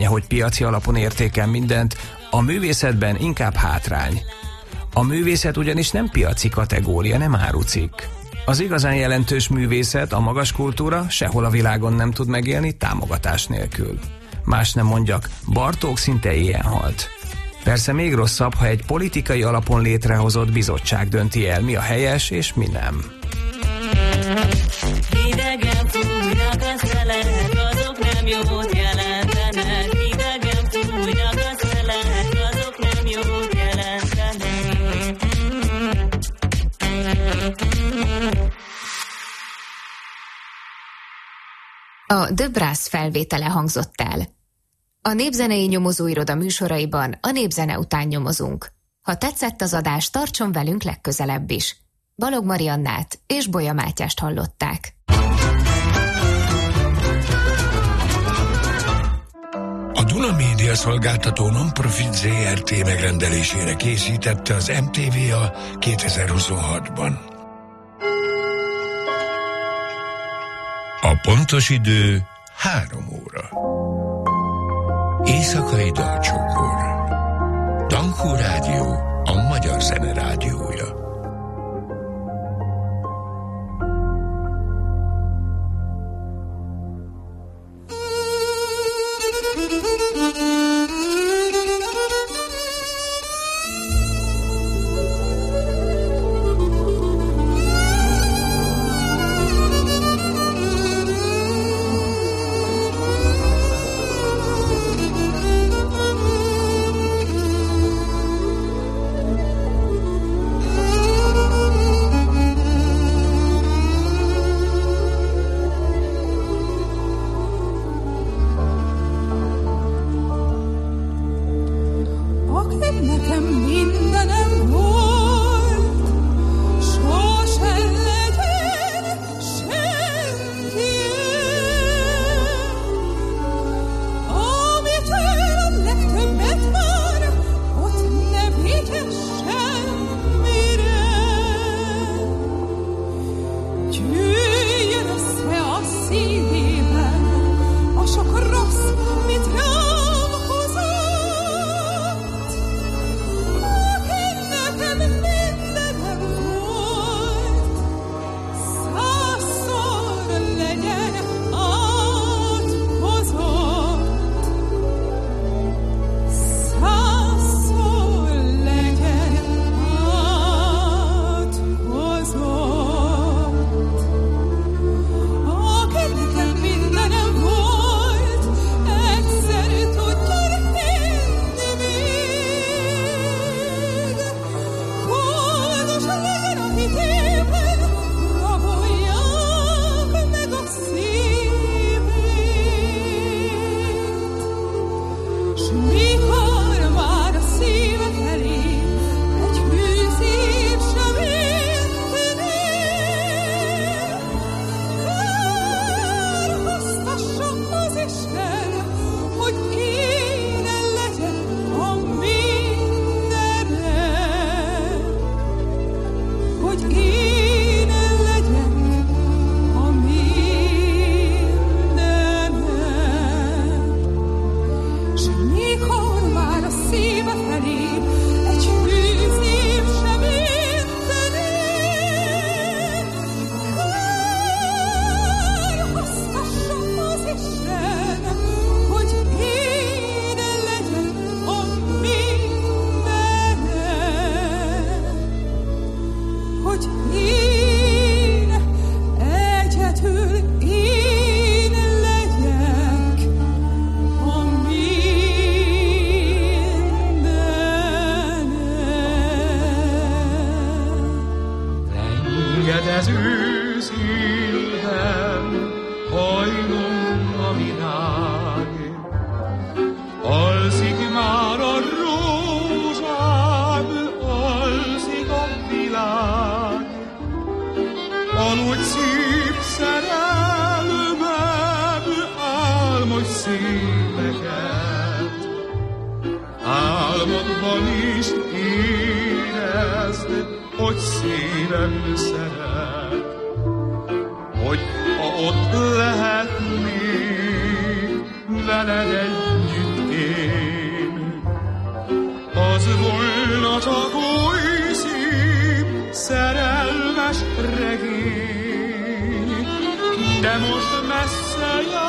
előnye, hogy piaci alapon értékel mindent, a művészetben inkább hátrány. A művészet ugyanis nem piaci kategória, nem árucikk. Az igazán jelentős művészet, a magas kultúra sehol a világon nem tud megélni támogatás nélkül. Más nem mondjak, Bartók szinte éhen halt. Persze még rosszabb, ha egy politikai alapon létrehozott bizottság dönti el, mi a helyes és mi nem. Idegen fújnak a szelek, azok nem jót jelentenek. Idegen fújnak a szelek, azok nem jót jelentenek. A The Brass felvétele hangzott el. A Népzenei Nyomozóiroda műsoraiban a népzene után nyomozunk. Ha tetszett az adás, tartson velünk legközelebb is. Balog Mariannát és Bolya Mátyást hallották. A Duna Média szolgáltató non-profit ZRT megrendelésére készítette az MTVA 2026-ban. A pontos idő 3 óra. Éjszakai dalcsokor. Dankó Rádió, a magyar zene rádiója. Álmodban is érezd, hogy szívem szeret, hogy ha ott lehetnék veled együtt de most messze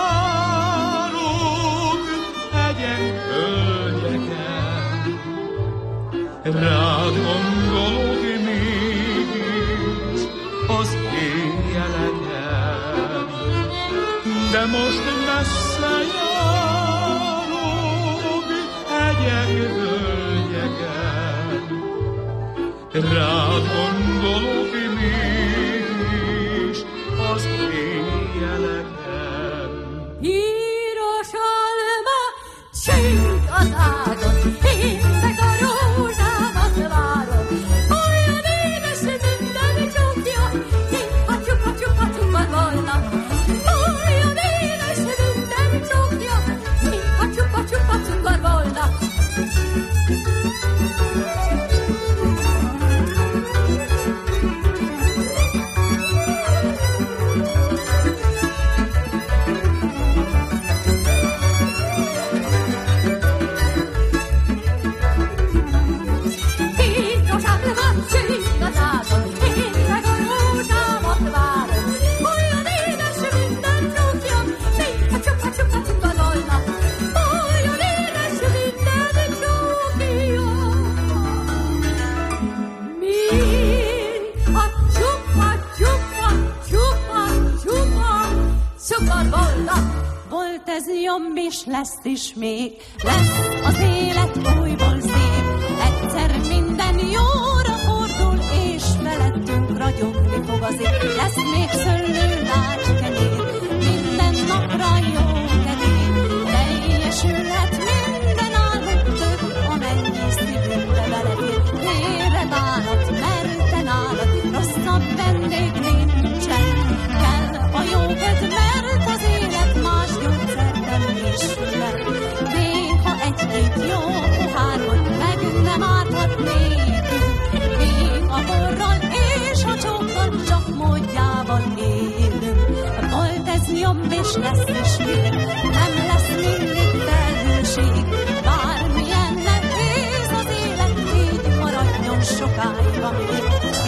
járok hegyen, hölgyeken. Rád gondolok mégis az éjjeleken, de most messze járok hegyek, völgyeken. Rád gondolok mégis az éjjeleken. Piros alma, csík az ágon, én meg a rózsámat várom. Olyan édes minden csókja, mintha csupa-csupa-csupa volna. Olyan édes minden csókja, mintha csupa-csupa-csupa volna. Volt ez jobb és lesz is még, lesz az élet újból szép. Egyszer minden jóra fordul, és felettünk ragyogni fog az ég. Lesz még szőlő, lágy, kenyér, minden napra jó kedély. Teljesülhet minden álmunk több, amennyi szívünkbe belefér. Félre bánat, mert te nálad rosszabb vendég nincsen. Kell a jó kedv, mert az élet más gyógyszer nem ismer. Néha egy-két jó pohárot meg nem árthat nékünk. Még a borral és a csókkal csak módjával élünk. Volt ez jobb és lesz is még, nem lesz mindig felhőség. Bármilyen nehéz az élet, így maradjon sokáig a még.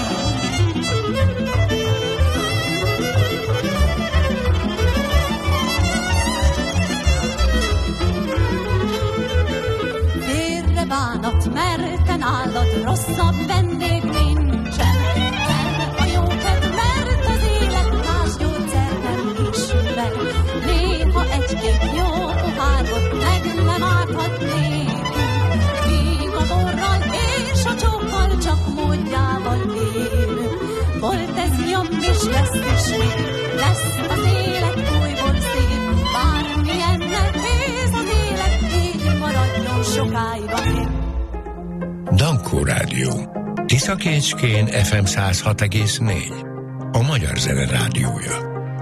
Bánat, mert te nálad rosszabb vendég nincsen. Kell a jó kedv, mert az élet más gyógyszer nem ismer. Néha egy-két jó pohárot meg nem árthat nékünk. Míg a borral és a csókkal csak módjával élünk. Volt ez jobb és lesz is még, lesz az élet újból szép. Bármilyen nehéz az élet, így maradjon sokáig a élet. Dankó Rádió. Tiszakécskén FM 106,4. A Magyar Zene Rádiója.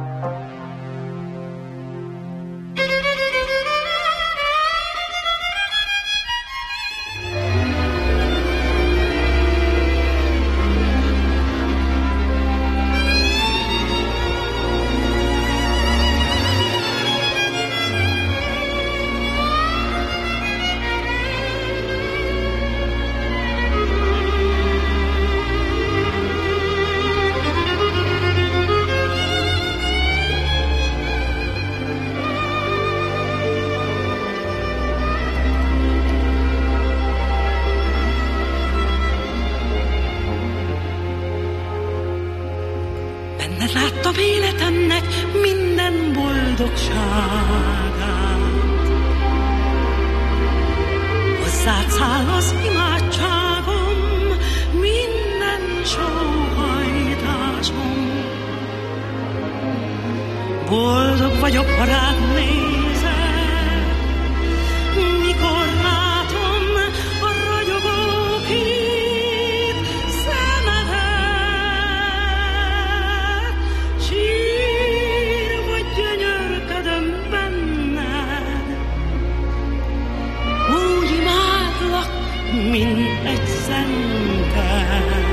Boldog vagyok, ha rád nézek, mikor látom a ragyogó kép szemedet. Sír vagy gyönyörködöm benned, úgy imádlak, mint egy szentet.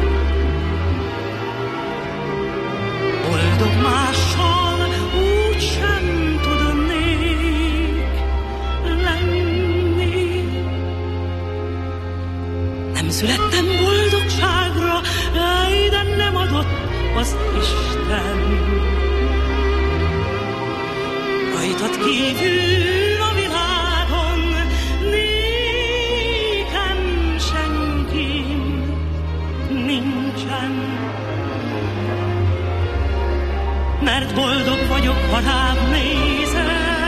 Boldog mással sem tudnék lenni. Nem születtem boldogságra, de nem adott az Isten. rajtad kívül a világon nékem senkim nincsen. Mert boldog vagyok, ha rád nézek,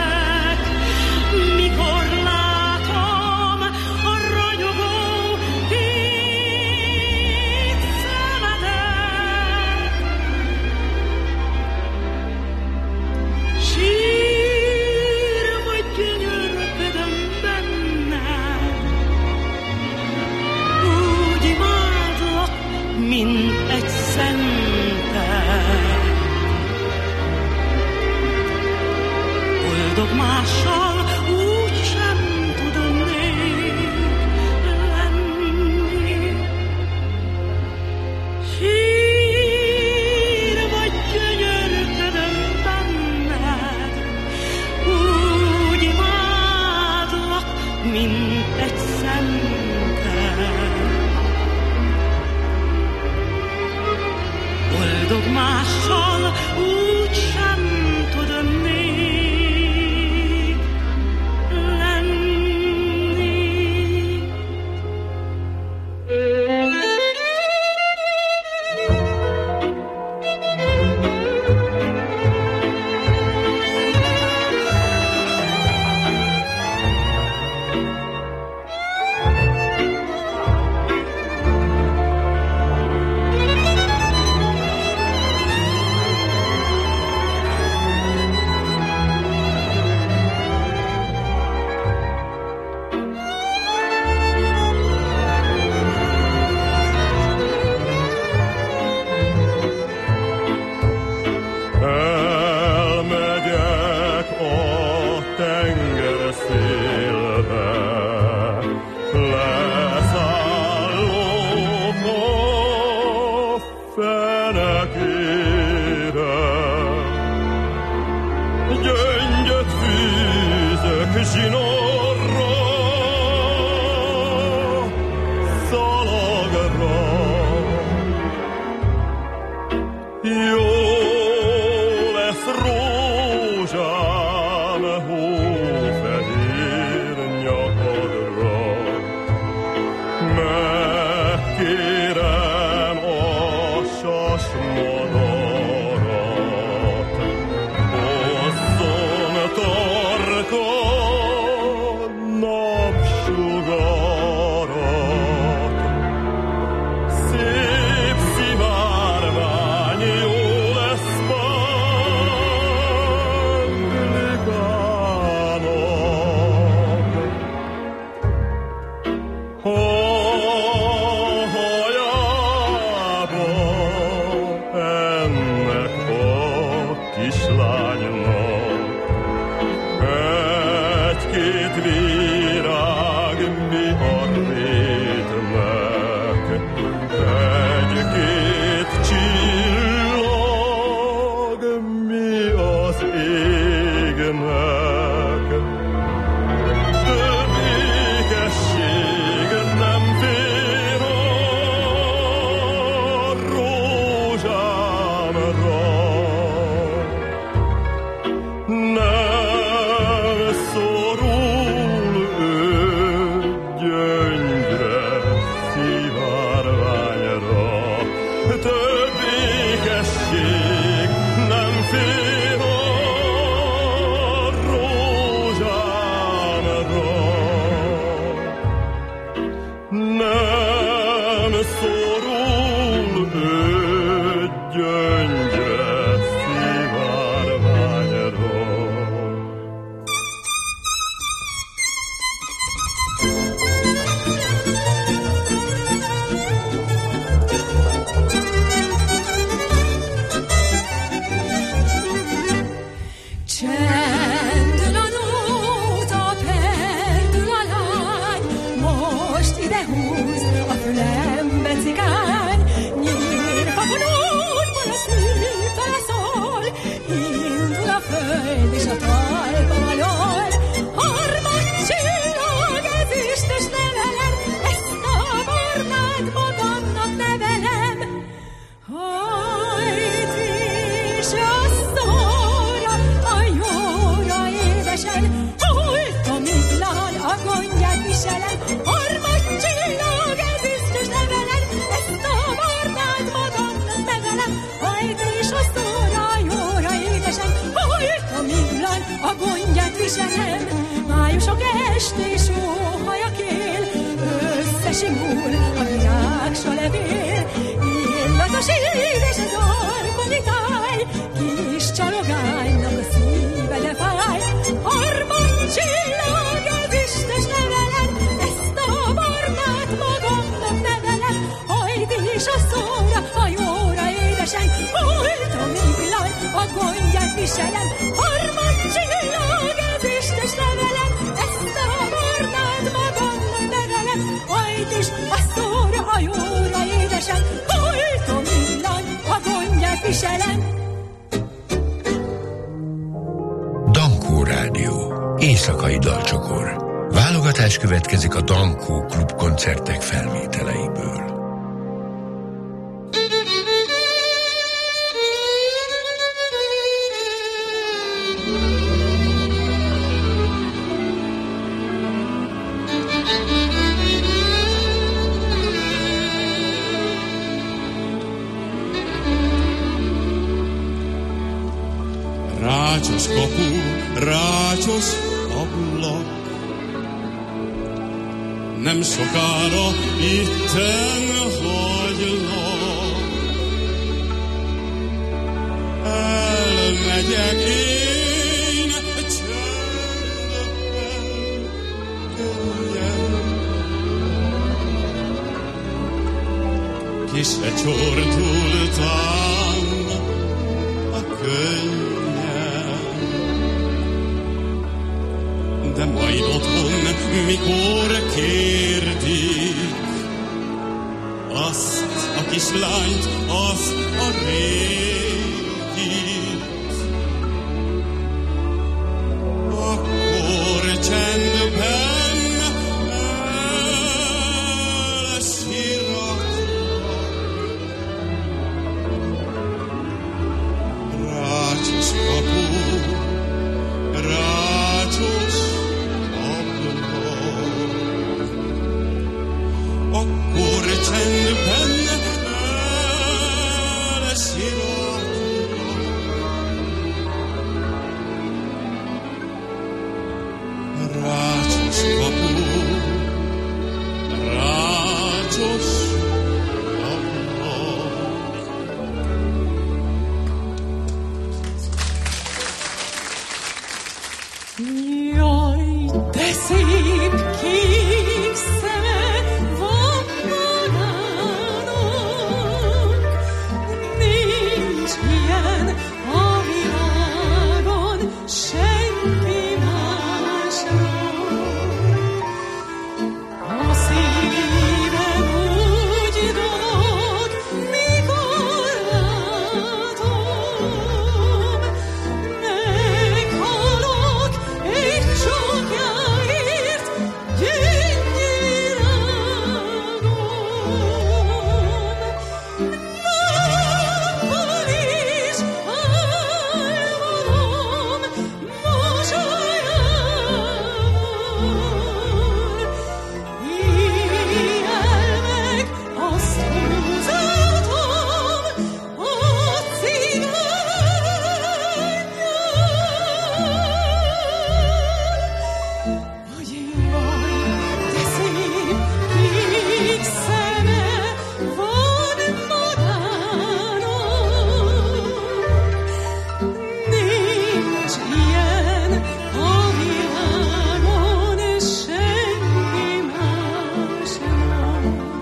mikor látom a ragyogó két szemedet. Sír vagy gyönyörködöm benned, úgy imádlak, mint egy szentet. Boldog mással úgy sem tudnék lenni. Sír vagy gyönyörködöm benned, úgy imádlak, mint egy szentet. Boldog mással úgy sem tudnék nem szorul esti sóhaja kél, összesimul a virágsa levél, illatos édes az alkonyi táj, kis csalogánynak a szíve de fáj. Harmad csillag az üstös levelem, ezt a barnát magamnak nevelem, hajt is a szóra, a jóra édesen, holtom illaj, a gondját viselem. Harmad csillag az üstös levelem, ezt a barnát magamnak nevelem, hajt is a szóra, a jóra édesen, holtom illaj, a gondját viselem. Dankó Rádió. Éjszakai dalcsokor. Válogatás következik a Dankó Klub koncertek felvételeiből. Rácsos kapu, rácsos ablak, nem sokára itten hagylak. Elmegyek én csendben, könnyen, kisre csordultán a könyv. De majd otthon, mikor kérdik azt a kislányt, azt a régit, akkor csendben elsiratnak. Rácsos kapu, rácsos akkor csendben elsiratnak. Rácsos kapu, rácsos ablak. Jaj, de szép kék szemed van magának, nincs ilyen a világon senki másnak. A szívem úgy dolog, mikor látom, meghalok egy csókjáért, gyönyörű rágom. Nappal is álmodom mosolyával, éjjel meg azt húzatom a cigánnyal, hogy jaj, de szép kék szeme van magának, nincs ilyen a világon senki másnak.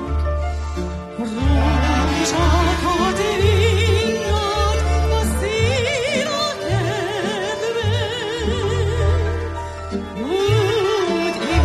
Rózsákat ringat a szél a kertben, úgy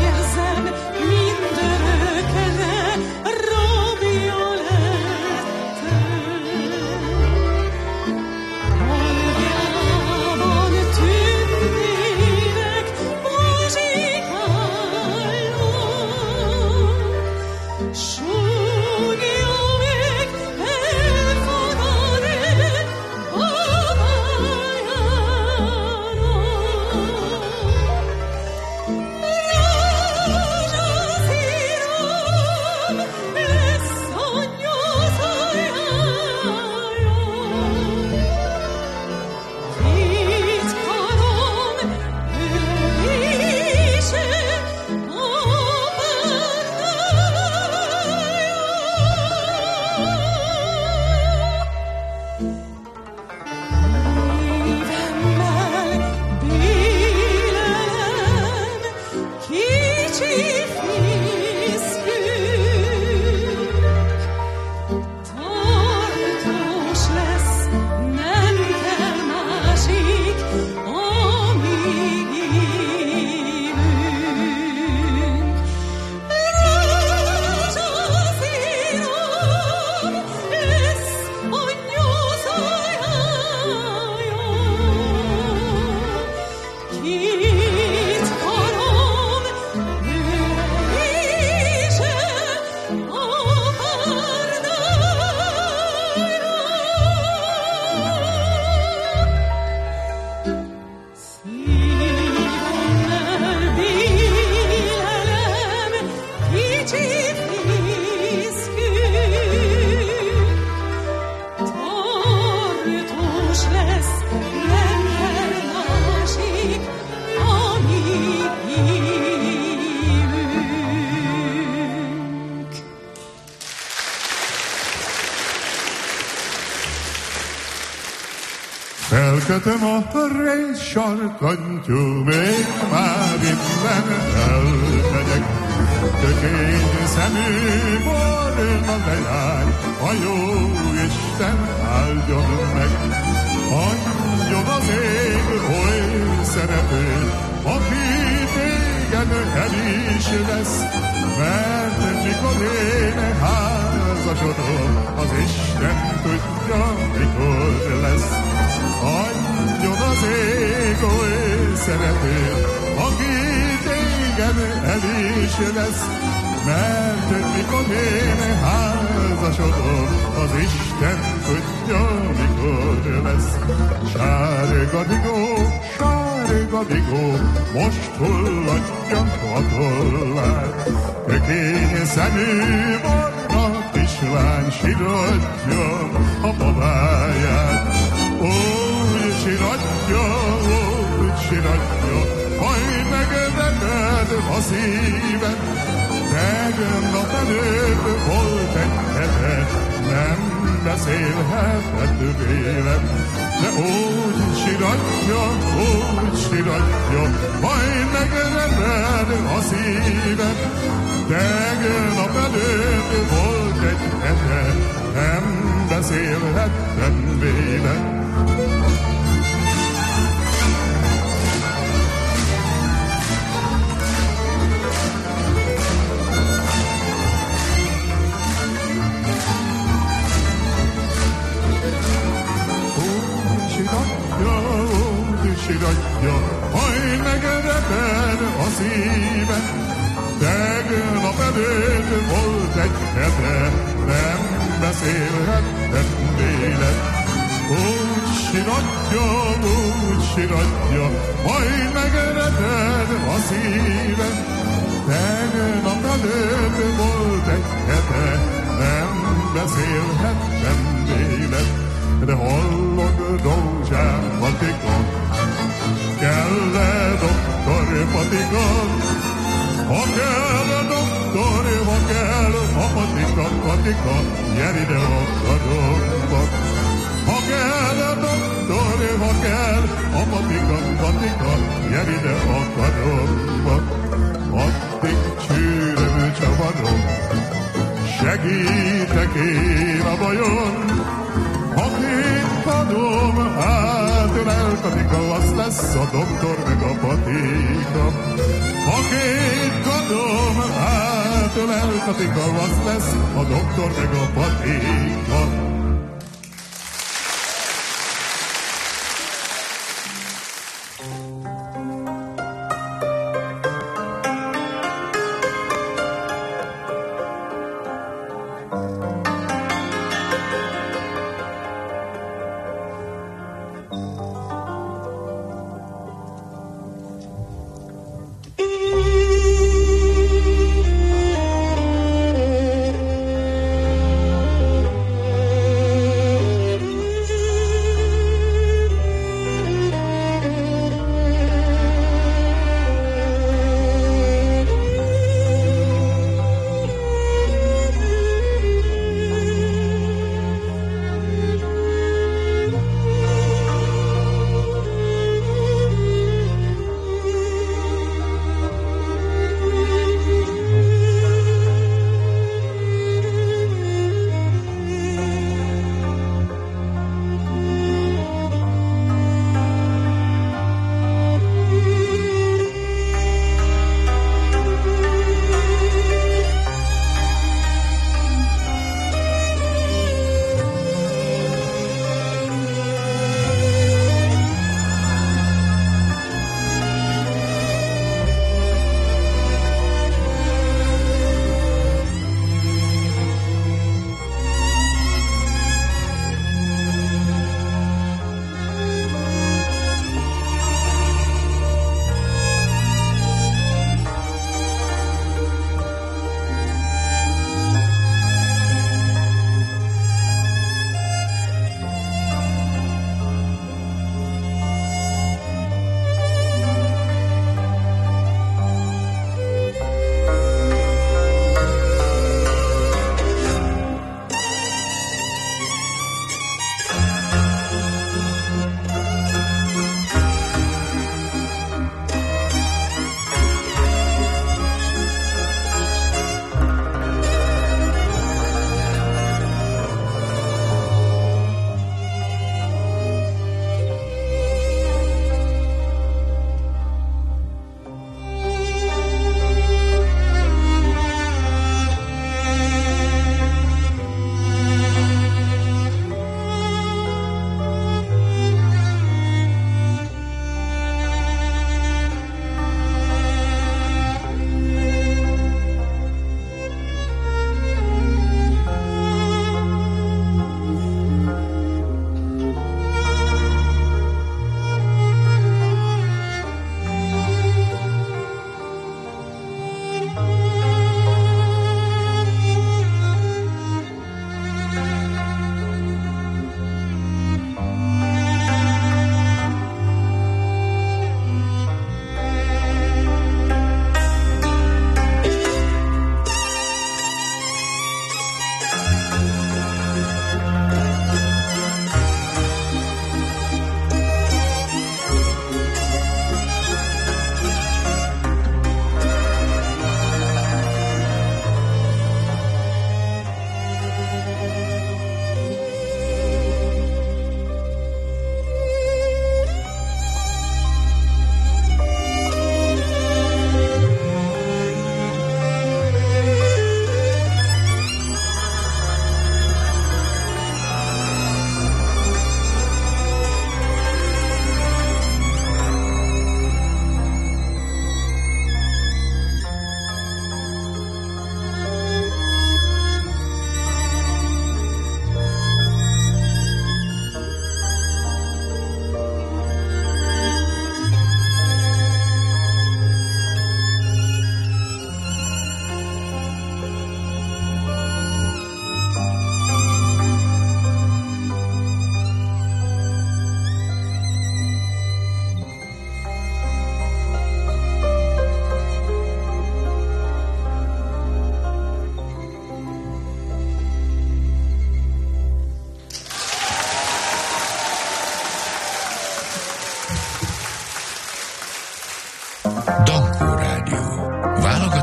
Felkötöm a rész sarkantyú, még már innen elmegyek. Tökény szemű barna leány, a jó Isten áldjon meg. Adjon az ég oly szerető, aki téged el is vesz, mert mikor én házasodom, az Isten tudja, mikor lesz. Adjon az ég oly szerető, aki téged el is vesz, mert mikor én házasodom, az Isten tudja, mikor lesz. Sárga digó, most hulladja a tollát, tökény szemű barna kislány siratja a babáját. Úgy siratja, majd megveted a szíved. Tegnap előtt volt egy hete, nem beszélhetett vélem. De úgy siratja, majd megveted a szíved. Tegnap előtt volt egy hete, nem beszélhettem vélem. Siratja, majd megrepen a szíve. Tegnap előtt volt egy hete, nem beszélhettem vélet. Úgy siratja, majd megrepen a szíve. Tegnap előtt volt egy hete, nem beszélhettem vélet. De hallod, Rózsám Patika, kell-e doktor Patika? Ha kell doktor, ha kell a Patika, gyere ide a karomba. Ha kell doktor, ha kell a Patika, gyere ide a karomba. Addig csűröm csavarom, segítek én a bajon. Ha két kadom átölel Katika, az lesz a doktor meg a Patika. Ha két kadom átölel Katika, az lesz a doktor meg a Patika.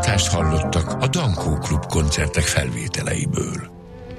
Válogatást hallottak a Dankó Klub koncertek felvételeiből.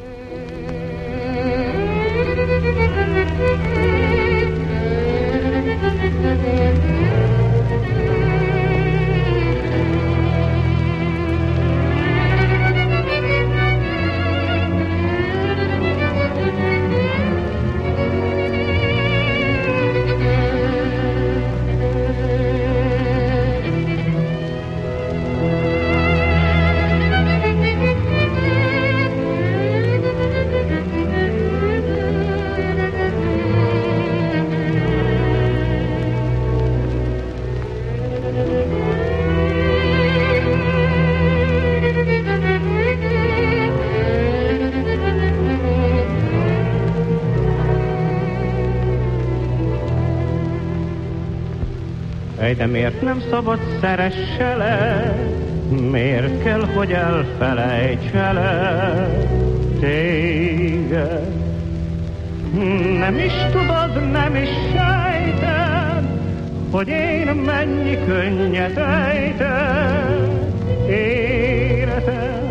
De miért nem szabad szeresselek? Miért kell, hogy elfelejtselek téged? Nem is tudod, nem is sejted, hogy én mennyi könnyet ejtek életem.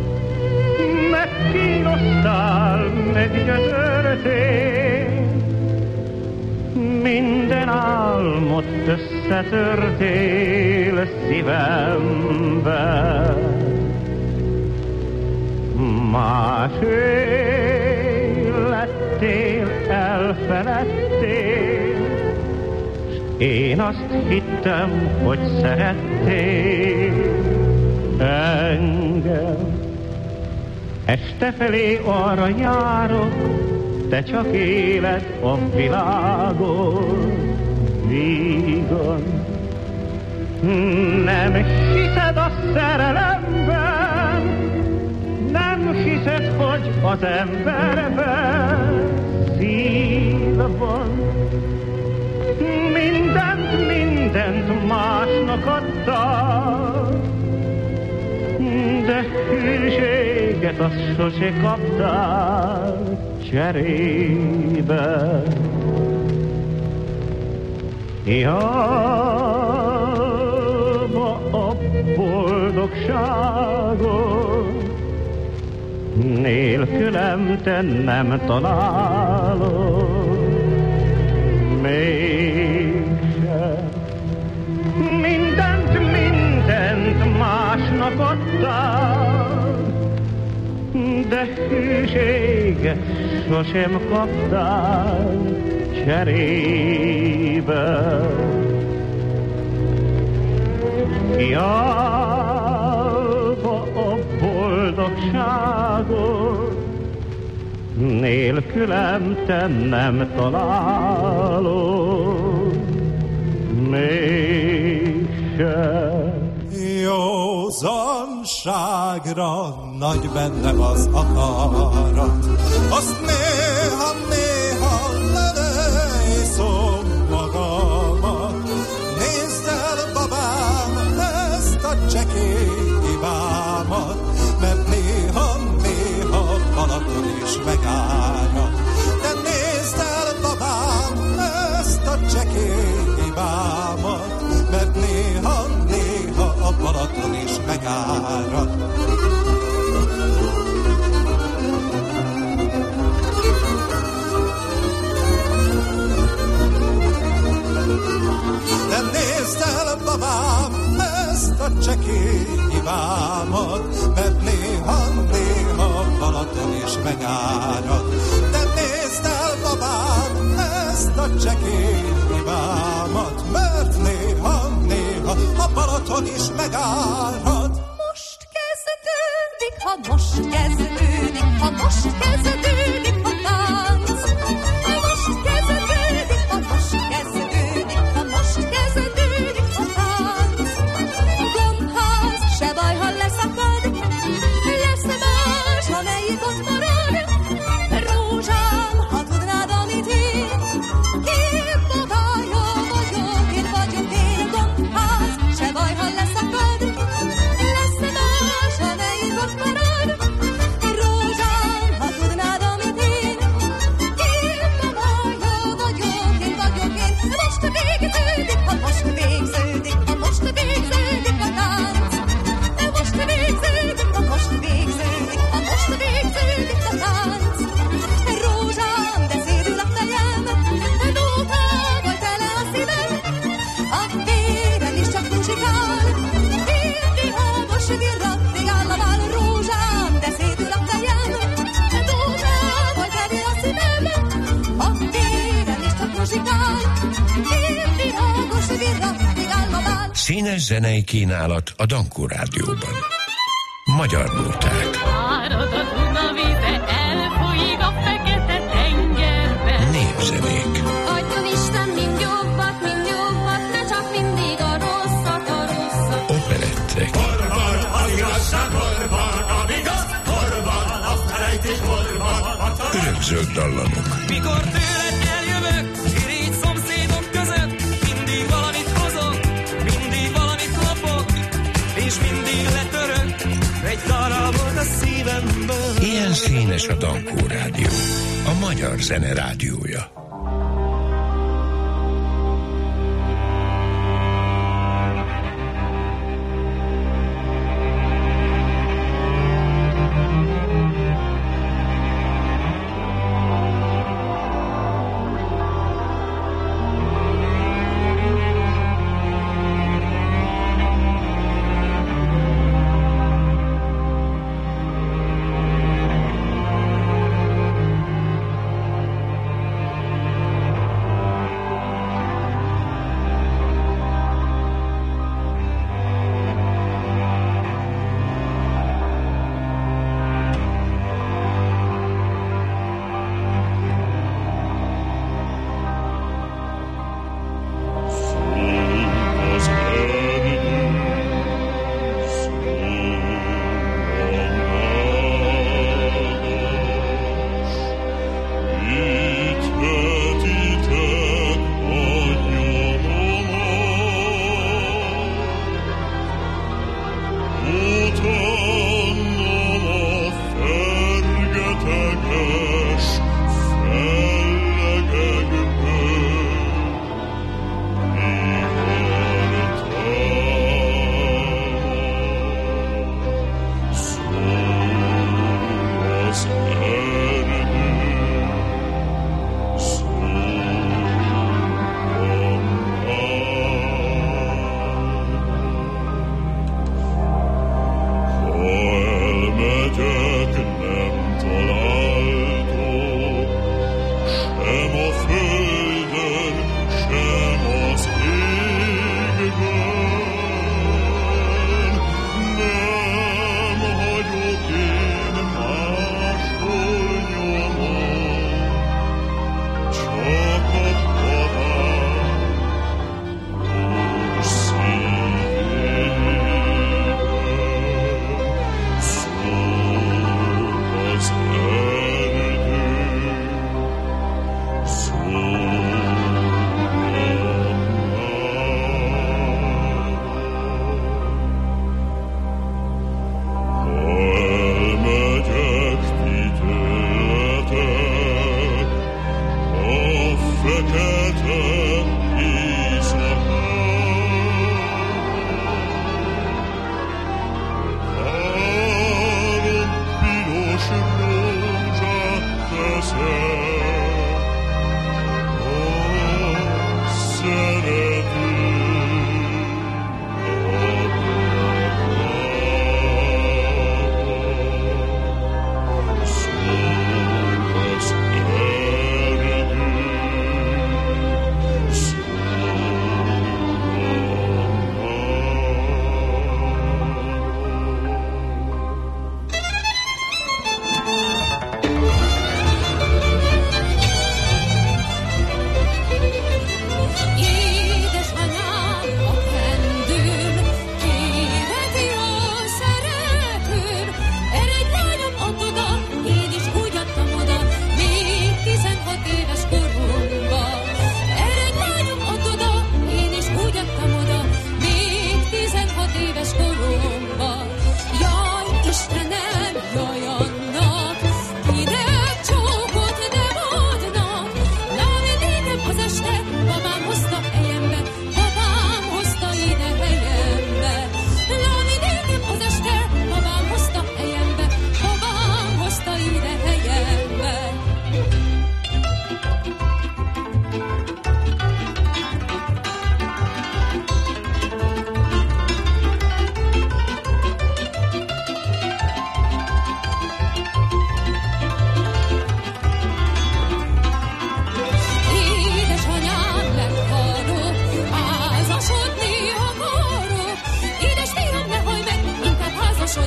Megkínoztál, meggyötörtél, minden álmot összetörtél szívembe. Másé lettél, elfeledtél, s én azt hittem, hogy szerettél engem. Este felé arra járok, te csak éled a világot vígan. Nem hiszed a szerelemben, nem hiszed, hogy az emberben szív van. Mindent másnak adtál, de hűséget azt sose kaptál cserébe. Hiába a boldogságot nélkülem te nem találod mégsem. Mindent másnak adtál, de hűséget sosem kaptál cserébe. Hiába a boldogságot nélkülem te nem találod mégsem. Józanságra nagy bennem az akarat, azt néha lelejszom magamat. Nézd el, babám, ezt a csekély hibámat, mert néha Balaton is megárad. De nézd el, babám, ezt a csekély hibámat, mert néha a Balaton is megárad. De nézd el, babám, ezt a csekély hibámat, mert néha Balaton is megárad. De nézd el, babám, ezt a csekély hibámat, mert néha a Balaton is megárad. Most kezdődik, ha most kezdődik, ha most kezdődik a tánc. Most kezdődik, ha most kezdődik, ha most kezdődik a tánc. Gombház, se baj, ha leszakad, lesz más, ha melyik ott marad. Rózsám, ha tudnád, amit én, két babája vagyok én. Gombház, se baj, ha leszakad, lesz más, ha melyik ott marad. Rózsám, ha tudnád, amit én, két babája vagyok én. Most végződik, ha most végződik, ha most végződik a tánc. Színes zenei kínálat a Dankó Rádióban. Magyar nóták. Árad a Duna víze, elfolyik a fekete tengerbe. Népzenék. Adjon Isten mind jobbat, ne csak mindig a rosszat. Operettek. Horban, az igazság, horban, a igaz, horban, a felejtés, horban. Örökzöld dallamok. Mikor tőled eljövök, irigy szomszédok között, mindig valamit hozok, mindig valamit lopok, és mindig letörök egy darabot a szívemből. Ilyen színes a Dankó Rádió, a magyar zene rádiója.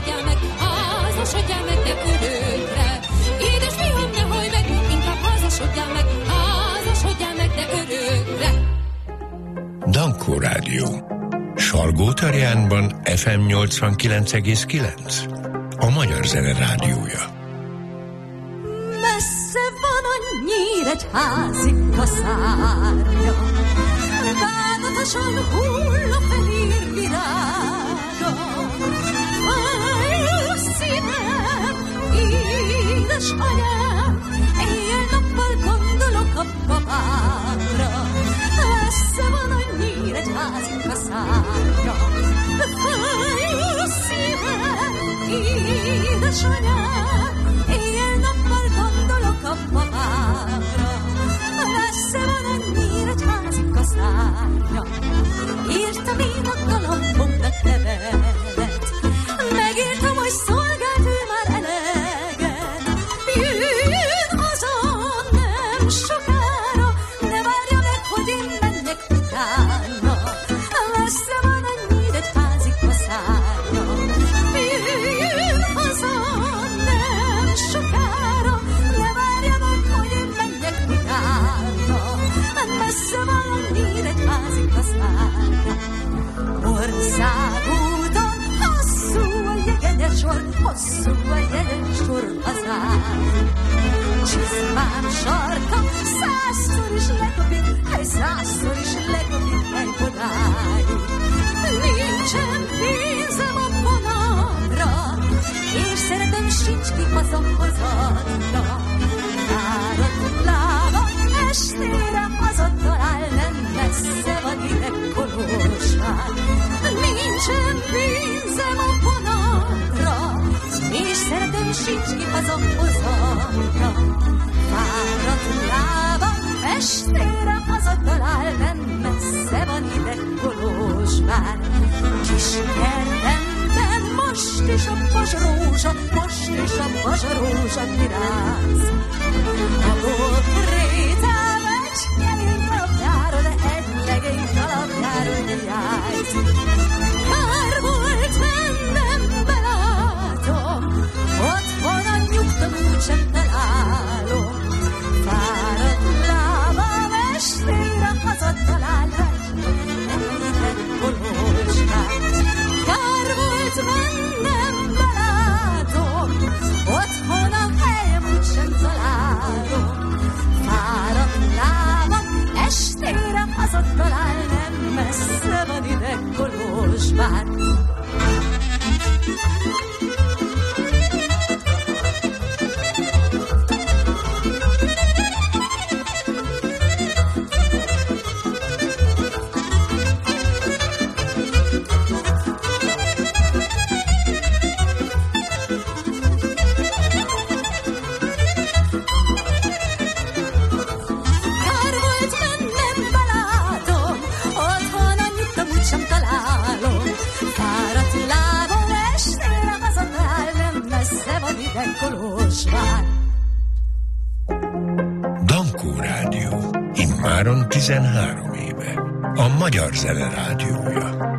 házasodjál meg, házasodjál meg, de örökre. Édes fiam, ne hajj meg, inkább házasodjál meg, házasodjál meg, de örökre. Dankó Rádió. Salgótarjánban FM 89,9. A Magyar Zene Rádiója. Messze van a Nyíregyházi kaszárnya, bánatosan hull a fehér virága. Fáj a szívem, édes anyám, éjjel-nappal gondolok a babámra. Messze van a Nyíregyházi kaszárnya, fáj a szívem, édesanyám, éjjel-nappal gondolok a babámra. Messze van a Nyíregyházi kaszárnya, írtam én a galambomnak levelet, megírtam, hogy szolgált ő már eleget. Jön haza nem sokára, ne várja meg, hogy én menjek utána. Messze van a Nyíregyházi kaszárnya, jön haza nem sokára, ne várja meg, hogy én menjek utána. Messze van a Nyíregyházi kaszárnya. Országúton hosszú a jegyenyes sor, hosszú a jegyenyes sor hazám. Csizmám sarka 100-szor is lekopik, hely 100-szor is lekopik, hely odáig. Nincsen pénzem a vonatra, és szeretem sincs ki hazahozatra. Fáradt lábam estére hazatalál, nem messze van ide Kolozsvár. Nincsen pénzem a vonatra, és szeretem sincs ki hazahozatra. Fáradt lábam estére hazatalál, nem messze van ide Kolozsvár. Kis kertemben most is a bazsarózsa, most is a bazsarózsa viráz. A bokrétám egy legény kalapjáról, egy legény kalapjáról virázik. Kár volt mennem, belátom, otthon a nyugtam úgysem találom. Fáradt lábam estére hazatalál, egyetlen Kolozsvár. Kár volt mennem, belátom, otthon a helyem úgysem találom. Fáradt lábam estére hazatalál, nem messze van ide Kolozsvár. Dankó Rádió. Immáron 13 éve. A Magyar Zene Rádiója.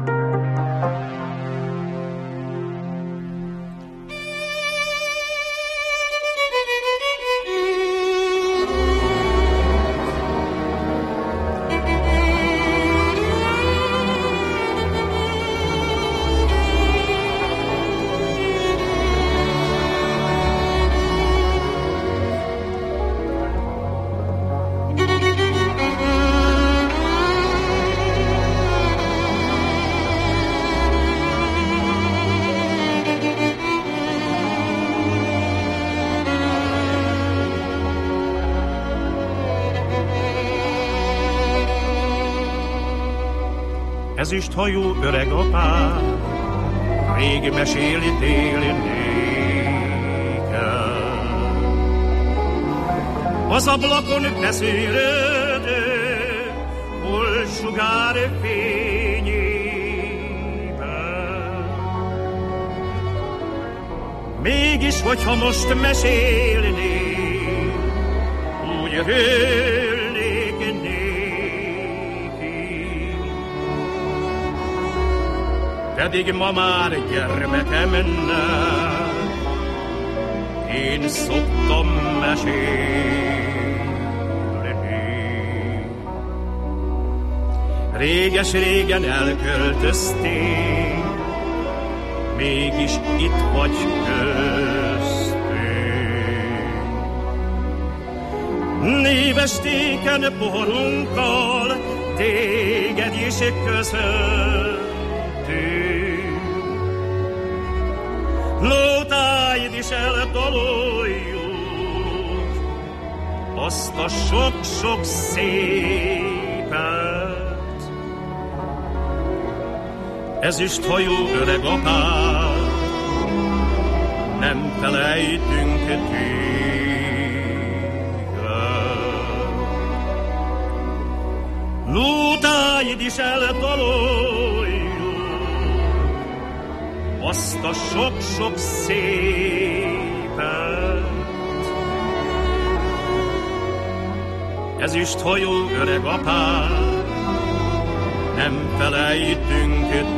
Ezüsthajú öreg apám rég meséli téli nékem. Az ablakon beszélődő hol sugár fényében. Mégis, hogyha most mesélnék, úgy örülnék néki. pedig ma már gyermekemnek én szoktam mesélni. Réges-régen elköltöztél, mégis itt vagy köztünk. Névestéken poharunkkal téged is köszöntünk. Nótáid is eldaloljuk azt a sok-sok szépet. Ezüsthajú öreg apád, nem felejtünk téged. Nótáid is eldaloljuk azt a sok-sok szépet. Ezüsthajú öreg apád, nem felejtünk téged.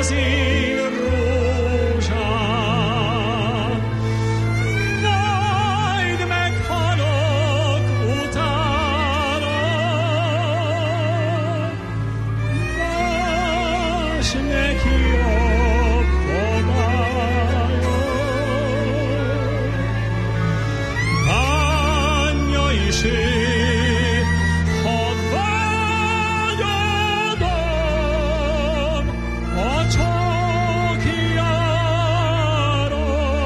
az én rózsám. Majd meghalok utána, más neki a babája. Bánja is én, ha vágyadom a csókjára.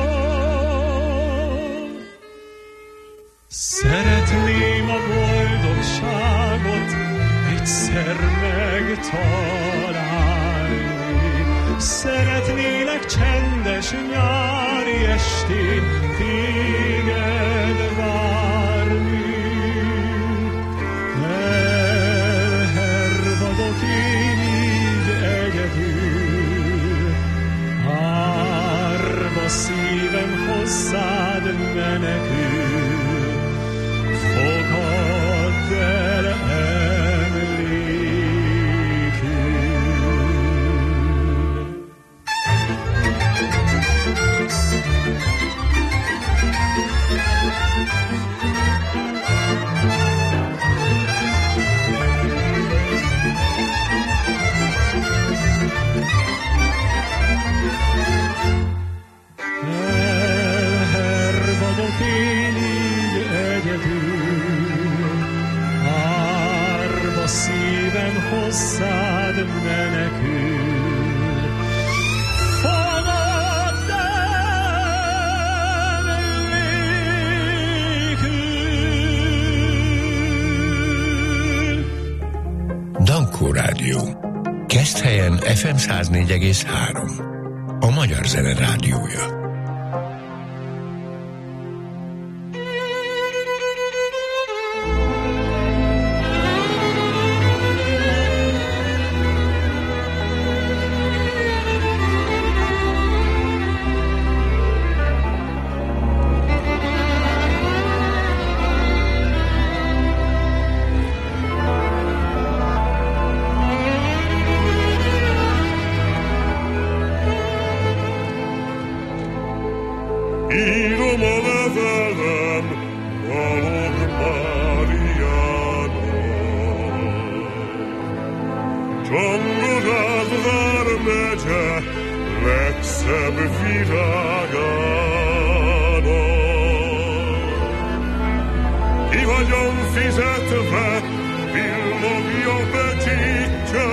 Szeretném a boldogságot egyszer megtalálni. Szeretnélek csendes nyári estén téged várni. Elhervadok én így egyedül, árva szívem hozzád menekül. Fogadd el emlékül. Elhervadok én így egyedül, árva szívem hozzád menekül. Fogadd el emlékül. Dankó Rádió. Keszthelyen FM 104,3. A Magyar Zene Rádiója. Írom a levelem Balogh Máriának, Csongorrád vármegye legszebb virágának. Ki vagyon fizetve, villogja becsítja,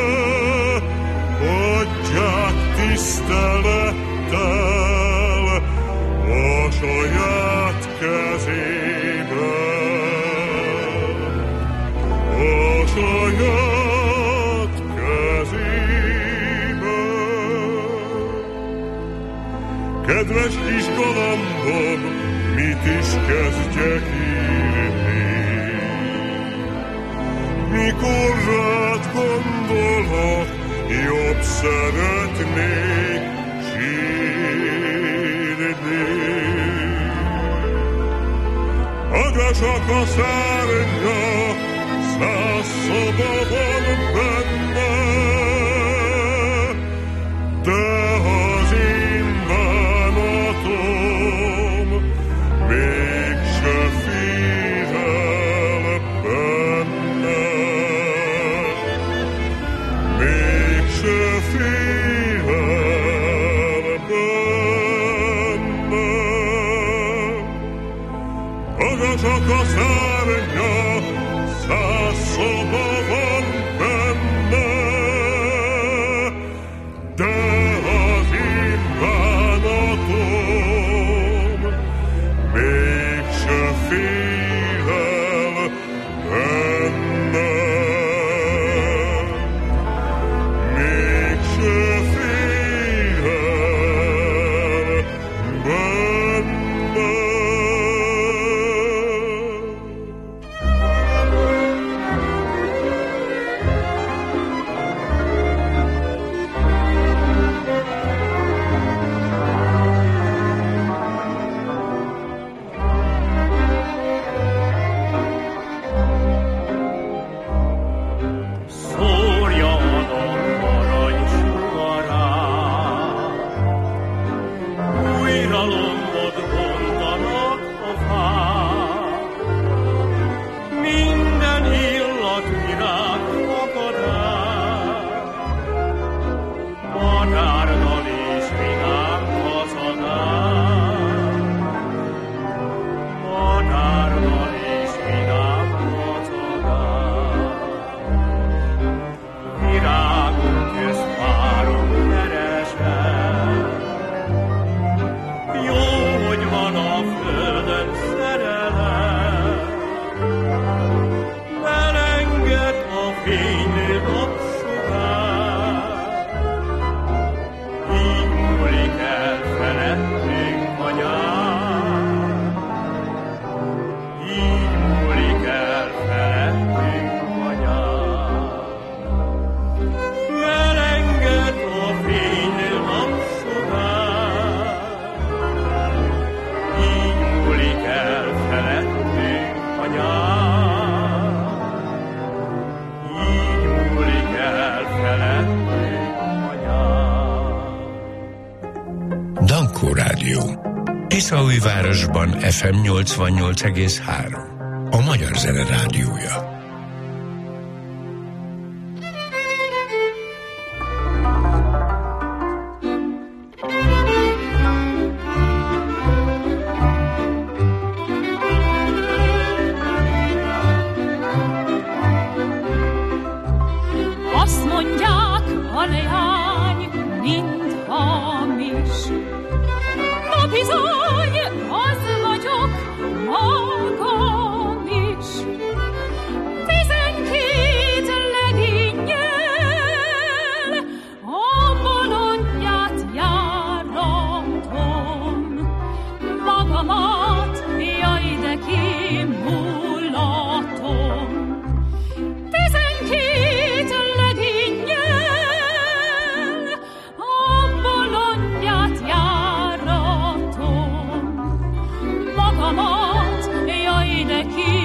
adják tisztelettel a saját kezében, a saját kezében. Kedves kis galambom, mit is kezdjek írni? Mikor rád gondolok, jobb szeretnék magasak a szárnya, 100 szoba van benne, de az én bánatom mégse fér el benne, mégse fér el benne. Magasak a szárnya, 100 szoba van benne, de az én bánatom mégse fér el benne, mégse fér el benne. Dunaújvárosban FM 88,3. A Magyar Zene Rádiója. Azt mondják, a leány mind hamis. Na bizony, az vagyok magam is. 12 leginnyel a bolondját járatom. Magamat, jaj de kimulatom. 12 leginnyel a bolondját járatom. Magamat, jaj de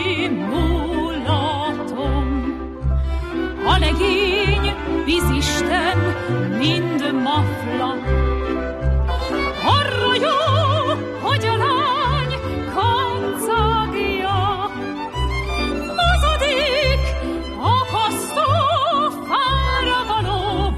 kimulatom. A legény vízisten mind mafla. Arra jó, hogy a lány kancagja. Mozodik akasztó fára való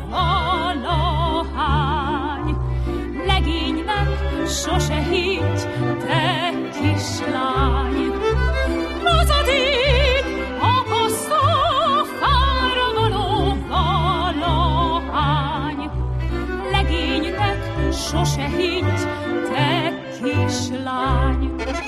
valahány. Legénynek sose higgy, te kislány. Mozodik akasztó fára való valahány. Legénynek sose higgy, te kislány.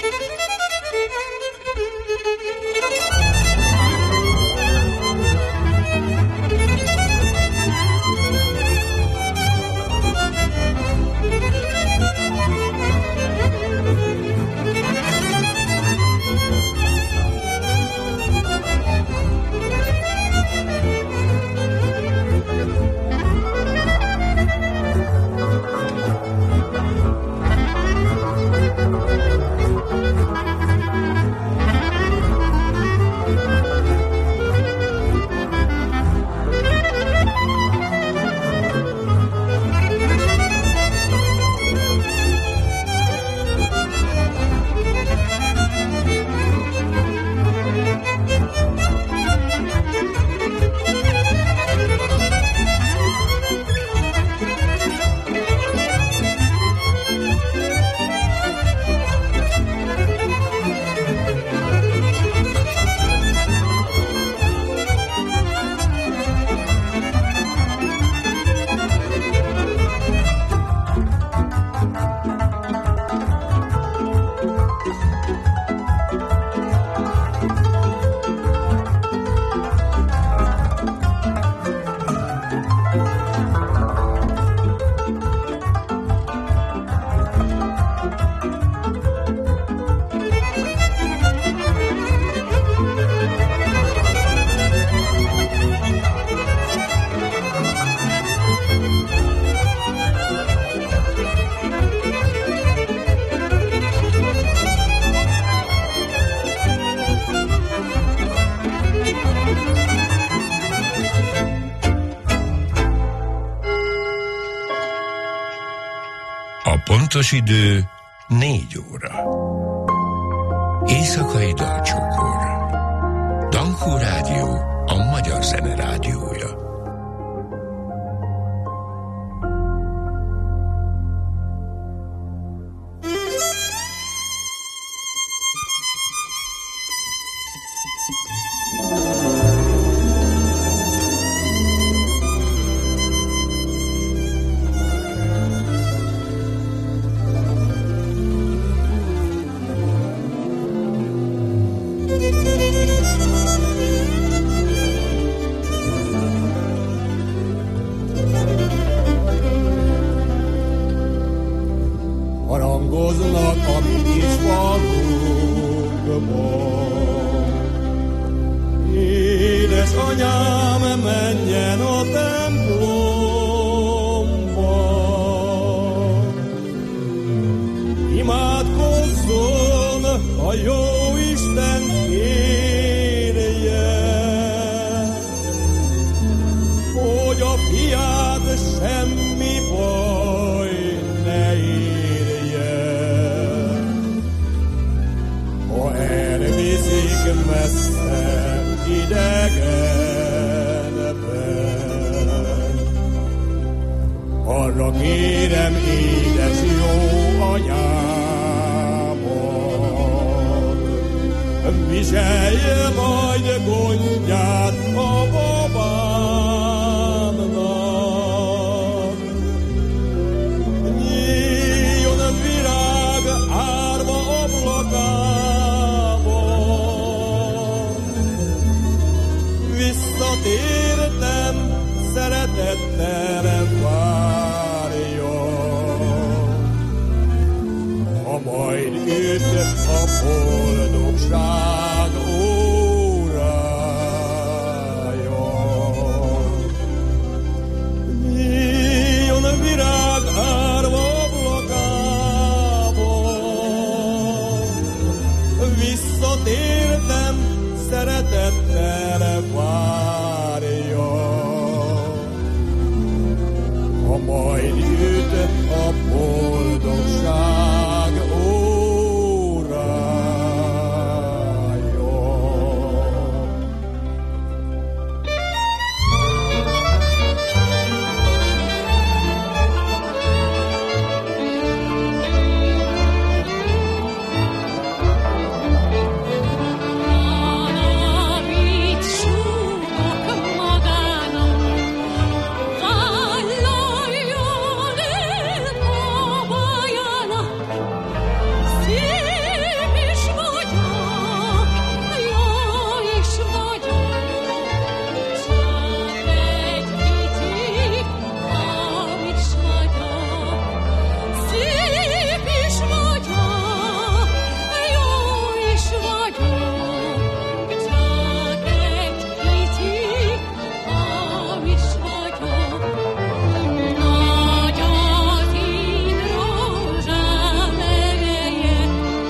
Pontos idő 4 óra. Éjszakai dalcsokor. Dankó Rádió, a Magyar Zene Rádiója. Semmi baj ne érje. messze idegenben. Arra kérem édes jó anyámat, viselje majd gondját a babámnak. Nyíljon virág árva ablakában, visszatértem, szeretettel várjon. Ha majd üt a boldogság órája, nyíljon virág árva ablakában, visszatértem, szeretettel várjon. Ha majd jut a boldogság órája. Valamit súgok magának, vállaljon el próbáljanak. Szép is vagyok, jó is vagyok, csak egy kicsit nem is vagyok. Szép is vagyok, jó is vagyok, csak egy kicsit nem is vagyok. Nagy az én rózsám ereje,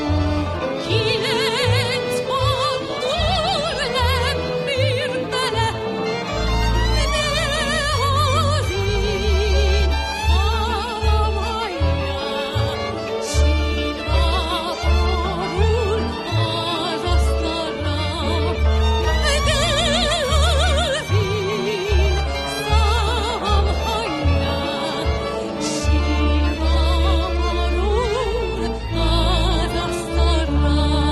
9 pontból nem bír bele, de az én szám hajján sírva borul az asztalra, de az én szám hajján sírva borul az asztalra.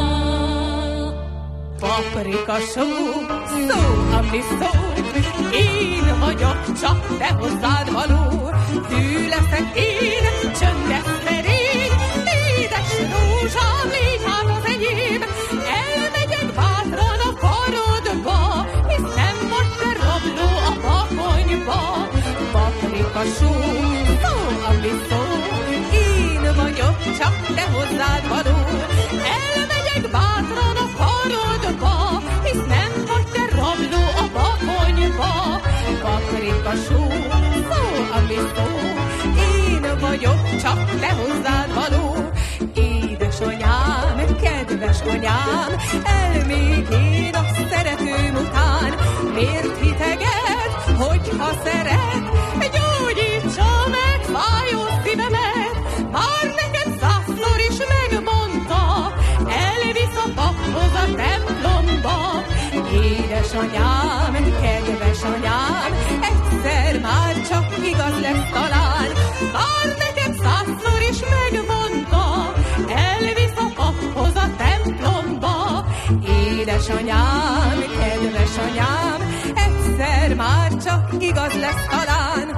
Paprika só, szó, ami szó, én vagyok, csak te hozzád való. Hű leszek én, csöndes szerény, édes rózsám, légy hát az enyém. Elmegyek bátran a karodba, hisz nem vagy te rabló a bakonyba. Paprika só, szó, ami szó, én vagyok, csak te hozzád való. Elmegyek bátran a karodba, hisz nem vagy te rabló a bakonyba. Paprika só, szó, ami szó, én vagyok, csak te hozzád való. Édesanyám, kedves anyám, elmék én a szeretőm után. Miért hiteget, hogyha szeret, gyógyítsa meg fájó szívemet. Már neked 100-szor is megmondta, elvisz a paphoz a templomba. Édesanyám, kedves anyám, egyszer már csak igaz lesz talán. Már neked 100-szor is megmondta, elvisz a paphoz a templomba. Édesanyám, kedves anyám, egyszer már csak igaz lesz talán.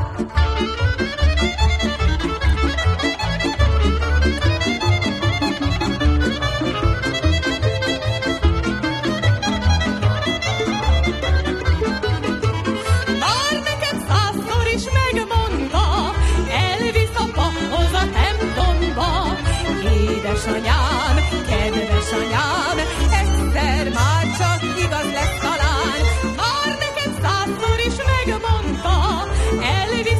Már neked 100-szor is megmondta, elvisz a paphoz a templomba. Édesanyám, kedves anyám, egyszer már csak igaz lesz talán. Már neked 100-szor is megmondta, elvisz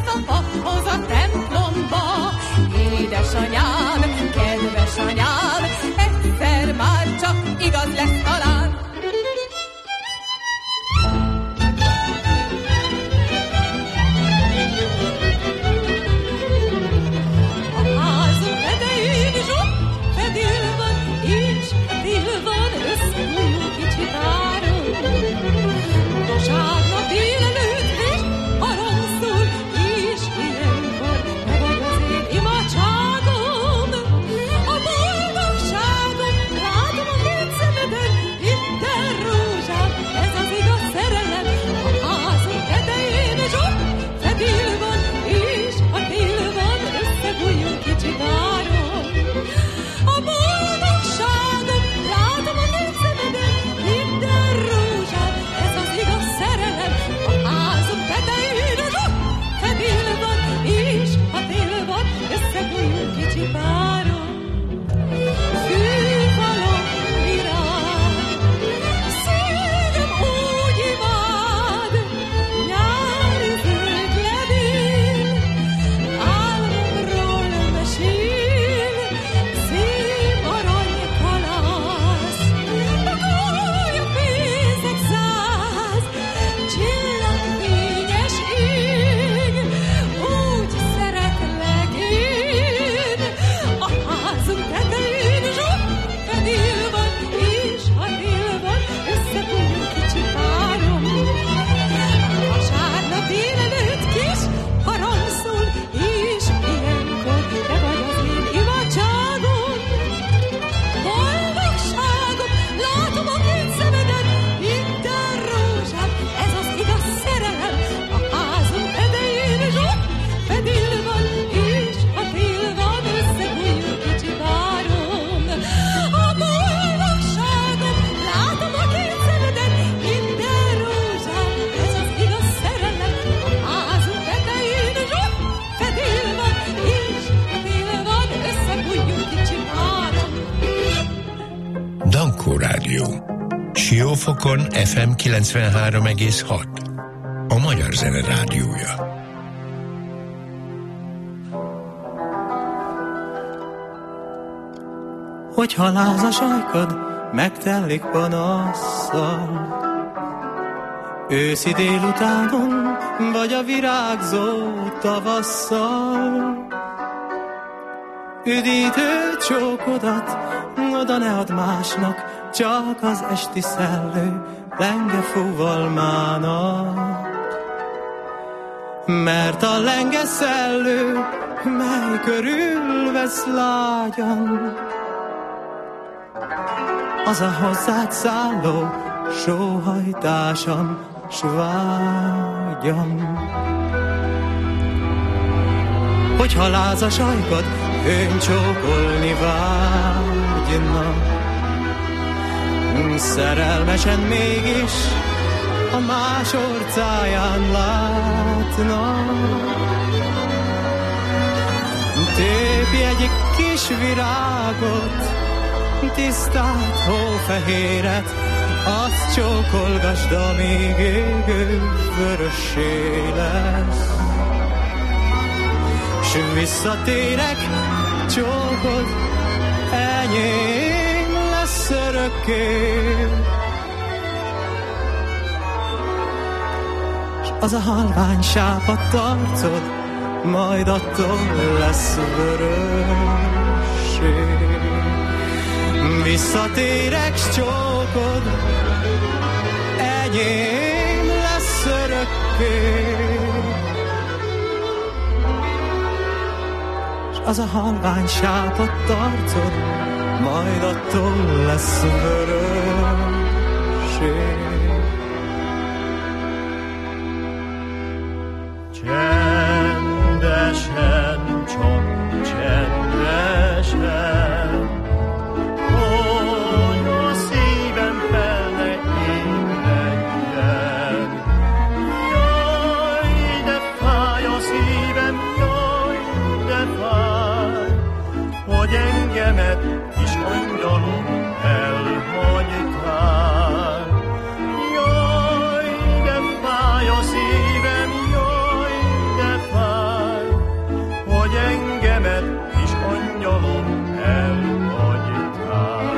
Klikó Rádió. Siófokon FM 93,6. A Magyar Zene Rádiója. Hogyha lázas ajkad megtellik panasszal, őszi délutánon, vagy a virágzó tavasszal, üdítő csókodat oda ne add másnak, csak az esti szellő lenge fúvalmának. Mert a lenge szellő, mely körülvesz lágyan, az a hozzád szálló sóhajtásam, s vágyam. Hogyha lázas ajkad öncsókolni vágyna, szerelmesen mégis a más orcáján látna, tépj egy kis virágot, tisztát, hófehéret, azt csókolgasd, amíg égő vörössé lesz. S visszatérek, csókod enyém lesz örökké. S az a halvány sápadt arcod majd attól lesz vörössé. Visszatérek, s csókod enyém lesz örökké. S az a halvány sápadt arcod majd attól lesz vörössé. Csendesen, csak csendesen, hogy a szívem fel ne ébredjen. Jaj, de fáj a szívem, jaj, de fáj, hogy engemet is angyalom elhagytál. Jaj, de fáj a szívem, jaj, de fáj, hogy engemet is angyalom elhagytál.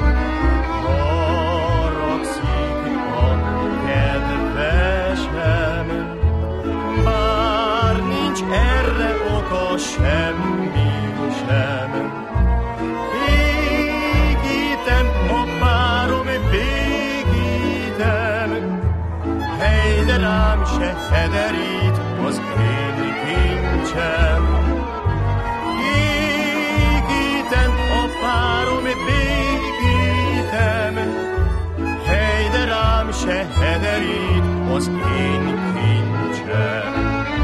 Haragszik a kedvesem, bár nincs erre oka semmi sem. Végítem a párom, végítem, hely, de rám se hederít az én kincsem. Végítem a párom, végítem, hely, de rám se hederít az én kincsem.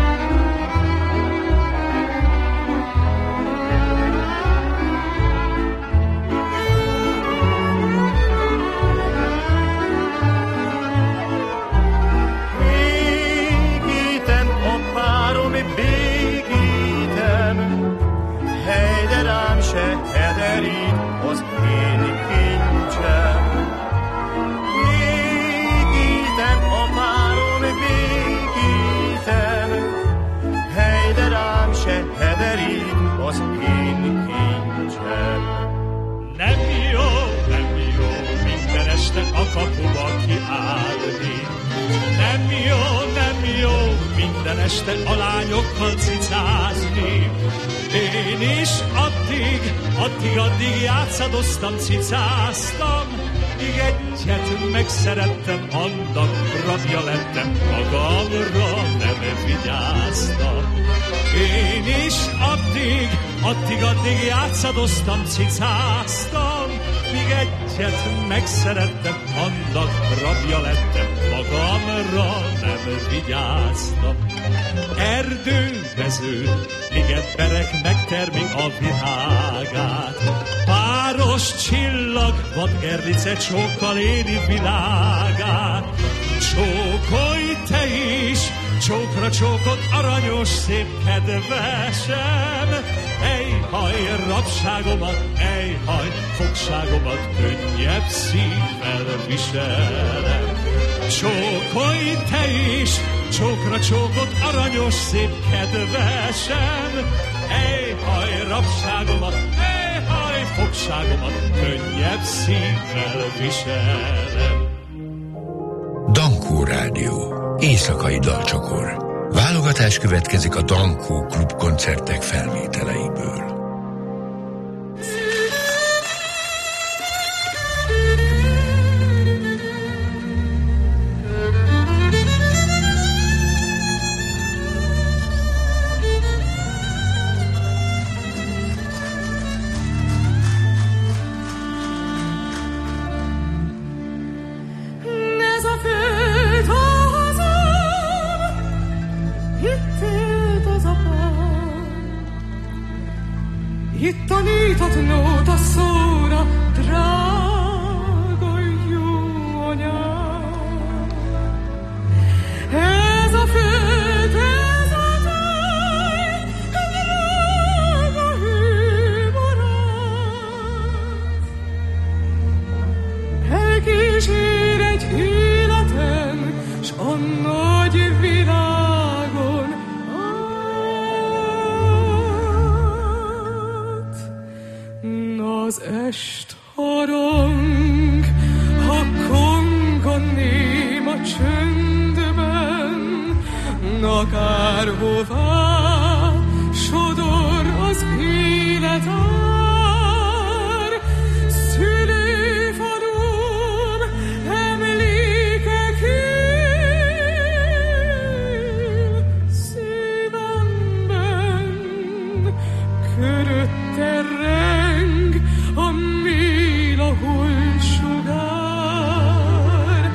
Se hederít az én kincsem. Végítem a párom, végítem, hely, de rám se hederít az én kincsem. Nem jó, minden este a kapuba kiállni. Nem jó, minden este a lányokkal cicázni. Én is addig játszadoztam, cicáztam, míg egyet megszerettem, annak rabja lettem, magamra nem vigyáztam. Én is addig játszadoztam, cicáztam, míg egyet megszerettem, annak rabja lettem, magamra nem vigyáztam. Erdővező, ligetberek megtermik a virágát, páros csillag, vadgerlice csókkal éli világát. Csókolj te is, csókra csókot, aranyos, szép kedvesem, ejhaj, rabságomat, ejhaj, fogságomat könnyebb szívvel viselem. Csókolj te is, csókra csókot, aranyos, szép kedvesem, ejhaj, rabságomat, ejhaj, fogságomat könnyebb szívvel viselem. Dankó Rádió. Éjszakai dalcsokor. Válogatás következik a Dankó Klub koncertek felvételeiből. Itt tanított nóta szóra, drága jó anyám. Ez a föld, ez a táj, drága hőbarát. Elkísér egy életem, s a nagy világon az est harang, ha kong a néma csöndben, akárhová sodor az életár. Szülőfalum emlékekül szívemben körötte reng a mélaholt sugár.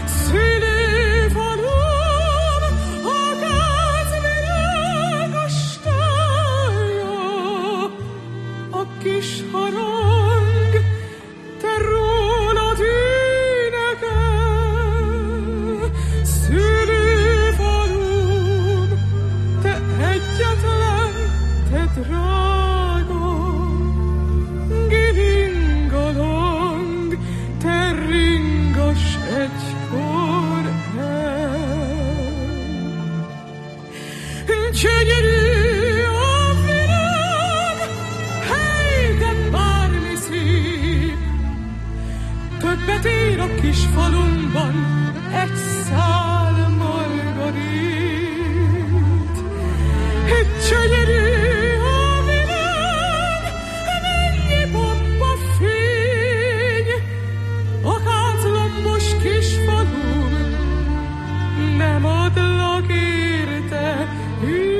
Szülőfalum a gázvilág a stálja, a kis harang, te rólad énekel. Szülőfalum, te egyetlen, te drága, giringalang, te ringass egykor el. Gyönyörű a világ, hely, de bármi szép, többet ér a kis falumban egy szál margarit. Gyönyörű a világ, mennyi bomba fény, akátlombos kis falum, nem adlak érte én.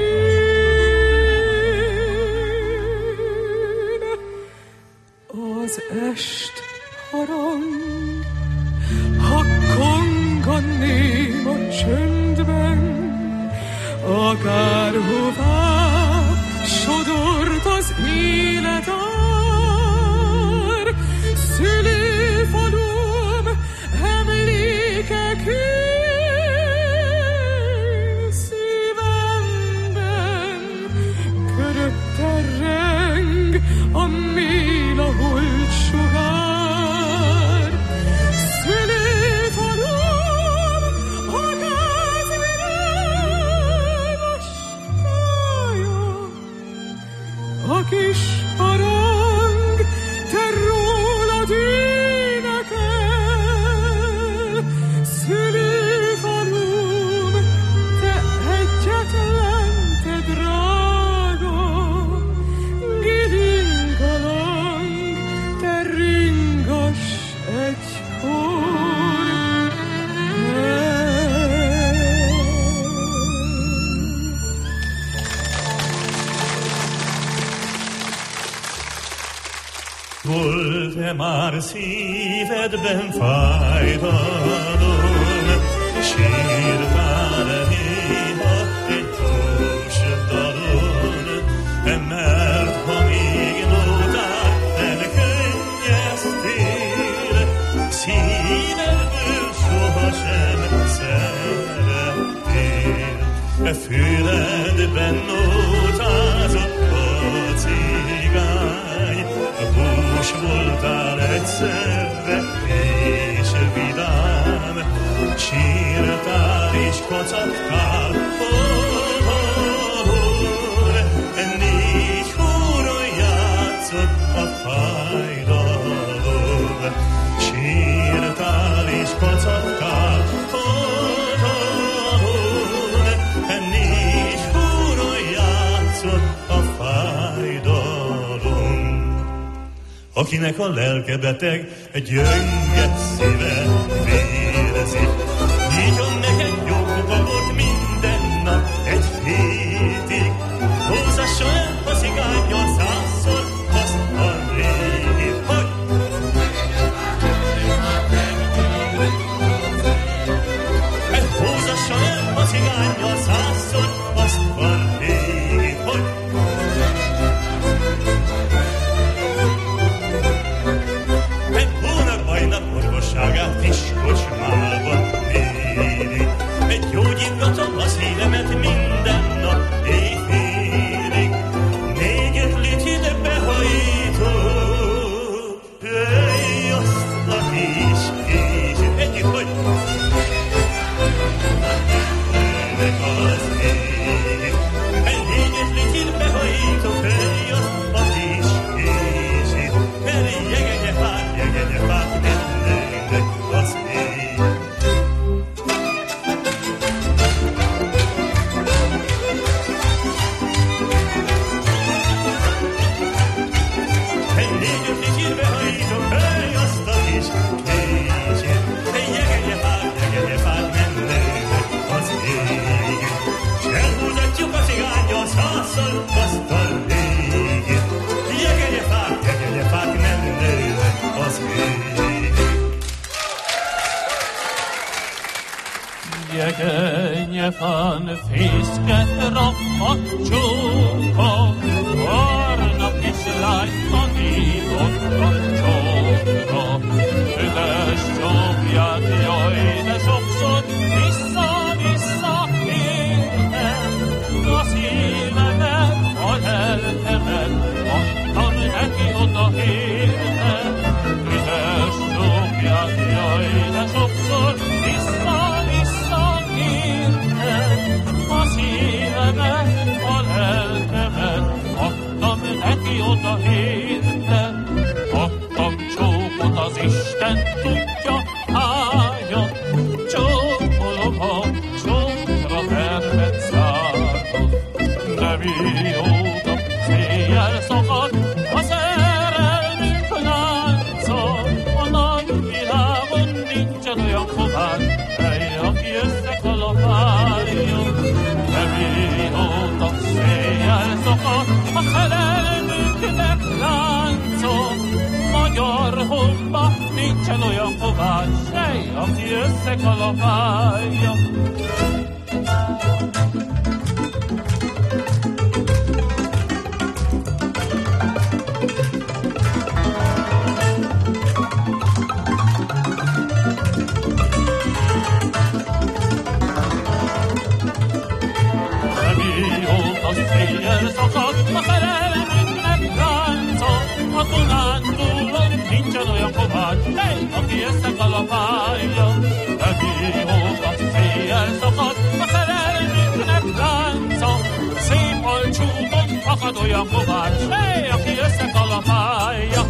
Az est harang, ha kong a néma csöndben, akárhová sodort az életár. Szülőfalum emlékekül szívemben körötte reng a mélaholt sugár. Szülőfalum a gázvilág a stálya, a kis harang, te rólad énekel. Szülőfalum, te egyetlen, te drága, giringalang, te ringass egykor el. Volt-e már szívedben fájdalom, sírtál néha egy dús dalon, mert ha még nótát nem könnyeztél, szívedből sohasem szerettél. Füledben nótázott a cél, voltál egyszerre és vidám, sírtál és kacagtál, négy hóron játszott a fájdalom. Sírtál és kacagtál, négy hóron játszott a fájdalom. Akinek a lelke beteg, gyönge szíve vérzik, nyígyon neked jogbabot minden nap egy hétig. Húzasson el a cigányjal 100-szor azt a régit, hogy húzasson el a cigányjal 100-szor azt a régit, hogy egy hónak bajnak orvosságát kis kocsmában éli. Egy gyógyingatom a szívemet minden nap éjfélig. 4-5 litr behajtó, öj, azt a kis későt. Együtt, hogy ennek az ég. Egy 4-5 litr behajtó, öj, azt a kis későt. Mert jegenye fát, nem lőnek az ég. Jegenyefán fészket rakat csóka, barna kislány tanított a csókra. Üdes csókját, jaj, de sokszor vissza-vissza értem, a szívemet, a lelkemet, adtam neki oda értem. Üdes csókját, jaj, de sokszor vissza-vissza értem, a szívemet, a lelkemet, adtam neki oda értem. Adtam csókot az Isten tudja, hája, csókolom a csókra termet szállott. De mióta széjjel szakad a szerelmünk lánca, a nagy világon nincsen olyan fogány, hely, aki összekalapálja. De mióta széjjel szakad a szerelmünknek lánca, magyar honba nincsen olyan fogány, sej, aki összekalapálja. Széjjel szakad a szerelmünknek lánca, a Dunán túlon nincsen olyan kovács, hely, aki összekalapálja. De mióta széjjel szakad a szerelmünknek lánca, szép alcsúton akad olyan kovács, hely, aki összekalapálja.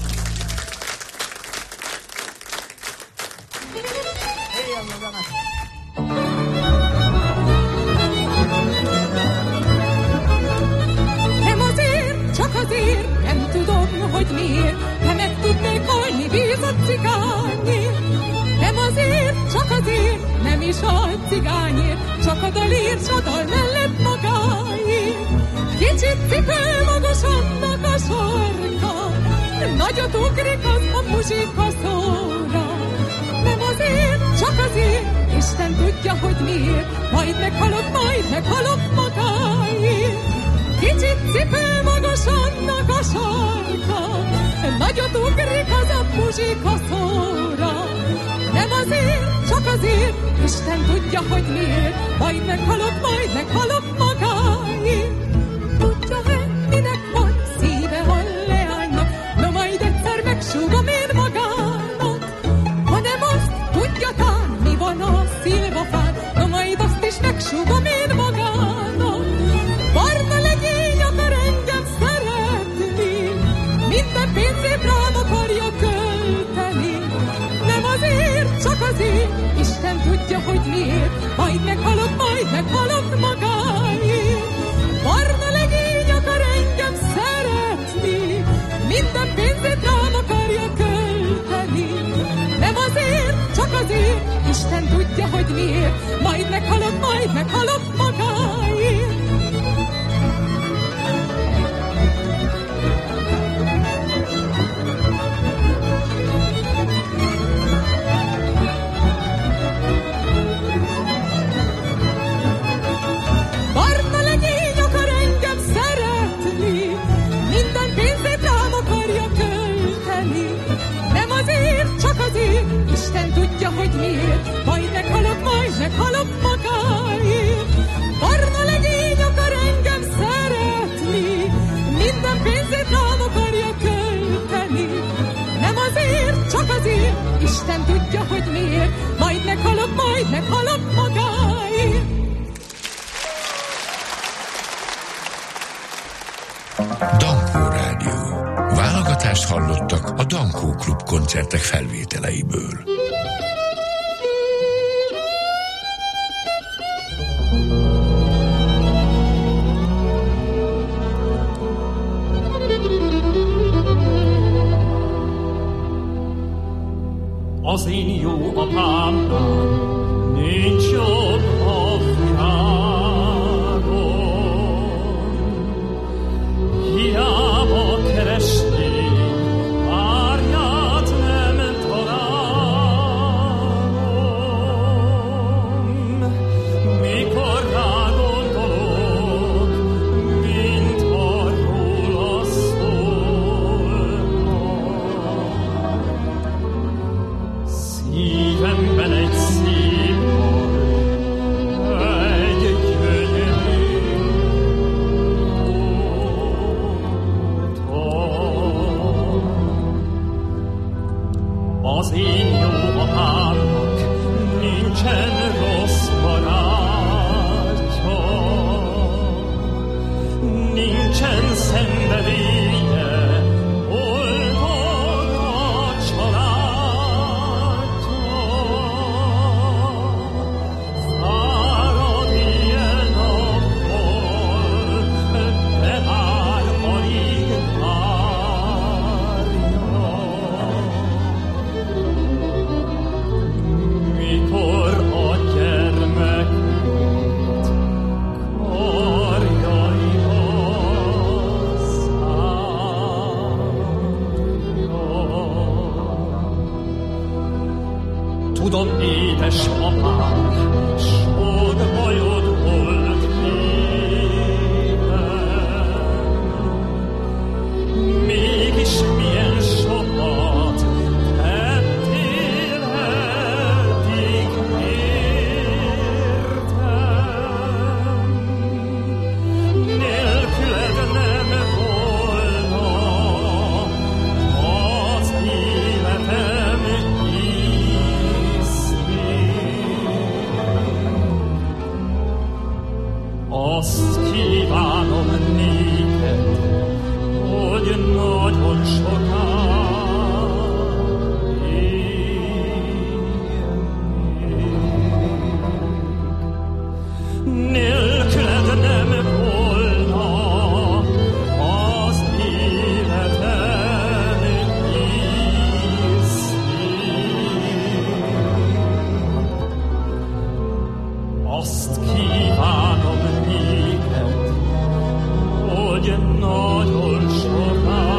Azért nem tudom, hogy miért, de meg tudnék halni bízott cigányért. Nem azért, csak azért, nem is a cigányért, csak a dalért, s a dal mellett magáért. Kicsit cipő magas annak a sarka, nagyot ugrik az a muzsika szóra. Nem azért, csak azért, Isten tudja, hogy miért, majd meghalok magáért. Kicsit cipő magas annak a sarka, nagyot ugrik az a muzsika szóra. Nem azért, csak azért, Isten tudja, hogy miért, majd meghalok magáért. Tudja-e, minek van szíve a leánynak, no majd egyszer meg csak azért, Isten tudja, hogy miért, majd meghalok magáért. Barna legény akar engem szeretni, minden pénzét rám akarja költeni. Nem azért, csak azért, Isten tudja, hogy miért, majd meghalok magáért. Barna legény akar engem szeretni, minden pénzét rám akarja költeni. Nem azért, csak azért, Isten tudja, hogy miért, majd meghalok magáért. Barna legény akar engem szeretni, minden pénzét rám akarja költeni. Nem azért, csak azért, Isten tudja, hogy miért, majd meghalok magáért. Dankó Rádió. Válogatást hallottak a Dankó Klub koncertek felvételeiből. Az én jó apámnál nincs jobb a világon. Hiába keresni, árnyát nem találom. Mikor rágondolok, mint arról szívemben egy szép baj, egy gyönyörű óton. Az én jó apámnak nincsen rossz barátja, nincsen szenvedélye, boldog a család. Fárad éjjel-nappal, de már alig várja. Mikor a gyermekét karjaiba szárja. Tudom, édes apám, sok bajod volt nékem, mégis milyen sokat tettél eddig értem. Nélküled nem volna az életem ízlé. Azt kívánom néked, hogy nagyon sokáig. Nélküled nem volna az életem ízlé. Azt kívánom néked, hogy nagyon sokáig.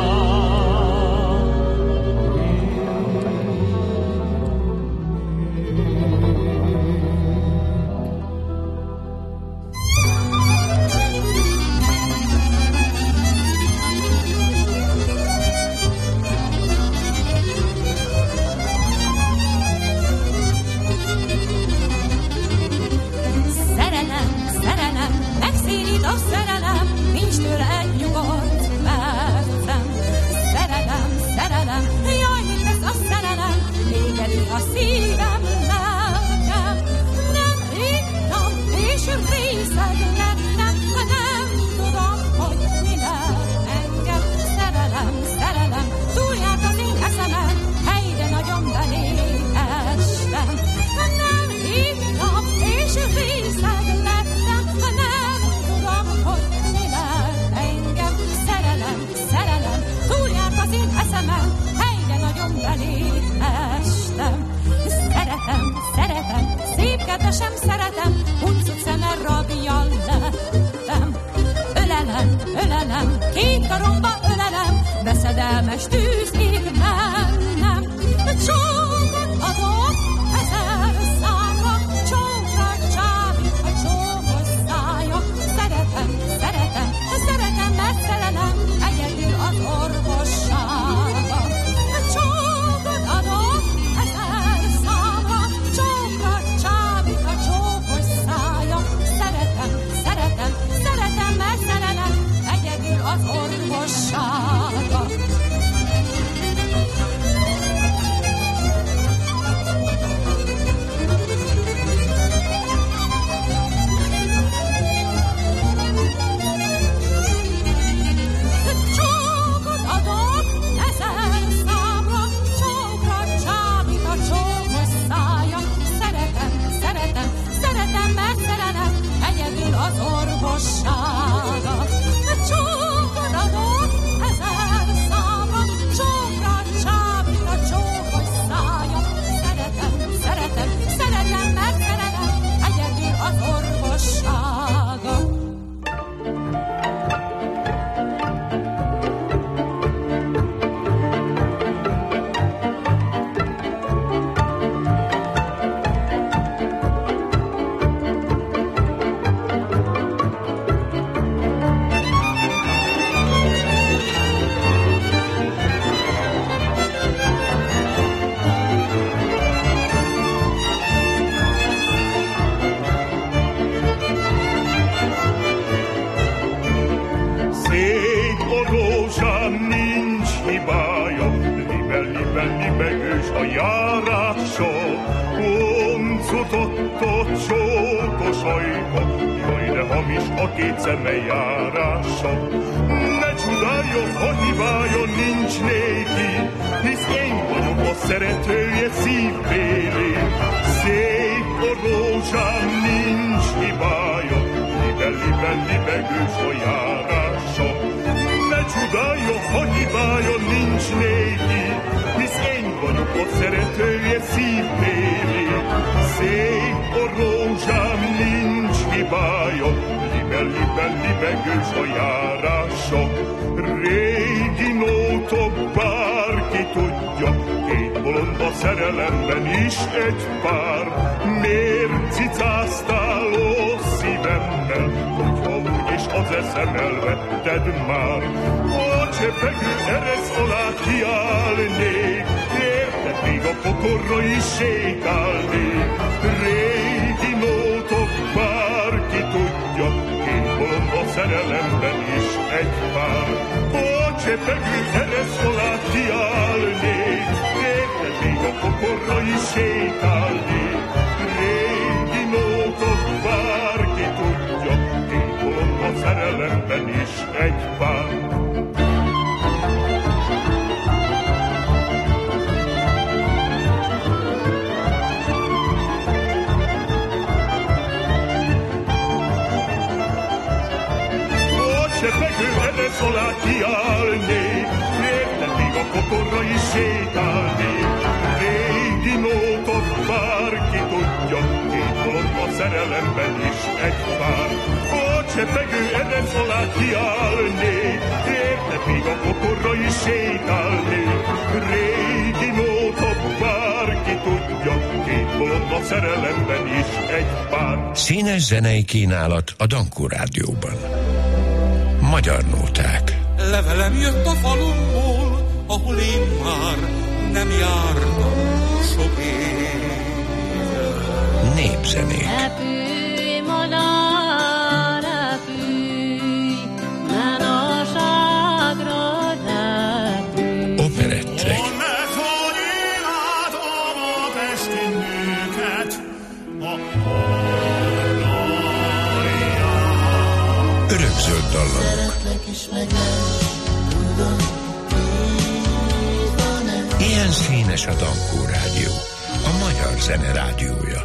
Szerelem, szerelem, megszínít a szerelem, nincs tőle egy nyugodt percem. Szerelem, szerelem, jaj, mit tesz a szerelem, égeti a szívem, lelkem. Nem ittam, és részeg lettem, nem tudom, hogy mi lett engem. Szerelem, szerelem, túljárt az én eszemen, helyre nagyon belé estem. sem szeretem, huncut szemmel rabjal lepem. Ölelem, két karomba ölelem, veszedelmes tűz ég bennem. Csókot adok ezer számra, csókra csábít a csókos szája. Szeretem, mert szerelem, egyedül az orvossága. Csókot adok ezer számra, csókra csábít a csókos szája. Szeretem, mert szerelem, egyedül az orvossága. Csókot adok ezer számra, csókra csábít a csókos szája. Szeretem, mert szerelem, egyedül az orvossága. Csókot adok ezer számra, csókra csábít a csókos szája. Szeretem, mert szerelem, egyedül az orvossága. Libegős a járása, huncutott csókos ajka, jaj, de hamis a két szeme járása. Ne csodáljon, ha hibája nincs néki, hisz én vagyok a szeretője szívbéli. Szép a rózsám, nincs hibája, libegős a járása. Ne csodáljon, ha hibája nincs néki, hisz én vagyok a szeretője szívbéli. Szép a rózsám, nincs hibája, libegős a járása. Régi nótok, bárki tudja, két bolond a szerelemben is egy pár. Miért cicáztál, ó szívemmel, hogyha úgyis az eszem elvetted már? A csepegő eresz alá kiállnék, érted, még a pokorra is sétálnék. Régi nótok, bárki tudja, két bolond a szerelemben is egy pár. A csepegő eresz alá kiállnék, érted, még a pokorra is sétálnék. Régi nótok, bárki tudja, két bolond a szerelemben is egy pár. Csepegő eresz alá kiállnék, érted, még a pokorra is sétálnék. Régi nótok, bárki tudja, két bolond a szerelemben is egy pár. A csepegő eresz alá kiállnék, érted, még a pokorra is sétálnék. Régi nótok, bárki tudja, két bolond a szerelemben is egy pár. Színes zenei kínálat a Dankó Rádióban. Magyar nóták. Levelem jött a falumból, ahol én már nem jártam sok éve. Népzenék. Repülj, madár, repülj, menőságra repülj. Operettek. Onnet, hogy imádom a pesti nőket, a Örökzöld dallamok. Ilyen színes a Dankó Rádió, a magyar zene rádiója.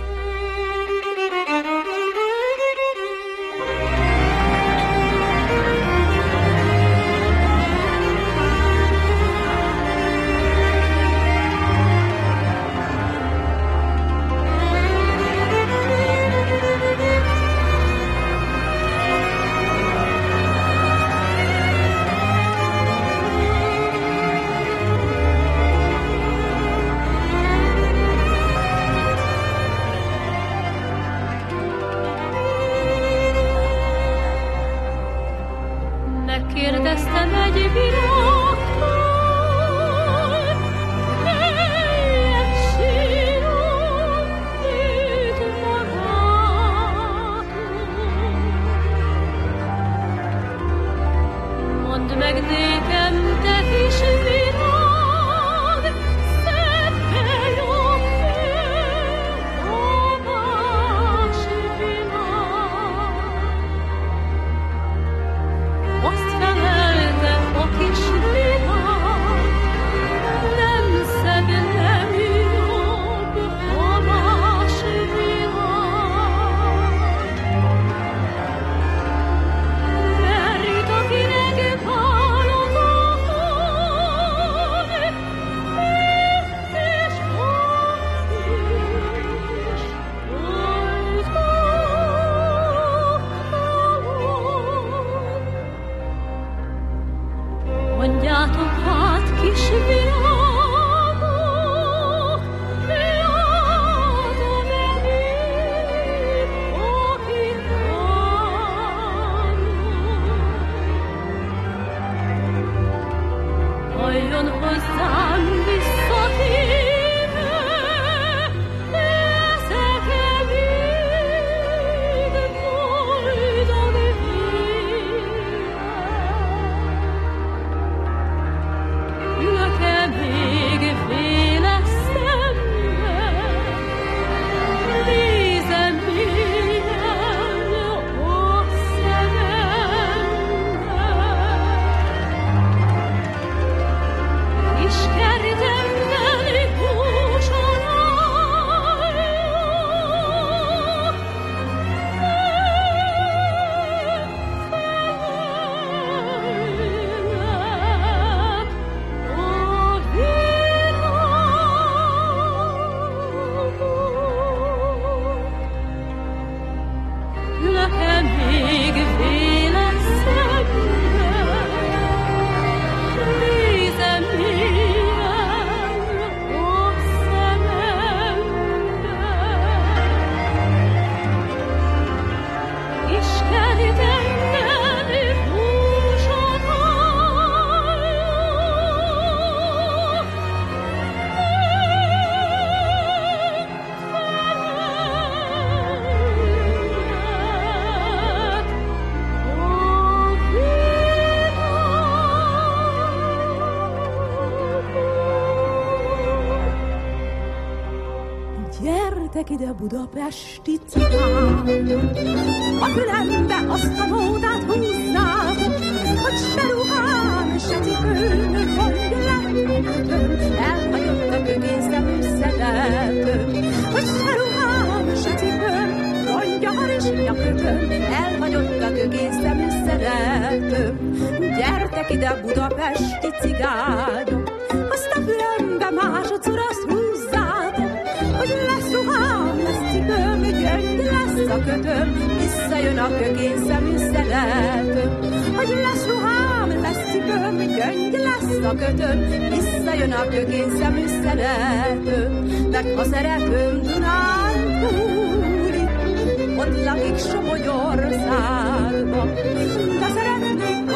Gyertek ide, budapesti cigányok, a fülembe azt a nótát húzzátok, hogy se ruhám, se cipőm, hogy lekötöm, elhagyottak egészen szeretőm, hogy se ruhám, se cipőm, rongyal és nyakötöm, elhagyottak egészen szeretőm. Gyertek ide, budapesti cigányok, azt a fülembe másodszor azt húzzátok, hogy lesz ruhám, lesz cipőm, gyöngy lesz a kötöm, visszajön a kökén szemű szeretőm. Hogy lesz ruhám, lesz cipőm, gyöngy lesz a kötöm, visszajön a kökén szemű szeretőm. Mert ha szeretőm Dunán túli, ott lakik Somogyországban, de szeretnék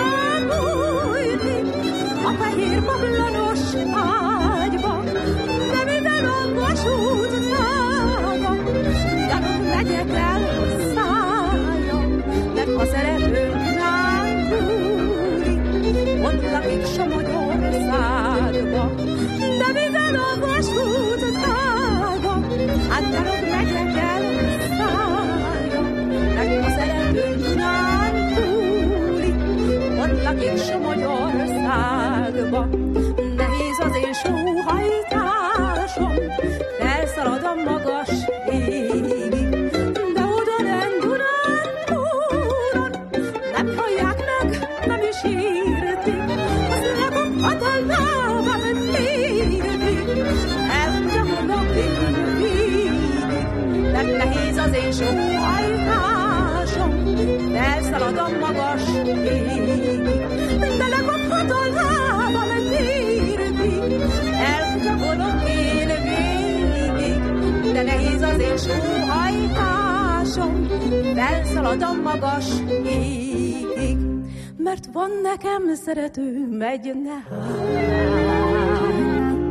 hozzám a fehér bablanos ágyba, de minden a vasúttába, gyanúbb megyek el hozzája, mert ha szeretőm Dunán túli, ott lakik Somogyországba, de minden a vasúttába, hát gyanúbb megyek el hozzája, mert ha szeretőm Dunán túli, ott lakik Somogyországba. Nehéz az én sóhajtásom, felszalad a magas égig, de oda lent Dunán túlon nem hallják meg, nem is értik, az lekophat a lábam végig, elcsapodok én végig, mert nehéz az én sóhajtásom, felszalad a magas égig, de lekophat a lábam végig, elcsapodok én végig, de nehéz az én sóhajtásom, felszalad a magas égig, mert van nekem szeretőm egy nehány,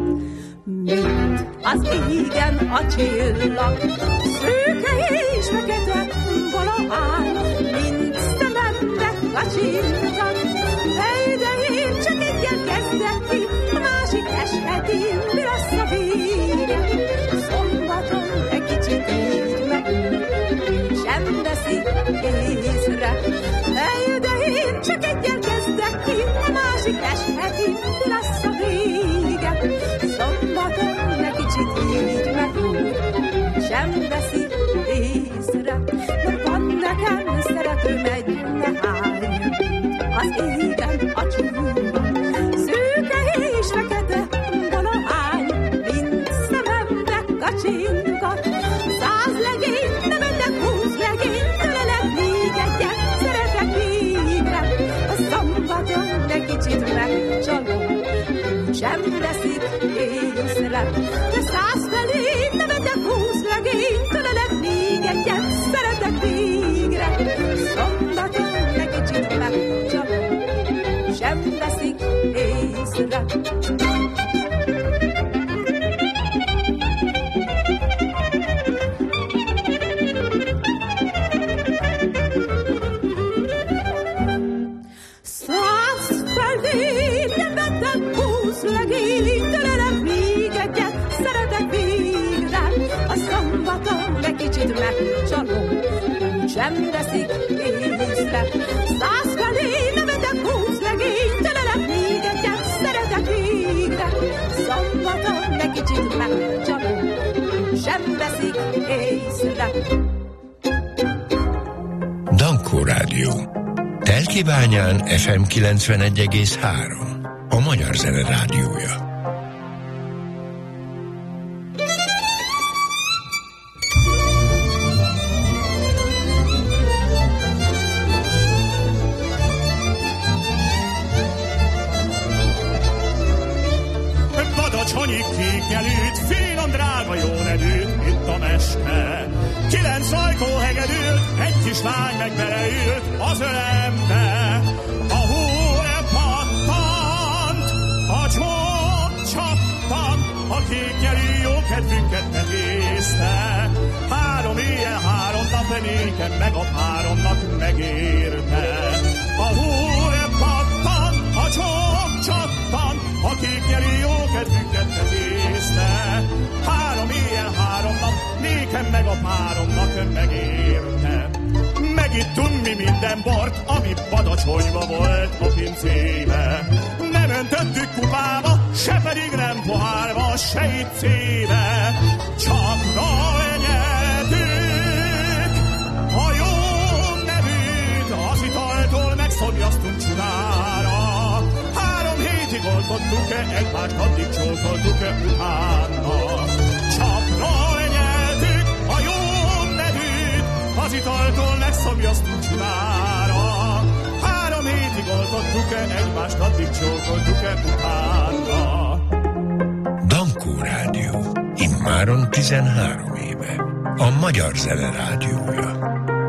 mint az égen a csillag, szőke és fekete valahány, mint szemembe kacsingat. Hely, de én csak egyen kezdek ki, a másik esheti, mi lesz a vége? Szombaton egy kicsit így meg, sem veszi észre. Hely, de én csak egyen kezdek ki, a másik esheti, mi lesz a vége? Szombaton egy kicsit így meg, sem veszi észre. Mert van nekem szeretőm egy nehány, az égen a csúva, szőke és fekete valahány, mint szemembe kacsingat. 100 legény, nem ennek 20 legény, tőlelek még egyet, szeretek végre. A szombaton egy kicsit megcsalom, sem veszik észre. De 100 felé, nem ennek 20 legény, tőlelek még egyet, szeretek végre. Szombaton egy kicsit megcsalom, sem veszik észre. Kicsit megcsalom, sem veszik észre. 100 felé nevetek 20 legény, telelek még egyet, szeretek végre. Szombaton egy kicsit megcsalom, sem veszik észre. Dankó Rádió. Telkibányán FM 91,3. A Magyar Zene Rádiója. Kékelűt, finom drága jó nedűt, itt a meste. 9 ajkó hegedült, egy kislány meg beleült az ölembe. A húre pattant, a csók csattant, a kékelű jó kedvünket nehézte. 3 éjjel, 3 nap nékem, meg a 3 nap megérte. A húre pattant, a csók csattant, a kékelű jó kedvünket nehézte. 3 éjjel, 3 a páromnak megérte. Megittunk mi minden bort, ami badacsonyva volt a pincébe. Nem öntöttük kupába, se pedig nem pohárba, se itt szébe. Csak nyertük a jó nevűt, az italtól megszomjaztunk csodára. 3 hétig oltottuk-e, egymást addig csókoltuk-e utána. Csak nyertük a jó nevűt, az italtól megszomjaztunk csodára. 3 hétig oltottuk-e, egymást addig csókoltuk-e utána. Dankó Rádió. Immáron 13 éve. A Magyar Zene Rádiója.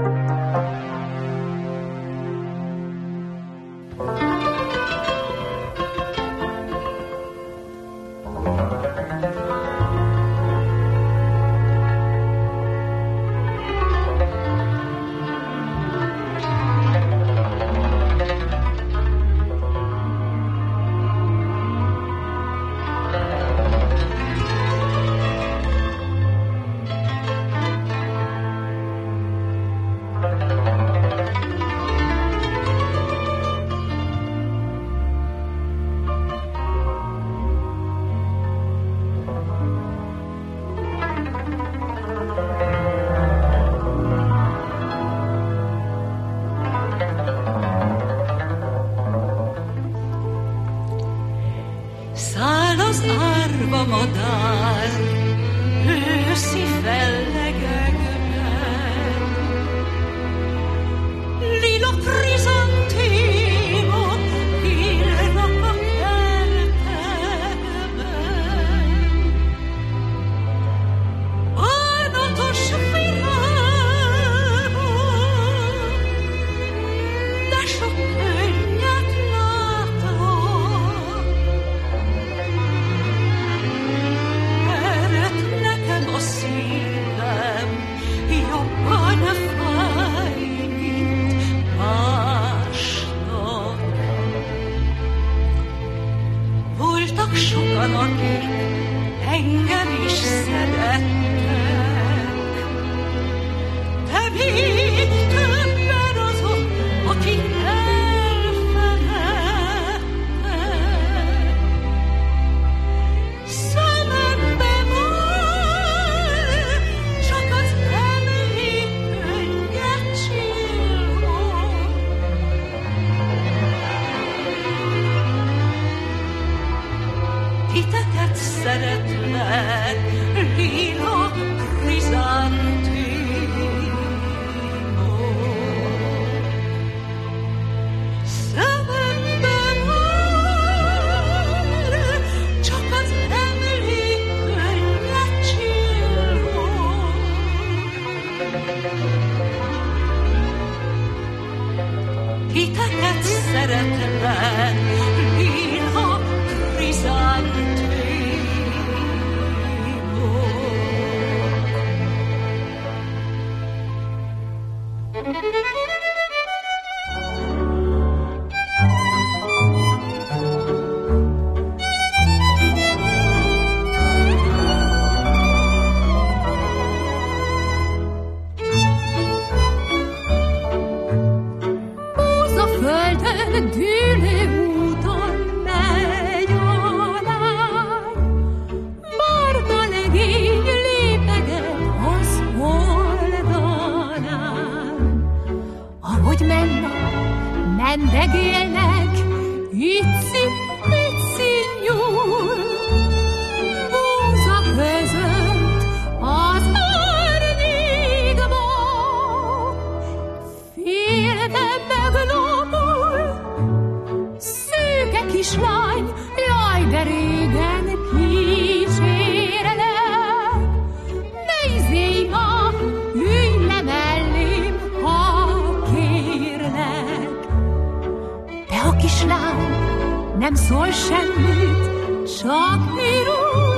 Nem szól semmit, csak pirul,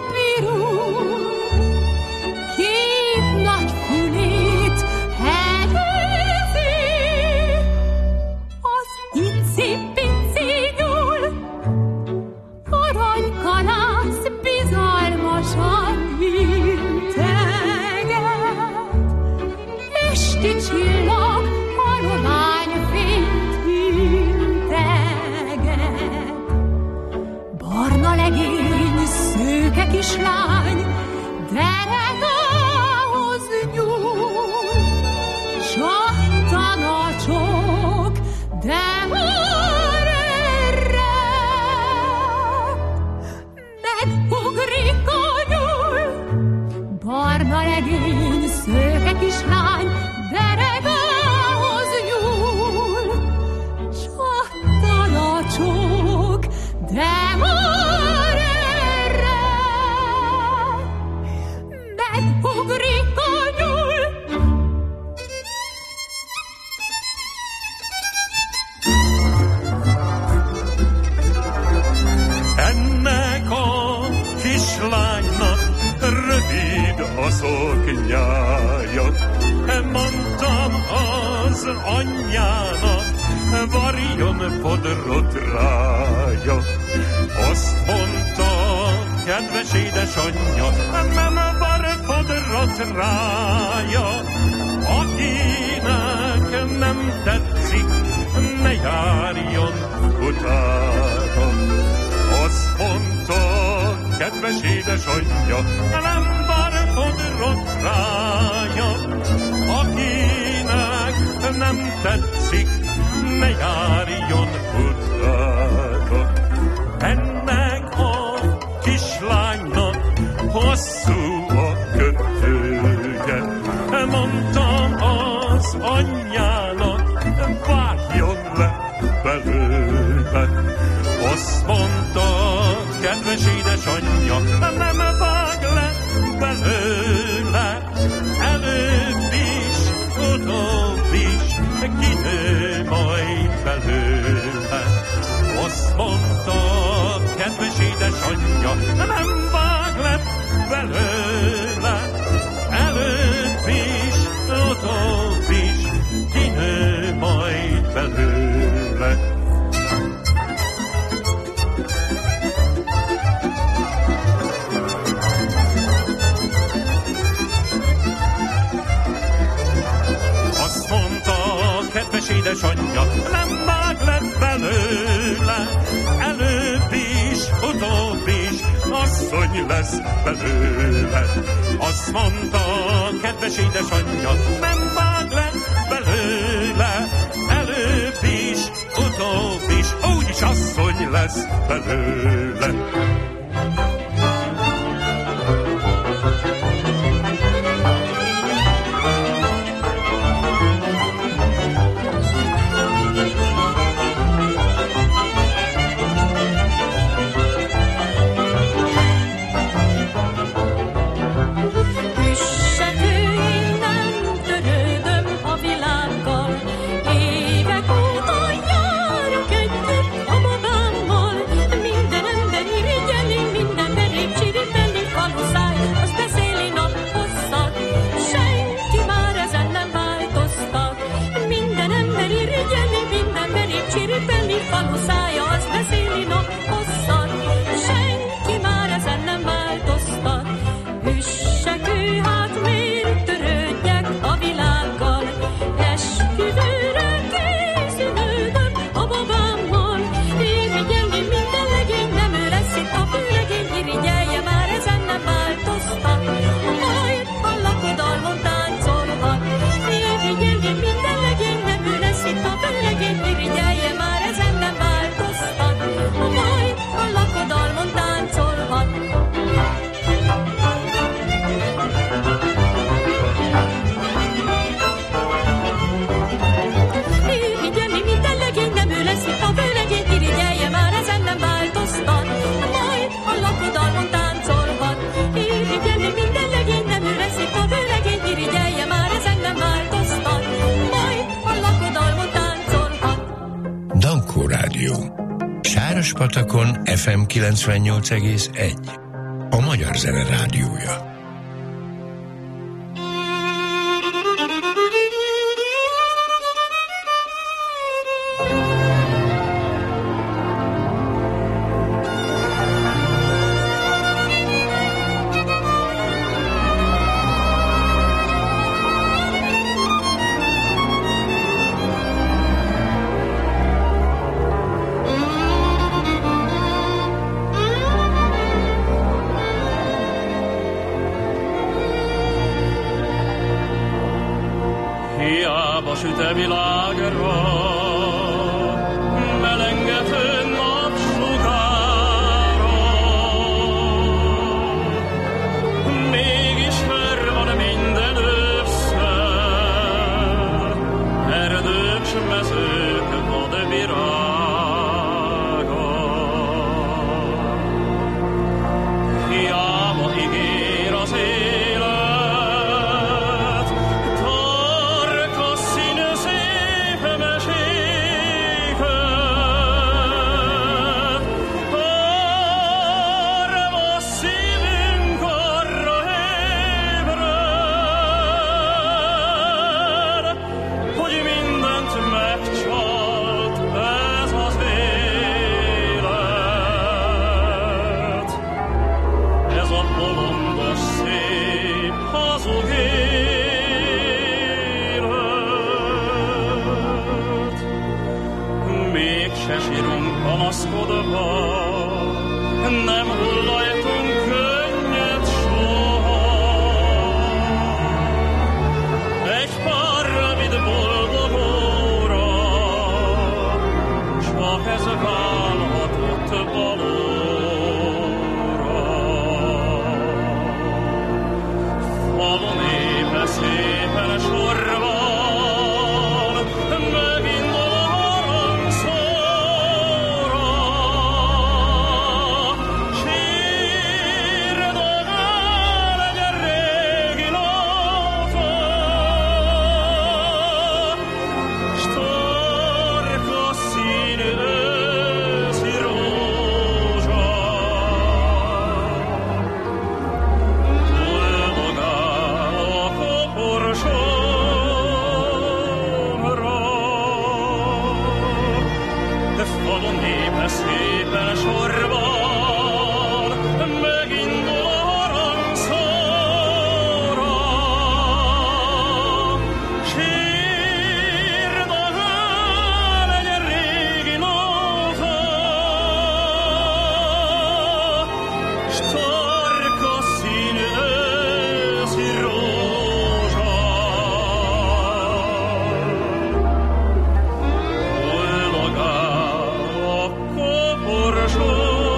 pirul. Két nagy fülét hegezi, az icipici nyúl. Aranykalász bizalmasan integet. barna legény, szőke kislány, derekához nyúl. Csattan a csók, de már erre megugrik a nyúl. Ennek a kislánynak rövid a szoknyája. Mondtam az anyjának, varjon fodrot rája. Azt mondta, kedves édesanyja, nem var fodrot rája. Akinek nem tetszik, ne járjon utána. Azt mondta, kedves édesanyja, nem var fodrot rája. Akinek nem tetszik, ne járjon utána. Ennek a kislánynak hosszú a kötője. Mondtam az anyjának, vágjon le belőle. Azt mondta, kedves édesanyja, nem vág le belőle. Előbb is, utóbb is, kinő majd belőle. Azt mondta, kedves édesanyja, nem vág le belőle. Előbb is, utóbb is, kinő majd belőle. Azt mondta, kedves édesanyja, nem vág le belőle. Előbb is, utóbb is, asszony lesz belőle. Azt mondta, kedves édesanyja, nem vág le belőle. Előbb is, utóbb is, úgyis asszony lesz belőle. Patakon FM 98,1. A Magyar Zene Rádiója. Süte világra, melengető napsugára, mégis hör Falon épe szépen sorban, megindul a harangszóra. Sírdogál egy régi nóta, s torka színű őszi rózsa. Boldogál a koporsomra, de falon épe szépen sorban, megindul a harangszóra. Sírdogál egy régi nóta, s torka színű őszi rózsa. Boldogál a koporsomra.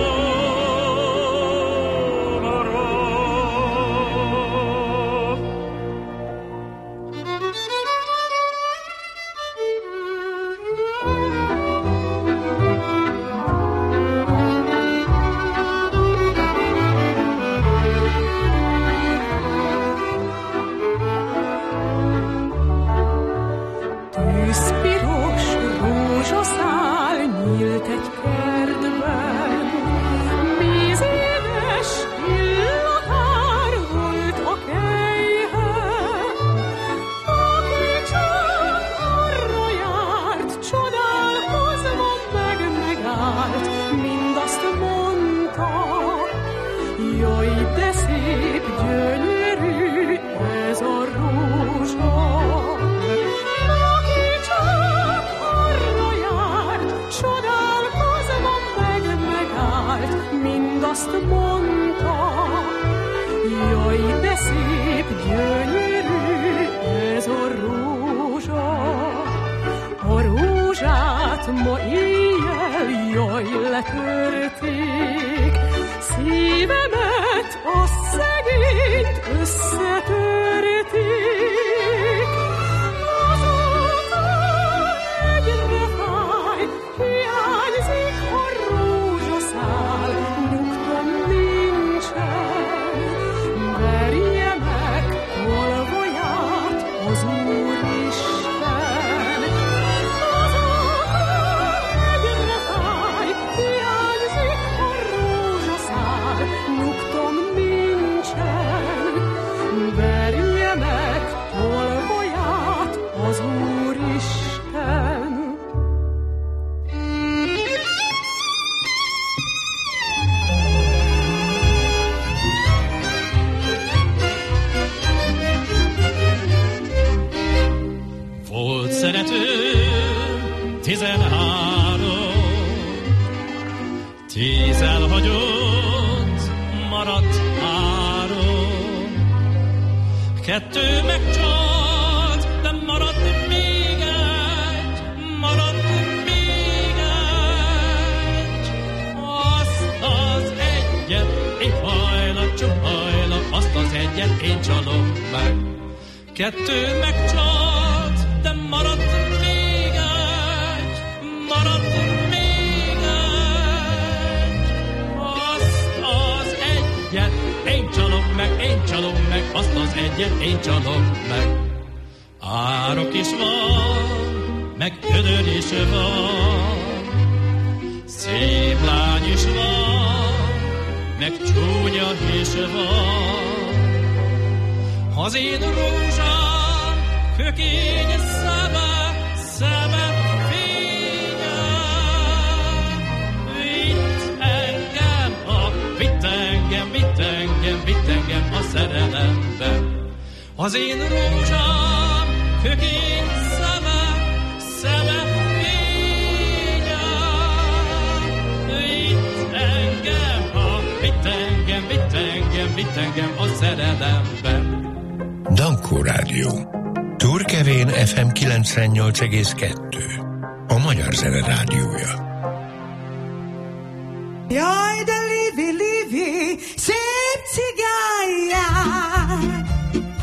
Tűzpiros rózsaszál nyílt egy kertben, vízédes illatár volt a kelyhe. Aki csak arra járt, csodálkozva megállt, mindazt mondta, jaj, de szép, gyönyörű ez a rózsa. Aki csak arra járt, csodálkozva megállt, mindazt mondta, jaj, de szép, gyönyörű ez a rózsa. A rózsát ma éjjel, jaj, letörték, szívemet, a szegényt összetörték. Azóta egyre fáj, hiányzik a rózsaszál, nyugtom nincsen. Verje meg tolvaját az Úristen. Azóta egyre fáj, hiányzik a rózsaszál, nyugtom nincsen. Verje meg tolvaját az Úristen. Volt szerető 13, 10 elhagyott, maradt 3. 2 megcsalt, de maradt még egy, maradt még egy. Azt az egyet, én hajlak, csuhajlak, azt az egyet én csalom meg. 2 megcsalt, de maradt még egy, maradt még egy. Azt az egyet én csalom meg, én csalom meg, azt az egyet én csalom meg. Árok is van, meg ködör is van, szép lány is van, meg csúnya is van. Az én rózsám kökény szeme, szeme fénye. Vitt engem a szerelembe. Az én rózsám kökény szeme, szeme fénye. Vitt engem a szerelembe. Dankó Rádió. Turkevén FM 98,2. A Magyar Zene Rádiója. Jaj, de Livi, Livi, szép cigányjár,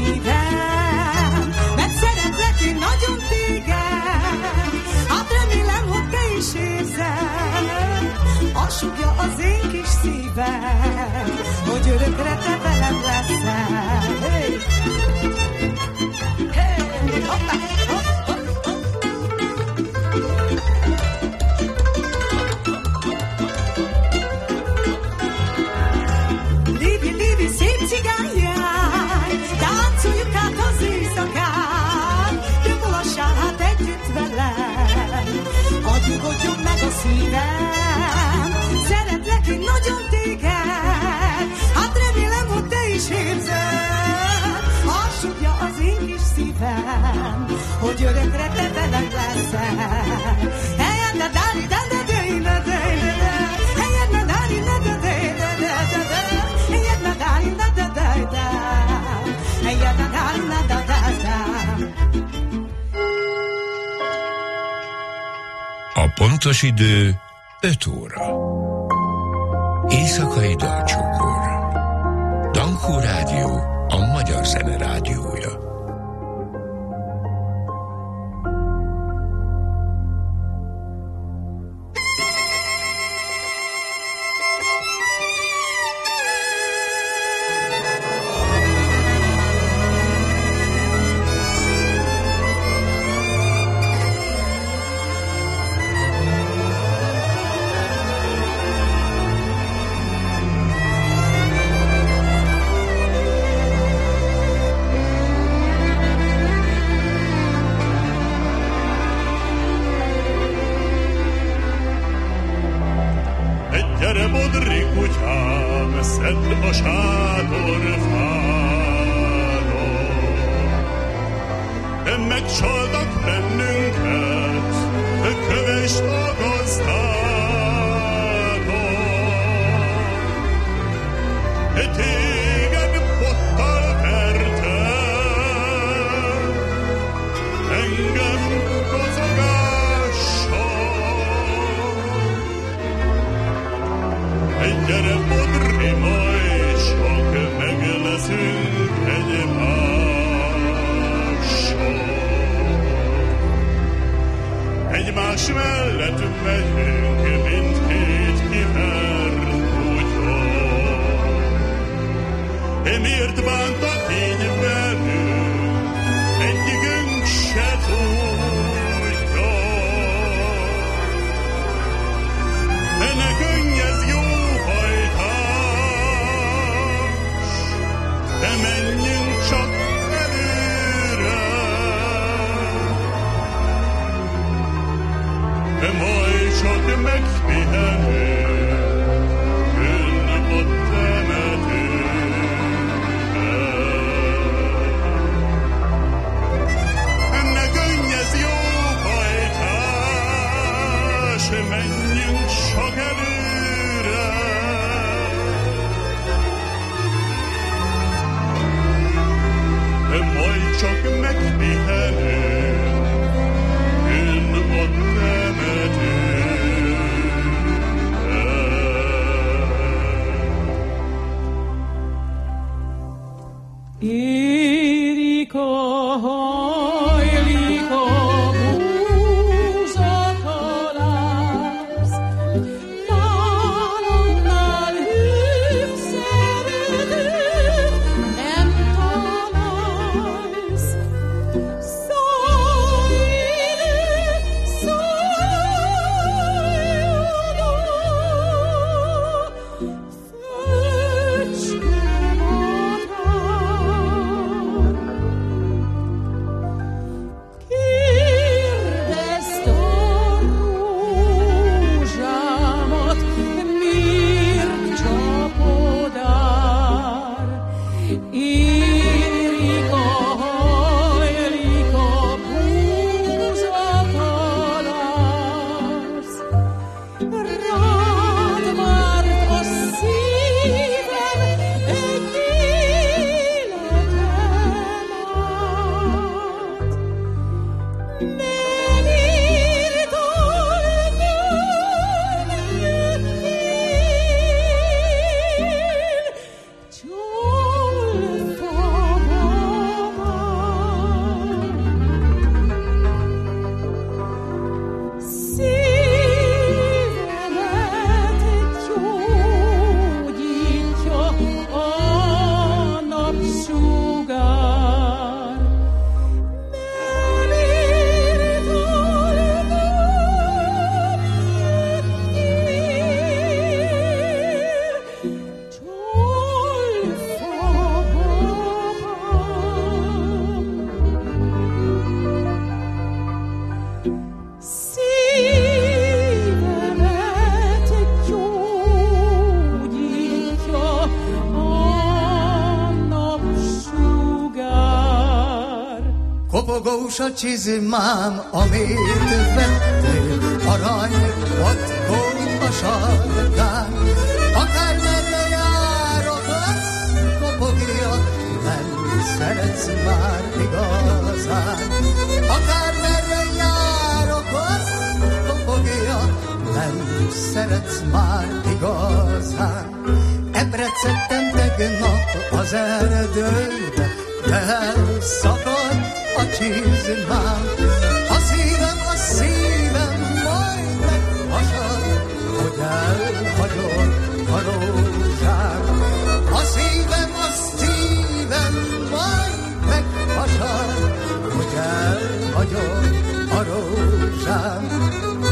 szívem, mert szeretlek én nagyon téged. Hát remélem, hogy te is érzed, azt sugja az én kis szívem, hogy örökre te velem leszel. Hey! Hey! Hoppá! Lévi, szép cigányjár, táncoljuk át az éjszakát, de mulassál hát együtt velem, hadd nyugodjon meg a szívem. Szeretlek én nagyon téged, hát remélem, hogy te is érzed, azt sugja az én kis szívem, hogy örökre te velem leszel. Helyen, de dáli, de A pontos idő 5 óra. Éjszakai dalcsokor. Dankó Rádió, a magyar zene rádiója. rózsa csizmám, amit vettél, arany patkó a sarkán. Akármerre járok, azt kopogja, nem szeretsz már igazán. Akármerre járok, azt kopogja, nem szeretsz már igazán. Ebredszettem tegnap az erdőbe, de elszakadt a csizmám. A szívem majd meghasad, hogy elhagyod a rózsám. A szívem majd meghasad, hogy elhagyod a rózsám.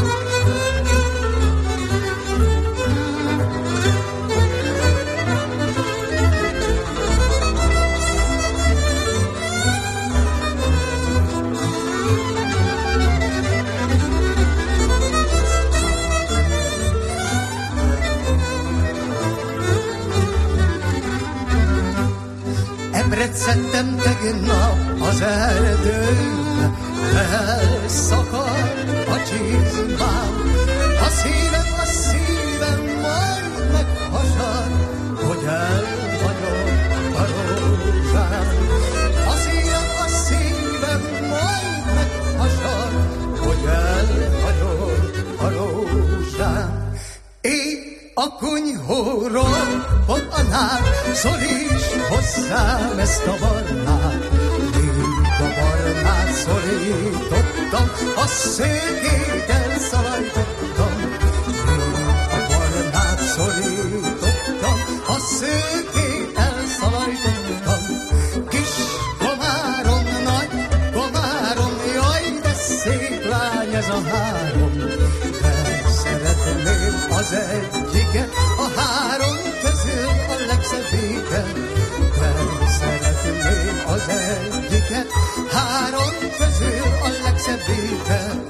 Ebredszettem tegnap az erdőbe, elszakadt a csizmám. A szívem majd meghasad, hogy elhagyod a rózsám. A szívem majd meghasad, hogy elhagyod a rózsám. Épp a kunyhóról annál szólíts hozzám ezt a barnát. Még a barnát szorítottam, a szőkét elszalajtottam. Még a barnát szorítottam, a szőkét elszalajtottam. Kis komárom, nagy komárom, jaj, de szép lány ez a három. De szeretném az egyiket, a három közül a legszebbiket. De szeretném az egyiket, három közül a legszebbiket.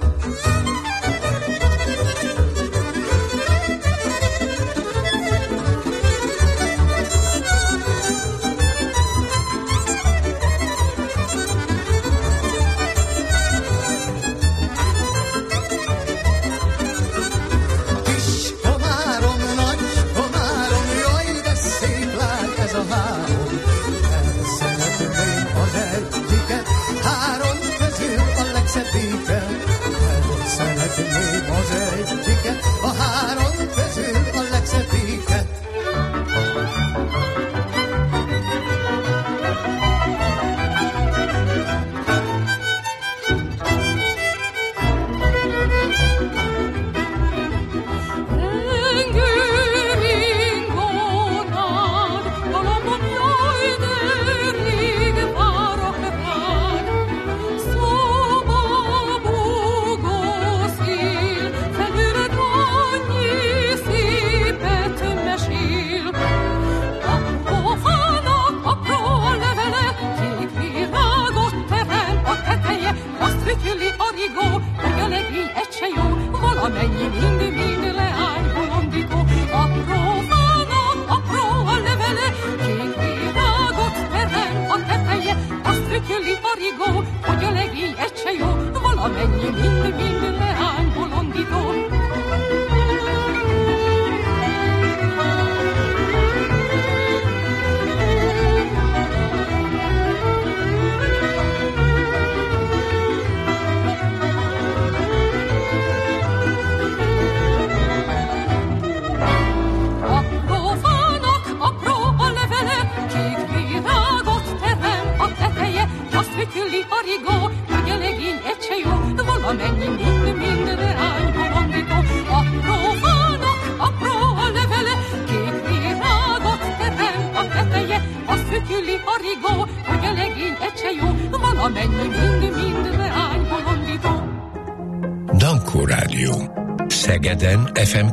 Dankó Rádió. Szegeden FM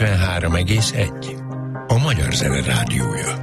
93,1. A Magyar Zene Rádiója.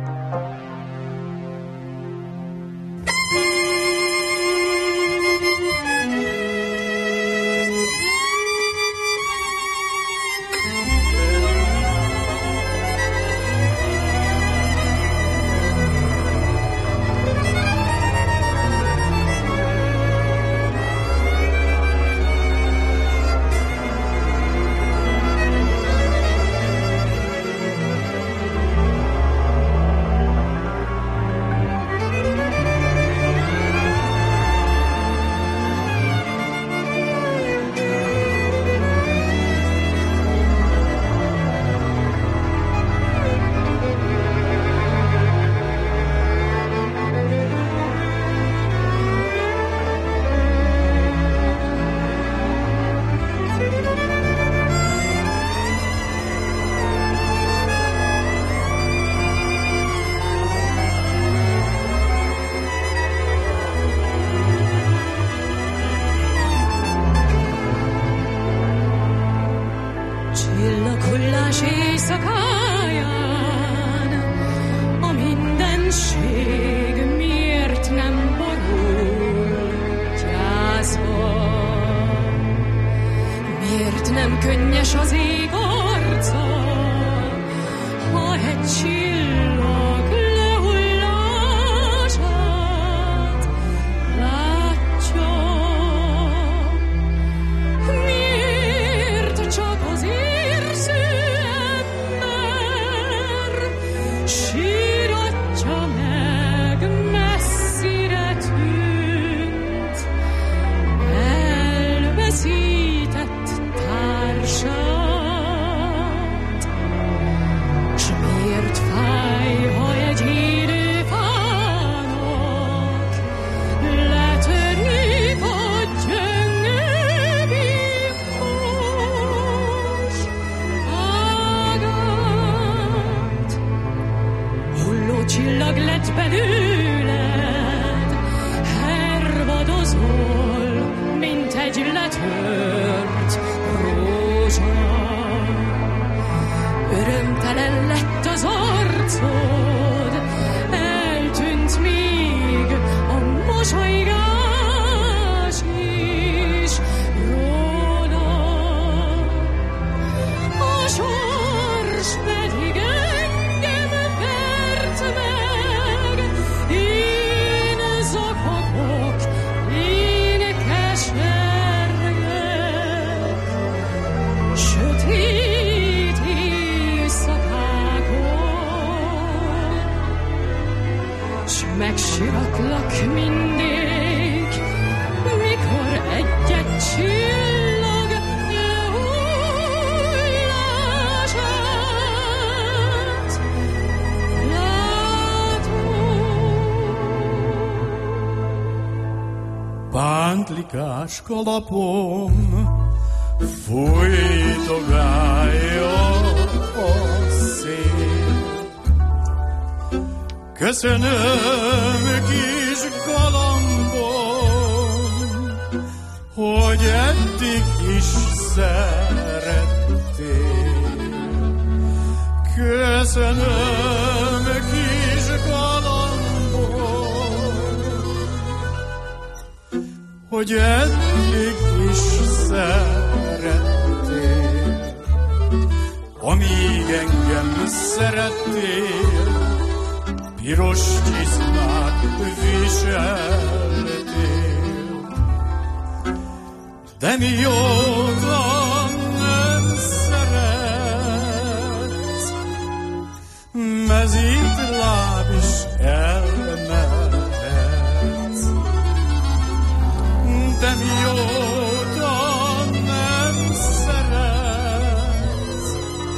Csillaghullás éjszakáján a mindenség miért nem borul gyászba? Miért nem könnyes az ég arca, ha egy csillag lehullását látja? Miért csak az érző ember síratja meg messzire tűnt, elveszített társát? S miért fáj, ha egy élő fának letörik a gyöngő bívós ágát? Hulló csillag lett belőled, hervadozol, mint egy letört rózsa. Örömtelen lett az arcod, eltűnt még a mosolygás is rólad. A sors pedig engem vert meg, én zokogok, én kesergek. Sötét éjszakákon, s megsiratlak mindig, mikor egy-egy csillag lehullását látom. Pántlikás kalapom fújtogálja a szél. Köszönöm, kis galambom, hogy eddig is szerettél. Köszönöm, kis galambom, hogy eddig is szerettél. Amíg engem szerettél, piros csizmát viseltél. De mióta nem szeretsz, mezítláb is elmehetsz. De mióta nem szeretsz,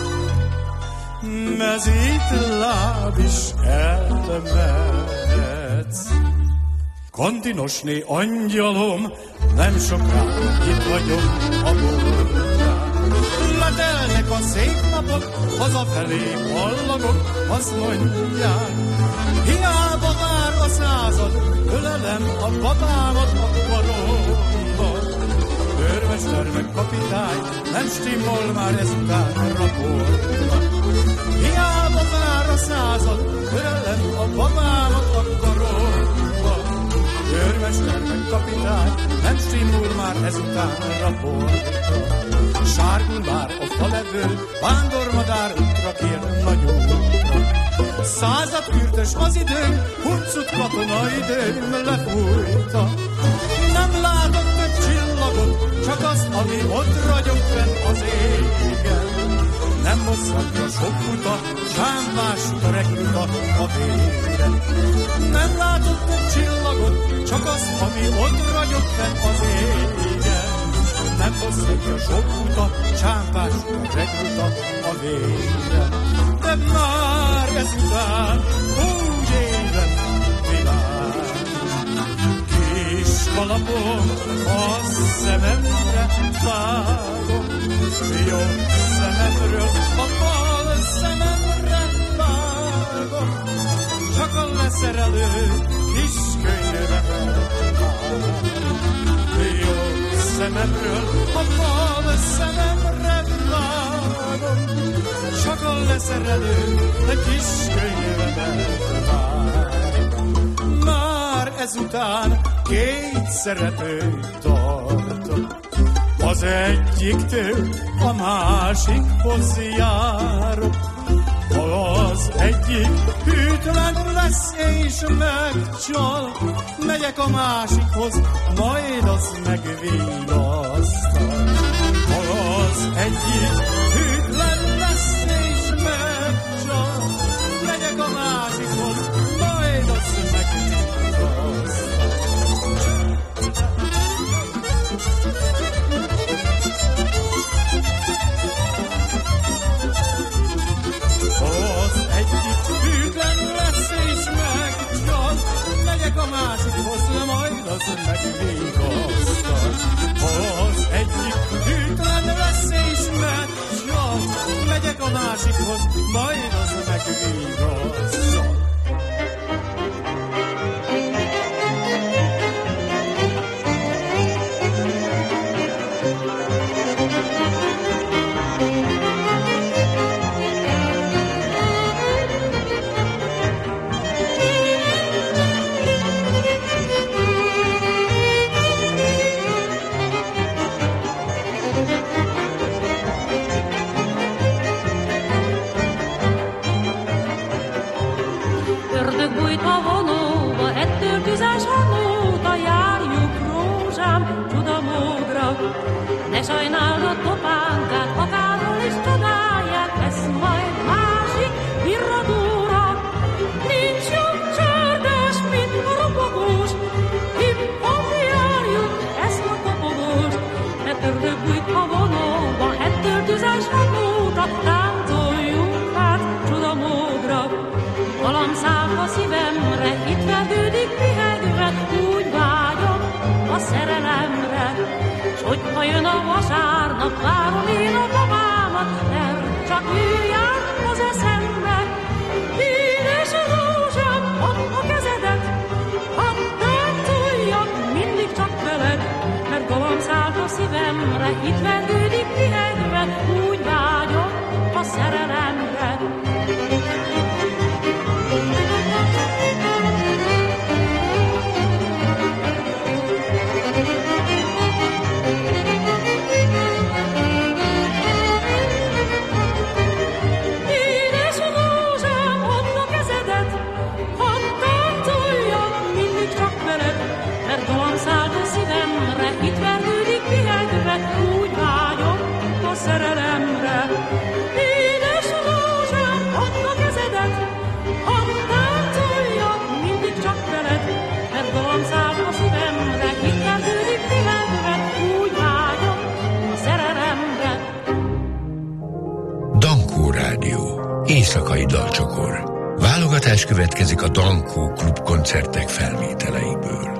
mezítláb is elmehetsz. Kantinosné angyalom, nem soká itt vagyok a boltján. Letelnek a szép napok, hazafelé ballagok, azt mondják. Hiába vár a század, ölelem a babámat a karomba. Őrmester meg kapitány, nem stimmol már ezután a raportba. Hiába vár a század, ölelem a babámat a karomba. Őrmester meg kapitány, nem stimmul már ezután a raportba. Sárgul már a falevő, vándormadár útra kér nagy útra. 100 kürtös az időm, huncut katona időm lefújta. Nem látott több csillagot, csak azt, ami ott ragyog fenn az égen. Nem mosszantja sok uta, sámpás rekrüta a végre. Nem látott több csillagot, csak azt, ami ott ragyog fenn az égen. Nem mosszantja sok uta, sámpás rekrüta a végre. De már ezután úgy élet világ. Kis kalapom a szememre vágom, jobb szememről a bal szememre vágom. Csak a leszerelő kis könyvre vágom. Jobb szememről a bal szememre vágom. szerelő kis könyvedet vár. Már ezután két szerető tart, az egyiktől a másikhoz járok. Ha az egyik hűtlen lesz és megcsal, megyek a másikhoz, majd az megvigasztal. Ha az egyik hűtlen lesz és megcsal, megyek a másikhoz, majd az megvigasztal. Az egyik hűtlen lesz és megcsal, megyek a másikhoz, majd az megvigasztal. Az egyik hűtlen lesz és megcsal, megyek a másikhoz, majd az megvigasztal. Ne sajnáld a topánkát, ha kárról is csodálják, lesz majd másik virradóra. Nincs jobb csárdás, mint a ropogós, hip-hop járjuk ezt a kopogós. Mert ördögbújt a vonóba, ettől tüzes hanóta, táncoljunk hát csodamódra. Galamszáll a szívemre, itt verdődik pihegve, úgy vágyom a szerelemre. S hogyha jön a vasárnap, várom én a babámat, mert csak ő jár az eszembe. Édes rózsám, add a kezedet, hadd táncoljak mindig csak veled, mert galamszáll a szívemre, itt verdődik pihegve, úgy vágyom a szerelemre. Szerelemre. Édes rózsám, add a kezedet, hadd táncoljak mindig csak veled, mert galamszáll a szívemre, itt verdődik pihegve, úgy vágyom a szerelemre. Dankó Rádió, éjszakai dalcsokor. Válogatás következik a Dankó Klub koncertek felvételeiből.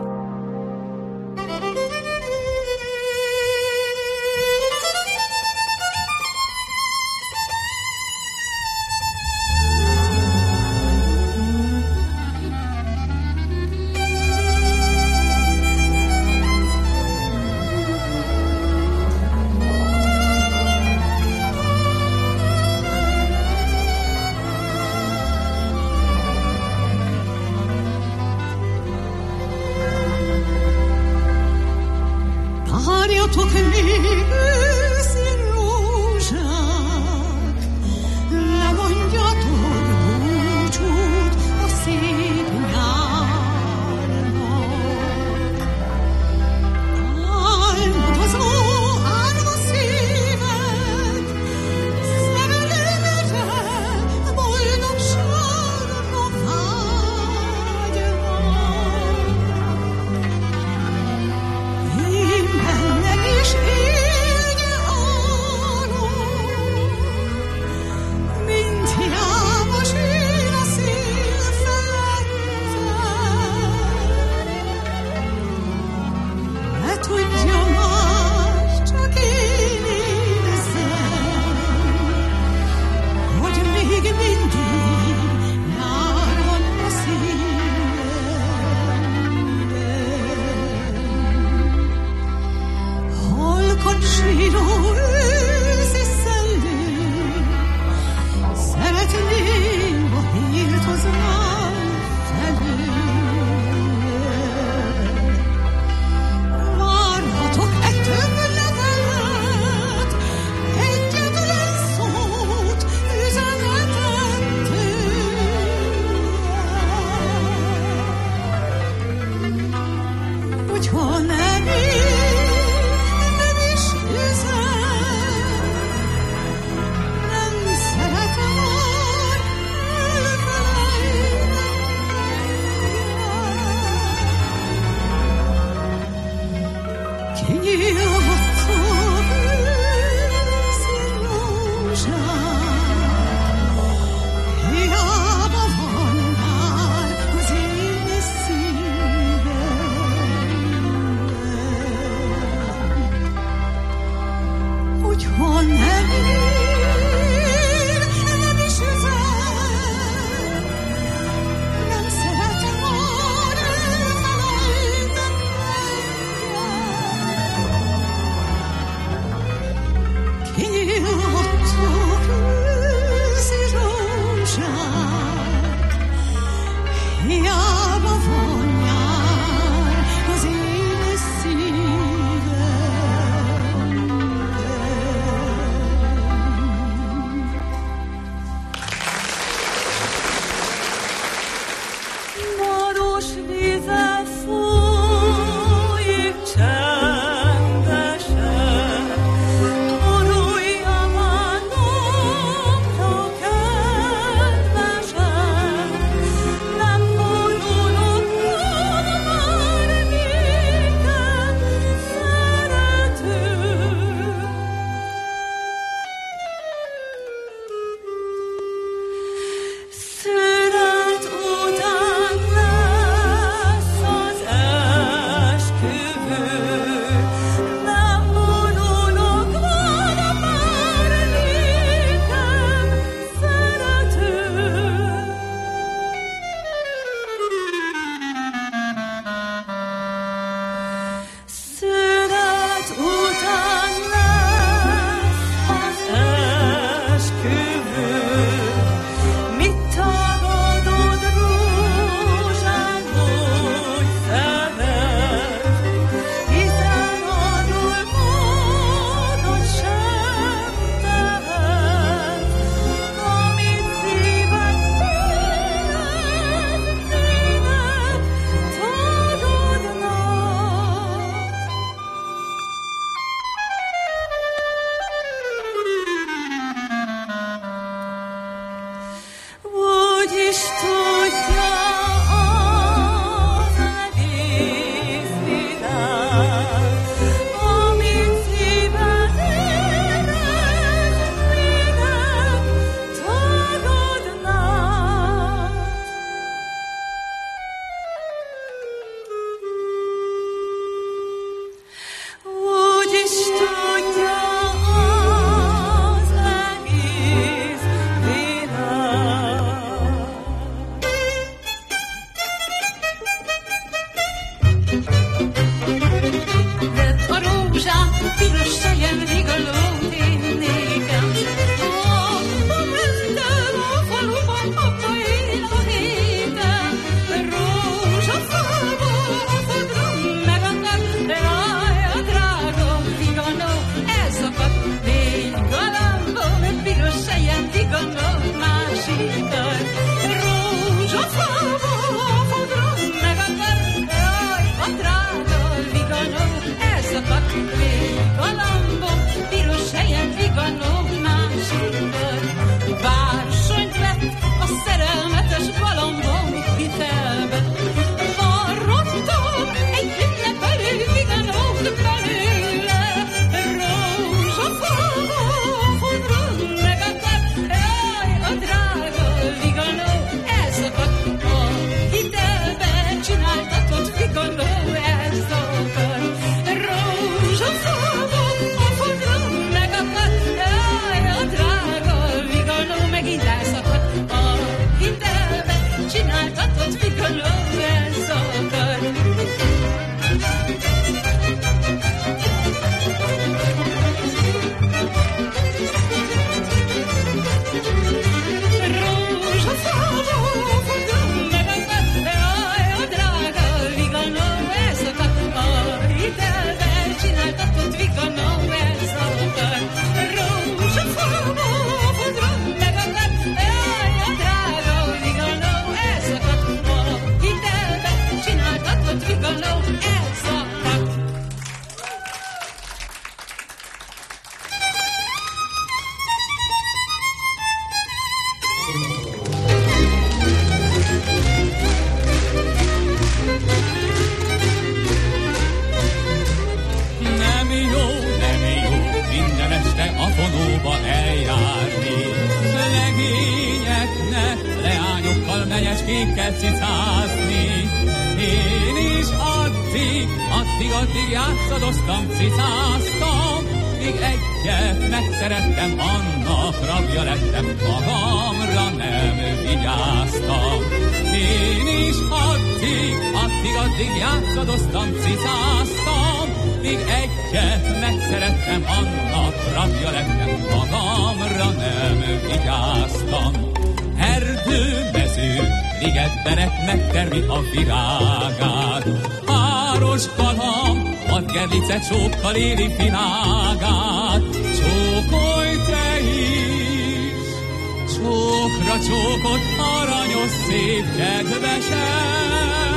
kell cicázni. Én is addig játszadoztam, cicáztam, míg egyet megszerettem, annak rabja lettem, magamra nem vigyáztam. Én is addig játszadoztam, cicáztam, míg egyet megszerettem, annak rabja lettem, magamra nem vigyáztam. Erdő, mező, ligetberek megtermi a virágát, páros kalam, vadgerlice csókkal éli világát. Csókolj te is, csókra csókot, aranyos szép kedvesem.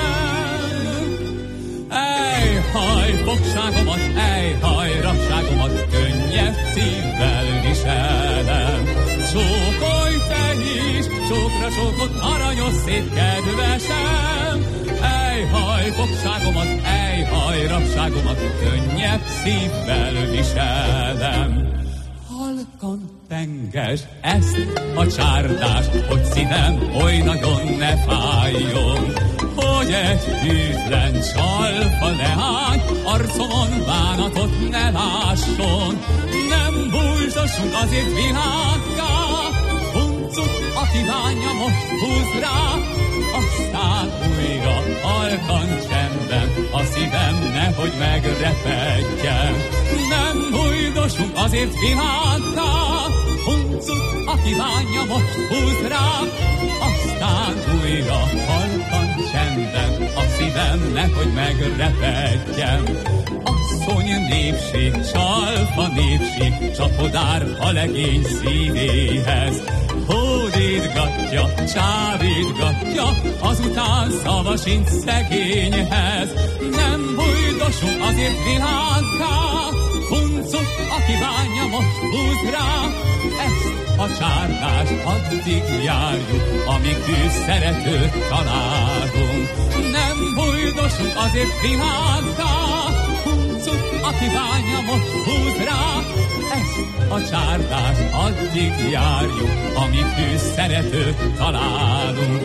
Ejhaj, fogságomat, ejhaj, rabságomat, könnyed szívvel viselem. Csókolj te is, csókra csókot, aranyos szép kedvesem. Ejhaj, fogságomat, ejhaj, rabságomat, könnyebb szívvel viselem. Halkan pengesd ezt a csárdást, hogy szívem oly nagyon ne fájjon, hogy egy hűtlen csalfa leány arcomon bánatot ne lásson. Nem bújtassunk azért világgá, huncut a kívánja most húz rá, aztán újra halkan csendben a szívem nehogy megrepedjen. Nem bújtassunk azért világgá, huncut a kívánja most húz rá, aztán újra halkan csendben a szívem nehogy megrepedjen. Asszony népség, csalfa népség, csapodár a legény szívéhez. Hódítgatja, csábítgatja, azután szava sincs szegényhez. Nem bújtassunk azért világgá, huncut a kívánja most húz rá, ezt a csárdást addig járjuk, amíg tűz szeretőt találunk. Nem bújtassunk azért világgá, huncut a kívánja most húz rá, ezt a csárdást addig járjuk, amíg tűz szeretőt találunk.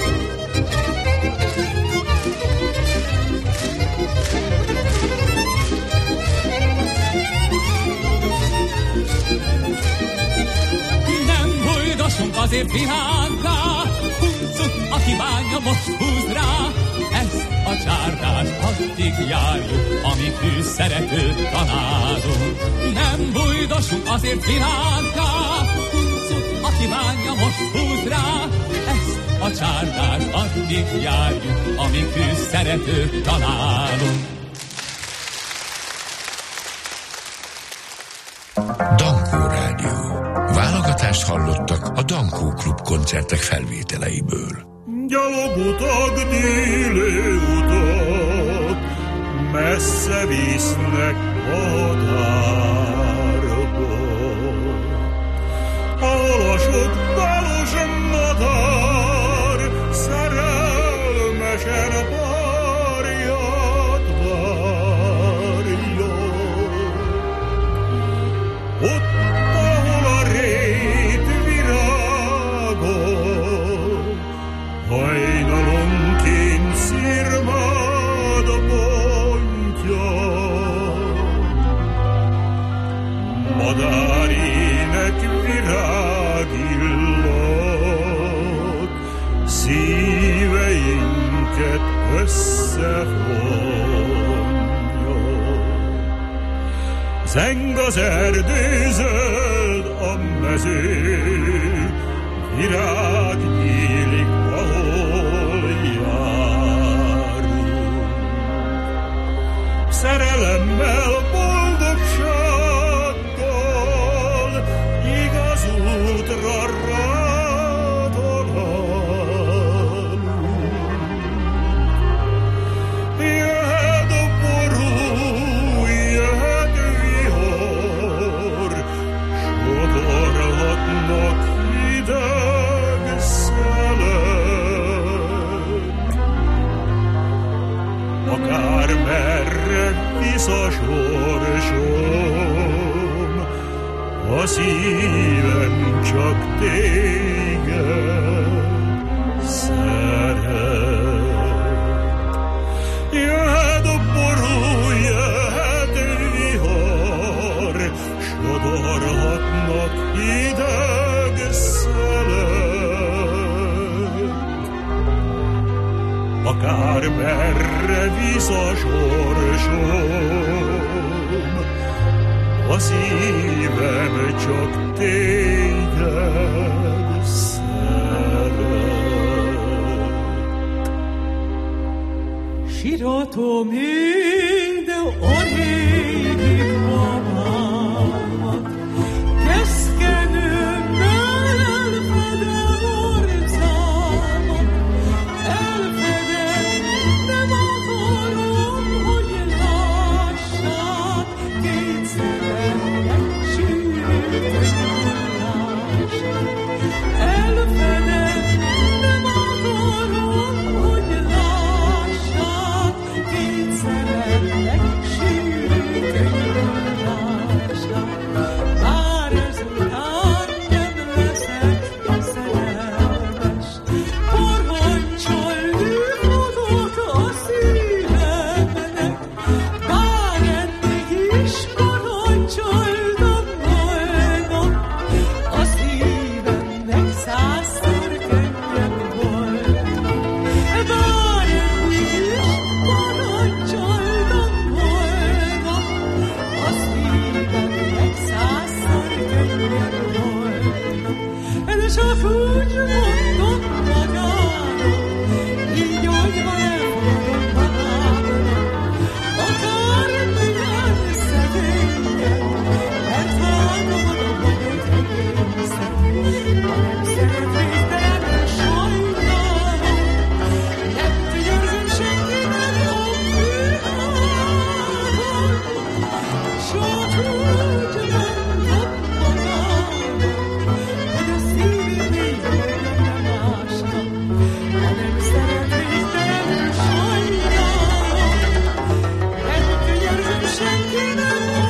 Azért világgá, huncut a kívánja most húz rá, ezt a csárdást addig járjuk, amíg tűz szeretőt találunk. Nem bújtassunk azért világgá, huncut a kívánja most húz rá, ezt a csárdást addig járjuk, amíg tűz szeretőt találunk. Dankó Rádió. Válogatást hallottak a Dankó Klub koncertek felvételeiből. Gyalogutak, déli utak, messze visznek határba. Halasod, balos madár, szerelmesen párját várja. Ott hajnalonként szirmád bontja, madárének virágillat, szíveinket összefonja. Zeng az erdő, zöld a mező, virág nyílik, ahol járunk. Szerelemmel, boldogsággal, igaz útra rátalálunk. Jöhet a ború, jöhet vihar, sodorhatnak hideg szelek. Akármerre visz a sorsom, a szívem csak téged Jöhet a ború, jöhet vihar, sodorhatnak hideg szelek. Akár merre visz a sorsom, a szívem csak téged szeret. Siratom ide a régi babámat, keszkenőmmel elfedem orcámat, elfedem, nem akarom, hogy lássák, két szememnek sűrűt lássák. Elfedem, nem akarom, hogy lássák, két szememnek sűrűt lássák. Bár ezután nem leszek szerelmes, parancsolni fogok a szívemnek, bár eddig is parancsoltam volna, a szívemnek százszor könnyebb volna. Bár eddig is parancsoltam volna, a szívemnek százszor könnyebb volna. De csak úgy mondom magának, így olyva elfogadom magának, akár milyen szegényen, mert várom oda magad egészen. Ha nem szeret végtelen, sajnálom, nem tügyörgöm senkinek a világon. Csak úgy mondom magának, hogy a szívem így nem másnak. Ha nem szeret végtelen, sajnálom, nem tügyörgöm senkinek a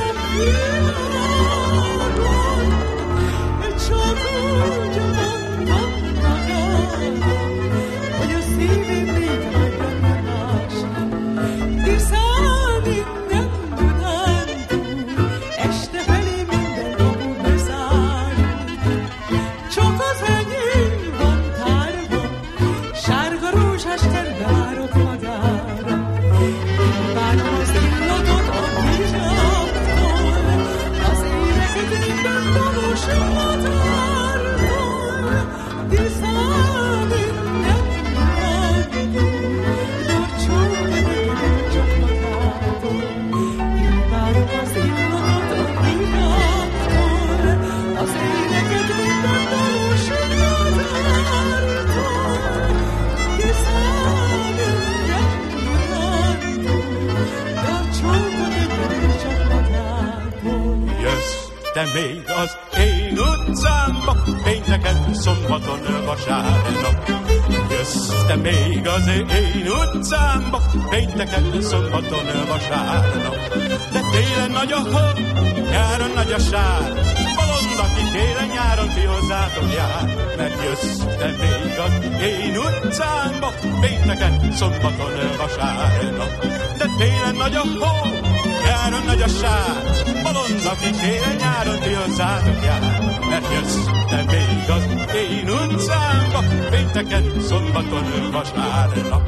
világon. Csak úgy mondom magának, hogy a szívem így nem másnak. Tisztán innen Dunántúl, este felé minden kapu bezárult. Csak az enyém van tárva, sárga rózsás terve várok magára. Kívánom az illatot a vizsgáktól, az éneket minden valós határtól. Tisztán innen Dunántúl, Dorcsó megyek csak magától. Kívánom az illatot a vizsgáktól, az éneket minden valós határtól. Tisztán innen Dunántúl, Dorcsó megyek csak magától. Jössz te még az én utcámba, pénteken, szombaton, vasárnap. Jössz te még az én utcámba, pénteken, szombaton, vasárnap. De télen nagy a hó, nyáron nagy a sár, bolond, aki télen, nyáron ti hozzátok jár. Mert jössz te még az én utcámba, pénteken, szombaton, vasárnap. De télen nagy a hó, nyáron nagy a sár, bolond, aki télen, nyáron ti hozzátok jár. Mert jössz te még az én utcámba, pénteken, szombaton, vasárnap.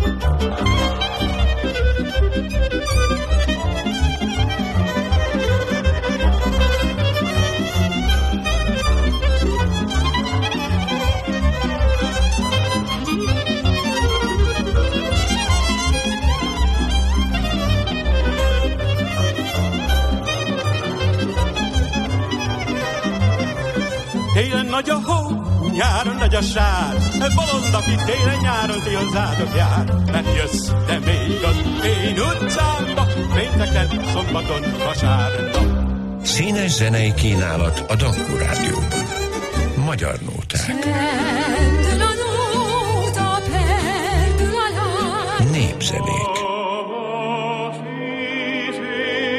Télen nagy a hó, nyáron nagy a sár, bolond, aki télen, nyáron ti hozzátok jár. Mert jössz te még az én utcámba, pénteken, szombaton, vasárnap. Színes zenei kínálat a Dankó Rádióban. Magyar nóták. Pendül a nóta, pendül a lány. Népzenék.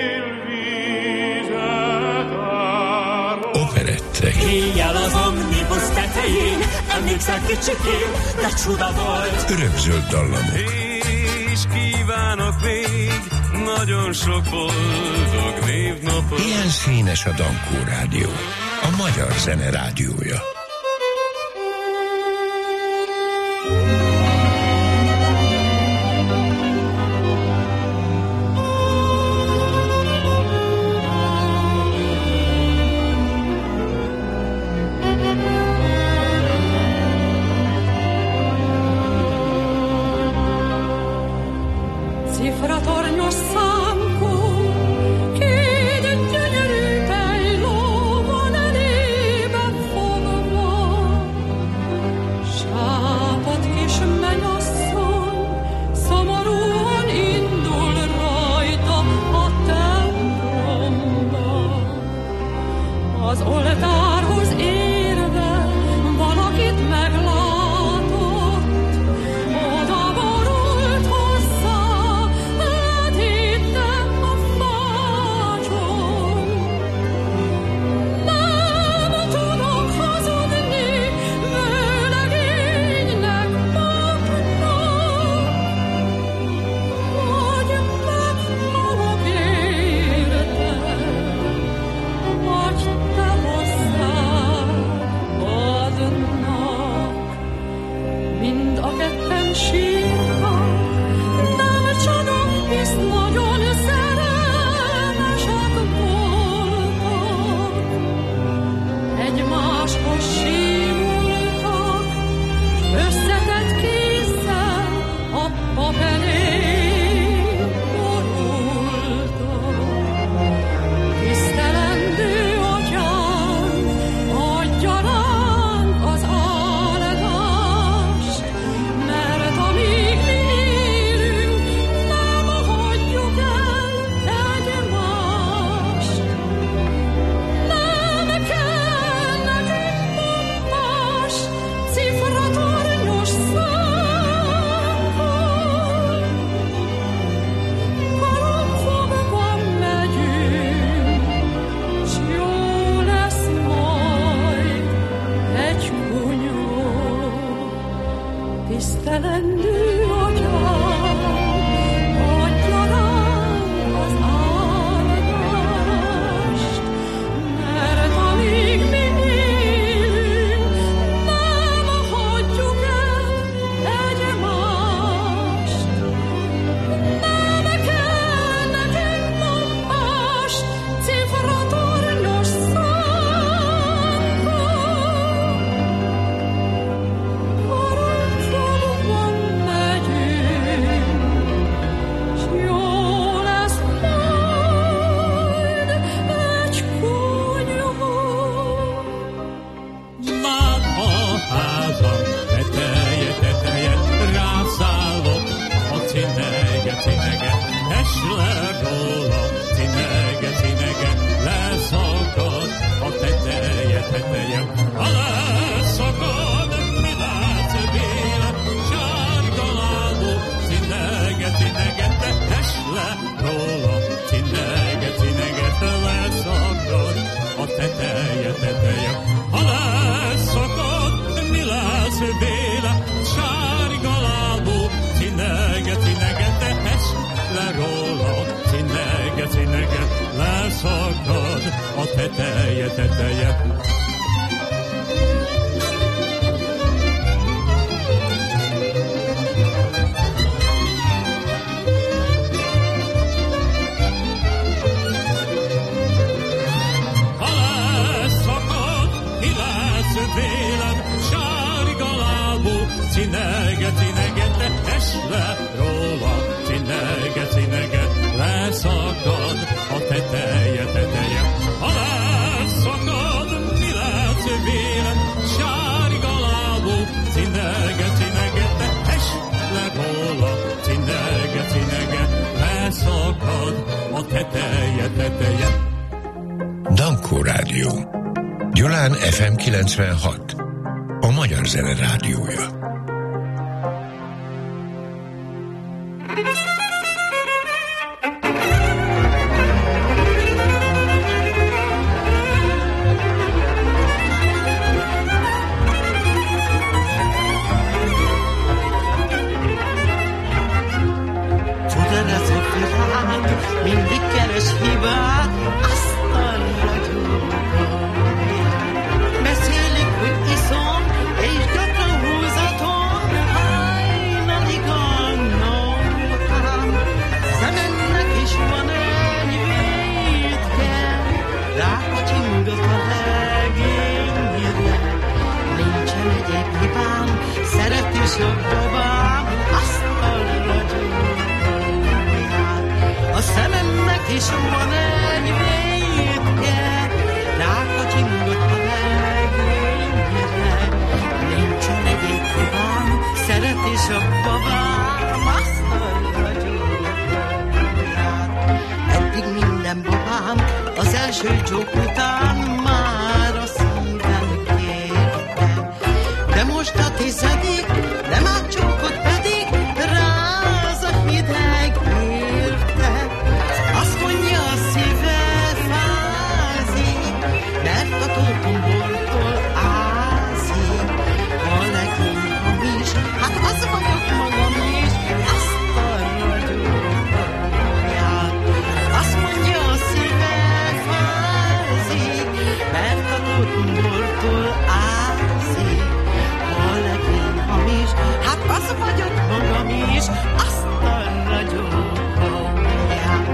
Operettek. Éjjel az omnibus doboz tetején, emlékszel kicsikén, de csuda volt. Örökzöld dallamok. És kívánok még nagyon sok boldog névnapot. Ilyen színes a Dankó Rádió, a magyar zene rádiója. Cifratornyos számkó, két gyönyörű pejló van elébe fogva. Sápadt kis mennyasszony, szomorúan indul rajta a templomba. Az oltárhoz érve valakit meglátott, oda borult hozzá, áthitte a fácson. Nem tudok hazudni, vőlegénynek, papnak, hogy meghalok érte, vagy te hozzád adnak. Mind a ketten sírtak, nem csalom, hisz nagyon szerelmesek voltak. Egymáshoz símultak, összetett kézzel a pap elé borultak. Tisztelendő atyám, adja ránk az áldást, mert amíg mi élünk, nem hagyjuk el egymást. Nem kell nekünk pompás, cifratornyos szánkon. Karomfogva megyünk, s jó lesz majd egy kunyó. Tisztelendő atyám, adja ránk az áldást, mert amíg mi élünk, nem hagyjuk el egymást. Nem kell nekünk pompás, cifratornyos szánkon. Karomfogva megyünk, s jó lesz majd egy kunyó. Már a házam teteje, rászállok a cinege, tess le róla, cinege, leszakad a teteje. Ha leszakad, mi látsz béle, sárga lábú, cinege, tess le róla, cinege, leszakad a teteje. Ha leszakad, mi lesz béle, sárga lábú, cinege, tess le róla, cinege, leszakad a teteje. Ha leszakad, mi lesz véled, sárga lábú, cinege, tess le róla, cinege, leszakad a teteje. Ha leszakad, mi lesz véled, sárga lábú, cinege, tess le róla, cinege, leszakad a teteje. Dankó Rádió. Gyulán FM 96. A magyar zene rádiója. egyéb hibám, szeret is a babám, asztalra gyújtják. A szememnek is van egy vétje, rákacsingott a legényre. Nincsen egyéb hibám, szeret is a babám, asztalra gyújtják. Eddig minden babám az első csók után már a szívem kérte, de most a 10. nem át csókot pedig ráz a hideg érte. Azt mondja a szíve fázik, mert a torkombortól ázik. A legjobb hamis, hát az vagyok magam is, asztalra gyújtják. Azt mondja a szíve fázik, mert a torkombortól ázik. A legjobb hamis, hát az vagyok magam is, asztalra gyújtják.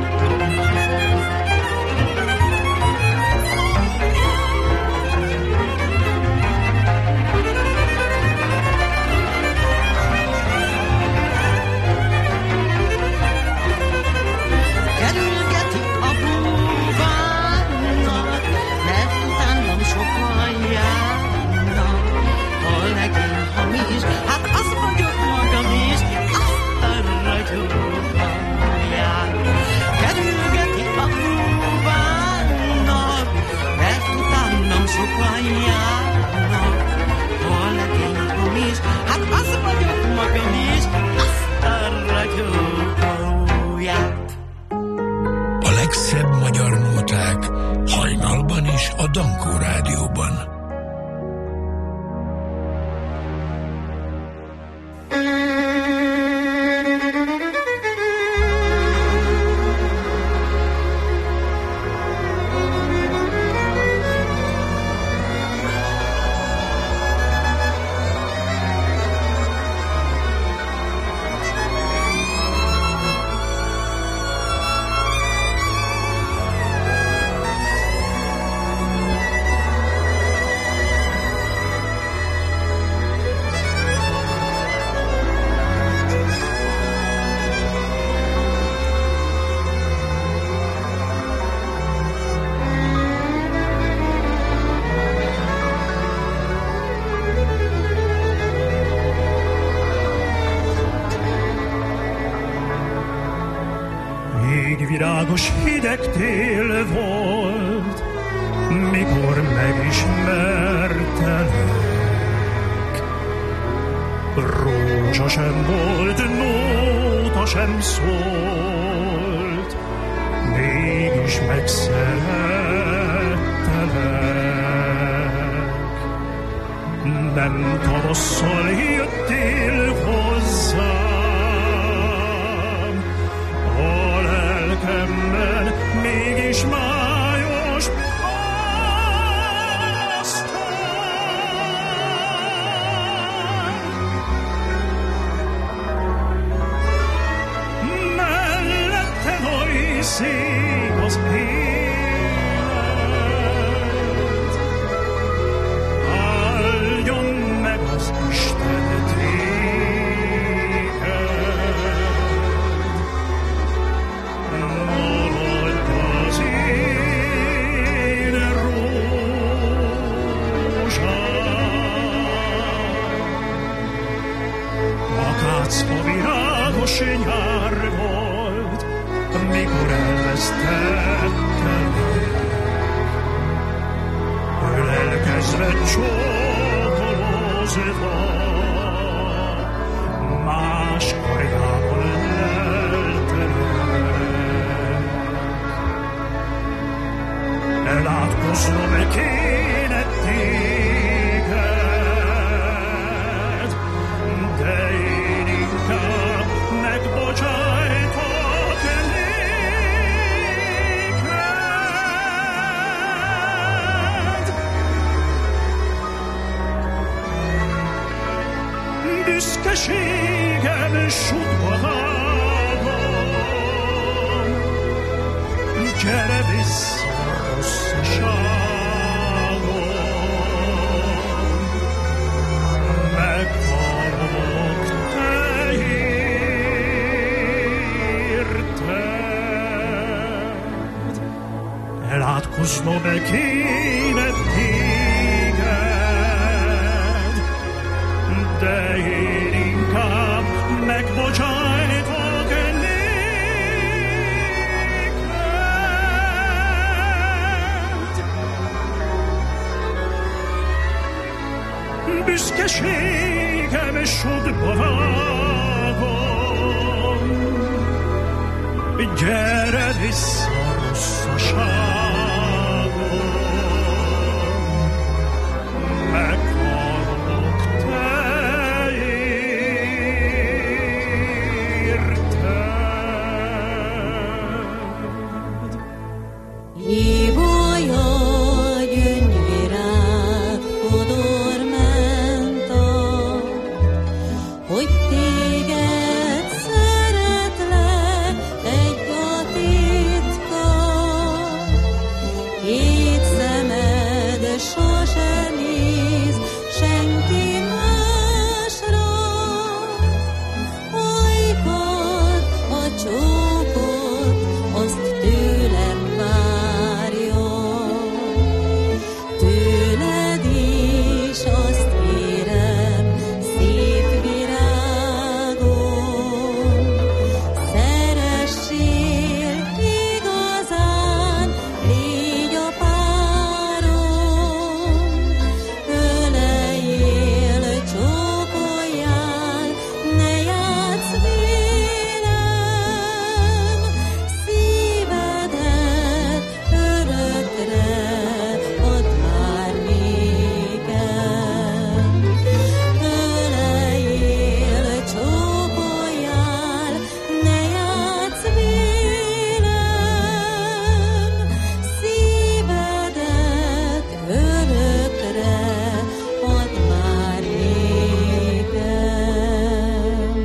Kerülgeti a búvárnak, mert utánam sokan járnak. A legjobb hamis, hát az vagyok magam is, asztalra gyújtják. Kerülgeti a búvárnak, mert utánam sokan járnak. A legjobb hamis, hát az vagyok magam is, asztalra gyújtják. A legszebb magyar nóták hajnalban is a Dankó Rádióban. Virágos hideg tél volt, mikor megismertelek. Rózsa sem volt, nóta sem szólt, mégis megszerettelek. Nem tavasszal jöttél hozzám, a lelkemben mégis májos aztán. Melletted oly szép az élet, áldjon meg az Isten téged. Maradj az én rózsám. Akácba virágos nyár volt, mikor elvesztettelek. Ölelkezve csókolózva, más karjában leltelek. Elátkoznom kéne téged, de én inkább megbocsájtok néked. Büszkeségem sútba vágom, gyere vissza rosszaságom. hoznom-e kéne téged, de én inkább megbocsájtok néked. Büszkeségem sodba vágom, gyere vissza rosszaságom, meghalok te érted. Ibolya gyöngyvirág fodormenta, hogy téged szeretlek egy a titka. Két szemed sosem néz senki másra, ajkad a csókot, azt tőlem várja. Tőled is azt kérem, szép virágom, szeressél igazán, légy a párom. Öleljél, csókoljál, ne játsz vélem, szívedet örökre add már nékem. Öleljél, csókoljál, ne játsz vélem, szívedet örökre add már nékem.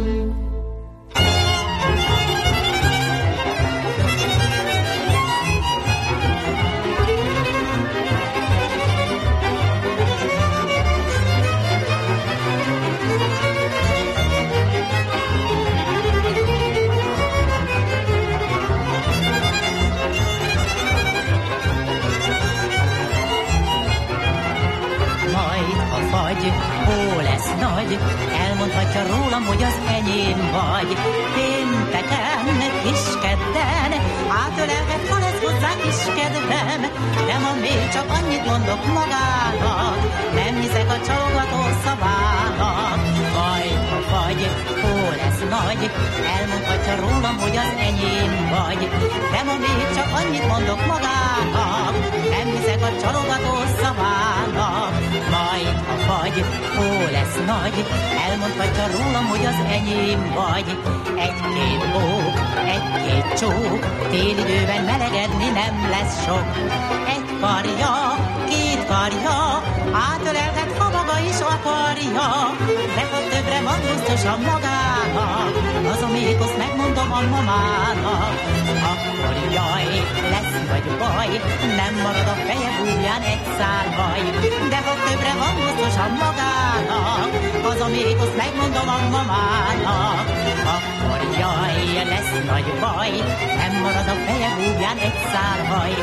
Majd a fagy, hó lesz nagy, elmondhatja rólam, hogy az enyém vagy. Pénteken, kiskedden, átölelget, ha lesz hozzá kiskedvem, de ma még csak annyit mondok magának, nem hiszek a csalogató szavának. Majd a fagy, hó lesz nagy, elmondhatja rólam, hogy az enyém vagy, de ma még csak annyit mondok magának, nem hiszek a csalogató szavának. Majd a fagy, hó lesz nagy, elmondhatja rólam, hogy az enyém vagy. Egy-két bók, egy-két csók, télidőben melegedni nem lesz sok. Egy karja, két karja, átölelhet, ha maga is akarja, de ha többre van biztosan magának, az a mékoszt megmondom a mamának. Akkor jaj, lesz vagy baj, nem marad a feje bújján egy szál haj, de ha többre van biztosan magának, az a mékoszt megmondom a mamának. Akkor jaj, lesz nagy baj, nem marad a feje bújján egy szál haj.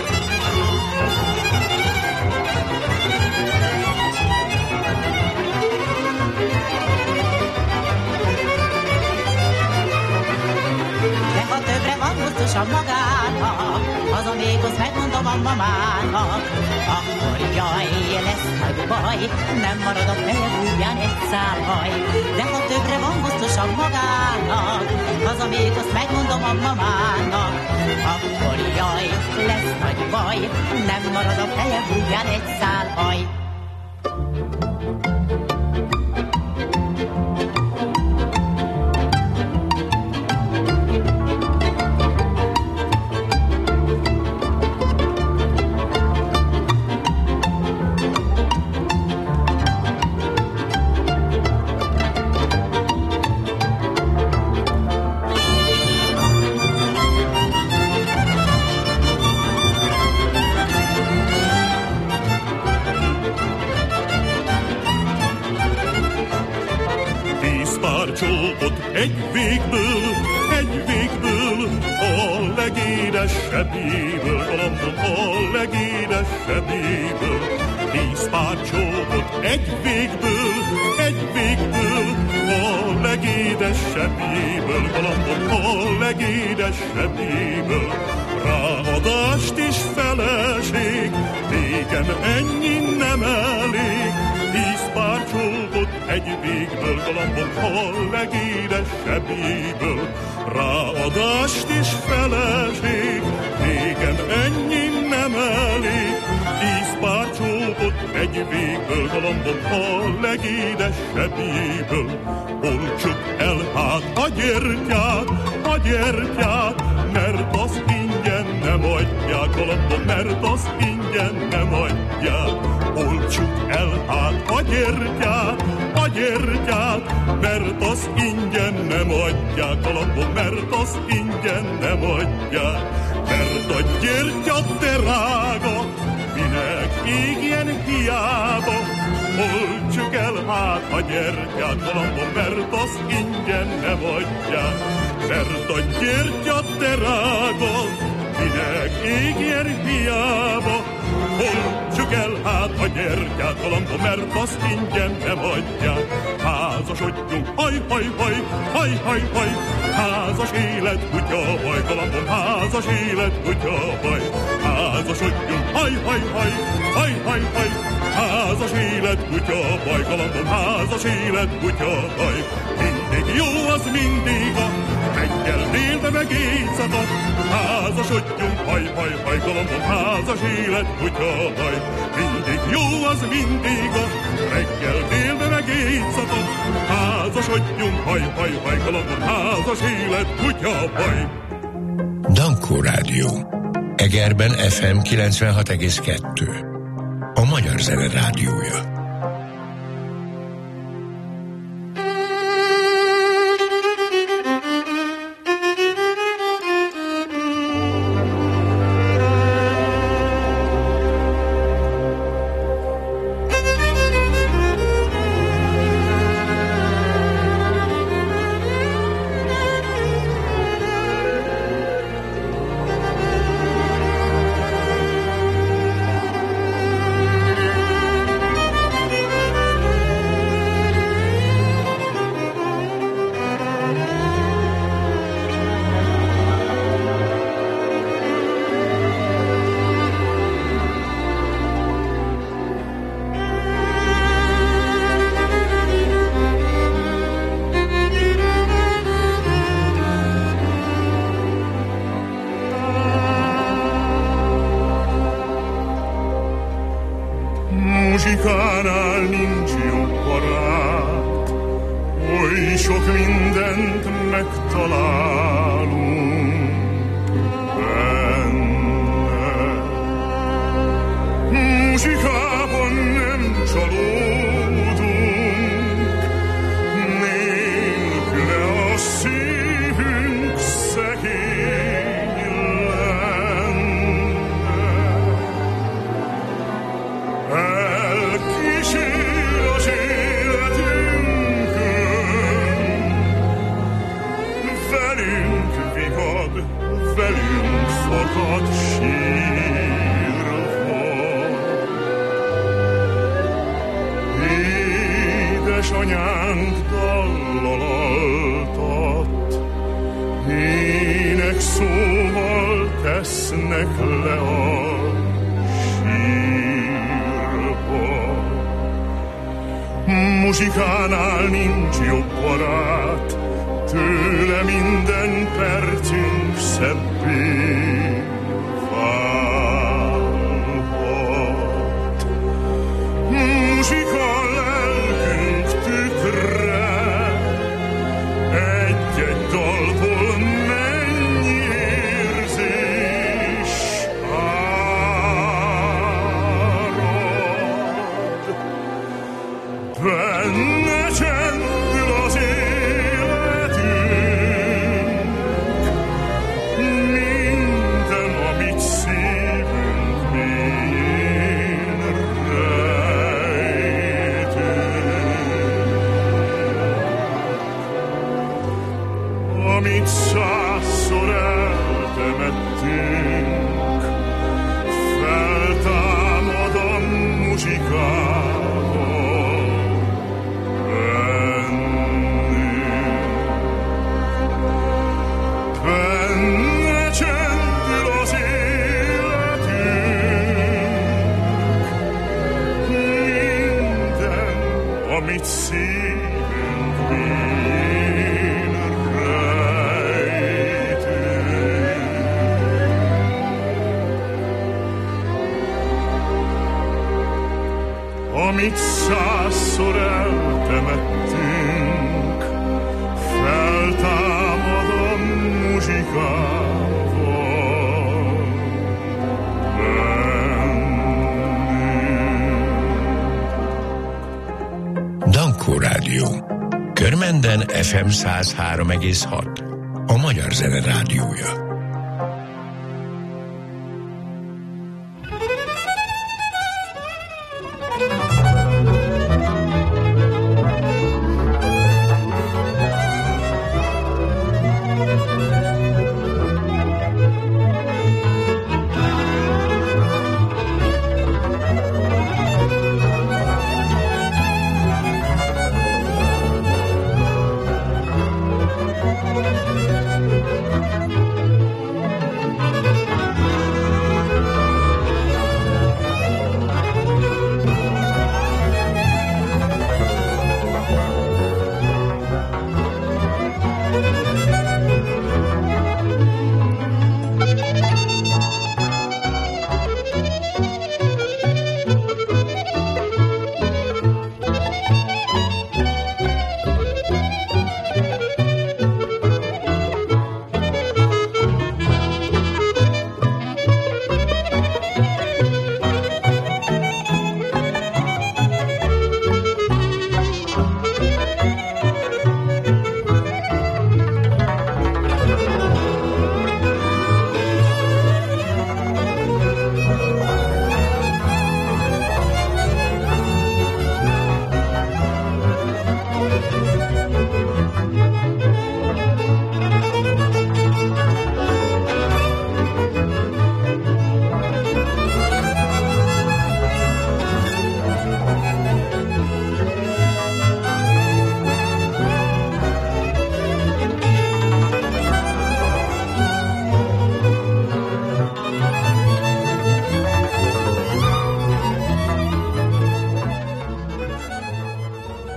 De ha többre van biztosan magának, az a mékoszt megmondom a mamának. Akkor jaj, lesz nagy baj, nem marad a feje bújján egy szál haj. De ha többre van biztosan magának, az a mékoszt megmondom a mamának. Akkor jaj, lesz nagy baj, nem marad a feje bújján egy szál haj. Egy végből, a legény legédesebbéből, galambom a legédesebbéből. 10 pár csókot egy végből, a legédesebbéből, galambom a legédesebbéből. Ráadást is feleség, nékem ennyi nem elég. 10 pár csókot egy végből, galambom a legédesebbéből. Ráadást is feleség, nékem ennyi nem elég. 10 pár csókot egy végből, galambom a legédesebbéből. Oltsuk el hát a gyertyát, mert az ingyen nem adják, galambom, mert az ingyen nem adják. Oltsuk el hát a gyertyát, mert az ingyen nem adják, galambom, mert az ingyen nem adják. Mert a gyertya drága, minek égjen hiába. Oltsuk el hát a gyertyát, galambom, mert az ingyen nem adják. Mert a gyertya drága, minek égjen hiába. Oltsuk el hát a gyertyát, galambom, mert azt ingyen nem adják. Házasodjunk, haj, házas élet, kutya, baj, galambom, házas élet, kutya, baj. Házasodjunk, haj, házas élet, kutya, baj, galambom, házas élet, kutya, baj. Mindig jó az mindig a reggel, délbe meg éjszaka. Házasodjunk, haj, galambom, házas élet, kutya, baj. Mindig jó az mindig a reggel, délbe meg éjszaka. Házasodjunk, haj, galambom, házas élet, kutya, baj. Dankó Rádió. Egerben FM 96,2. A Magyar Zene Rádiója. Muzsikánál nincs jobb barát, oly sok mindent megtalálunk benne. Muzsikában nem csalódunk, nélküle a szívünk szegény lenne. Elkísér az életünkön, velünk vigad, velünk fakad sírva. Édesanyánk dallal altat, ének szóval tesznek le a muzsikánál nincs jobb barát, tőle minden percünk szebbé válhat. Muzsika lelkünk tükre, egy-egy dalból mennyi érzés árad. Benne csendül az életünk, minden, amit szívünk mélyén rejtünk. Amit 100-szor eltemet temettünk, feltámad a muzsikával bennünk. Benne csendül az életünk, minden, amit szívünk vén rejtünk. Amit 100-szor eltemettünk, feltámad a muzsikával bennünk. Dankó Rádió. Körmenden FM 103,6. A Magyar Zene Rádiója.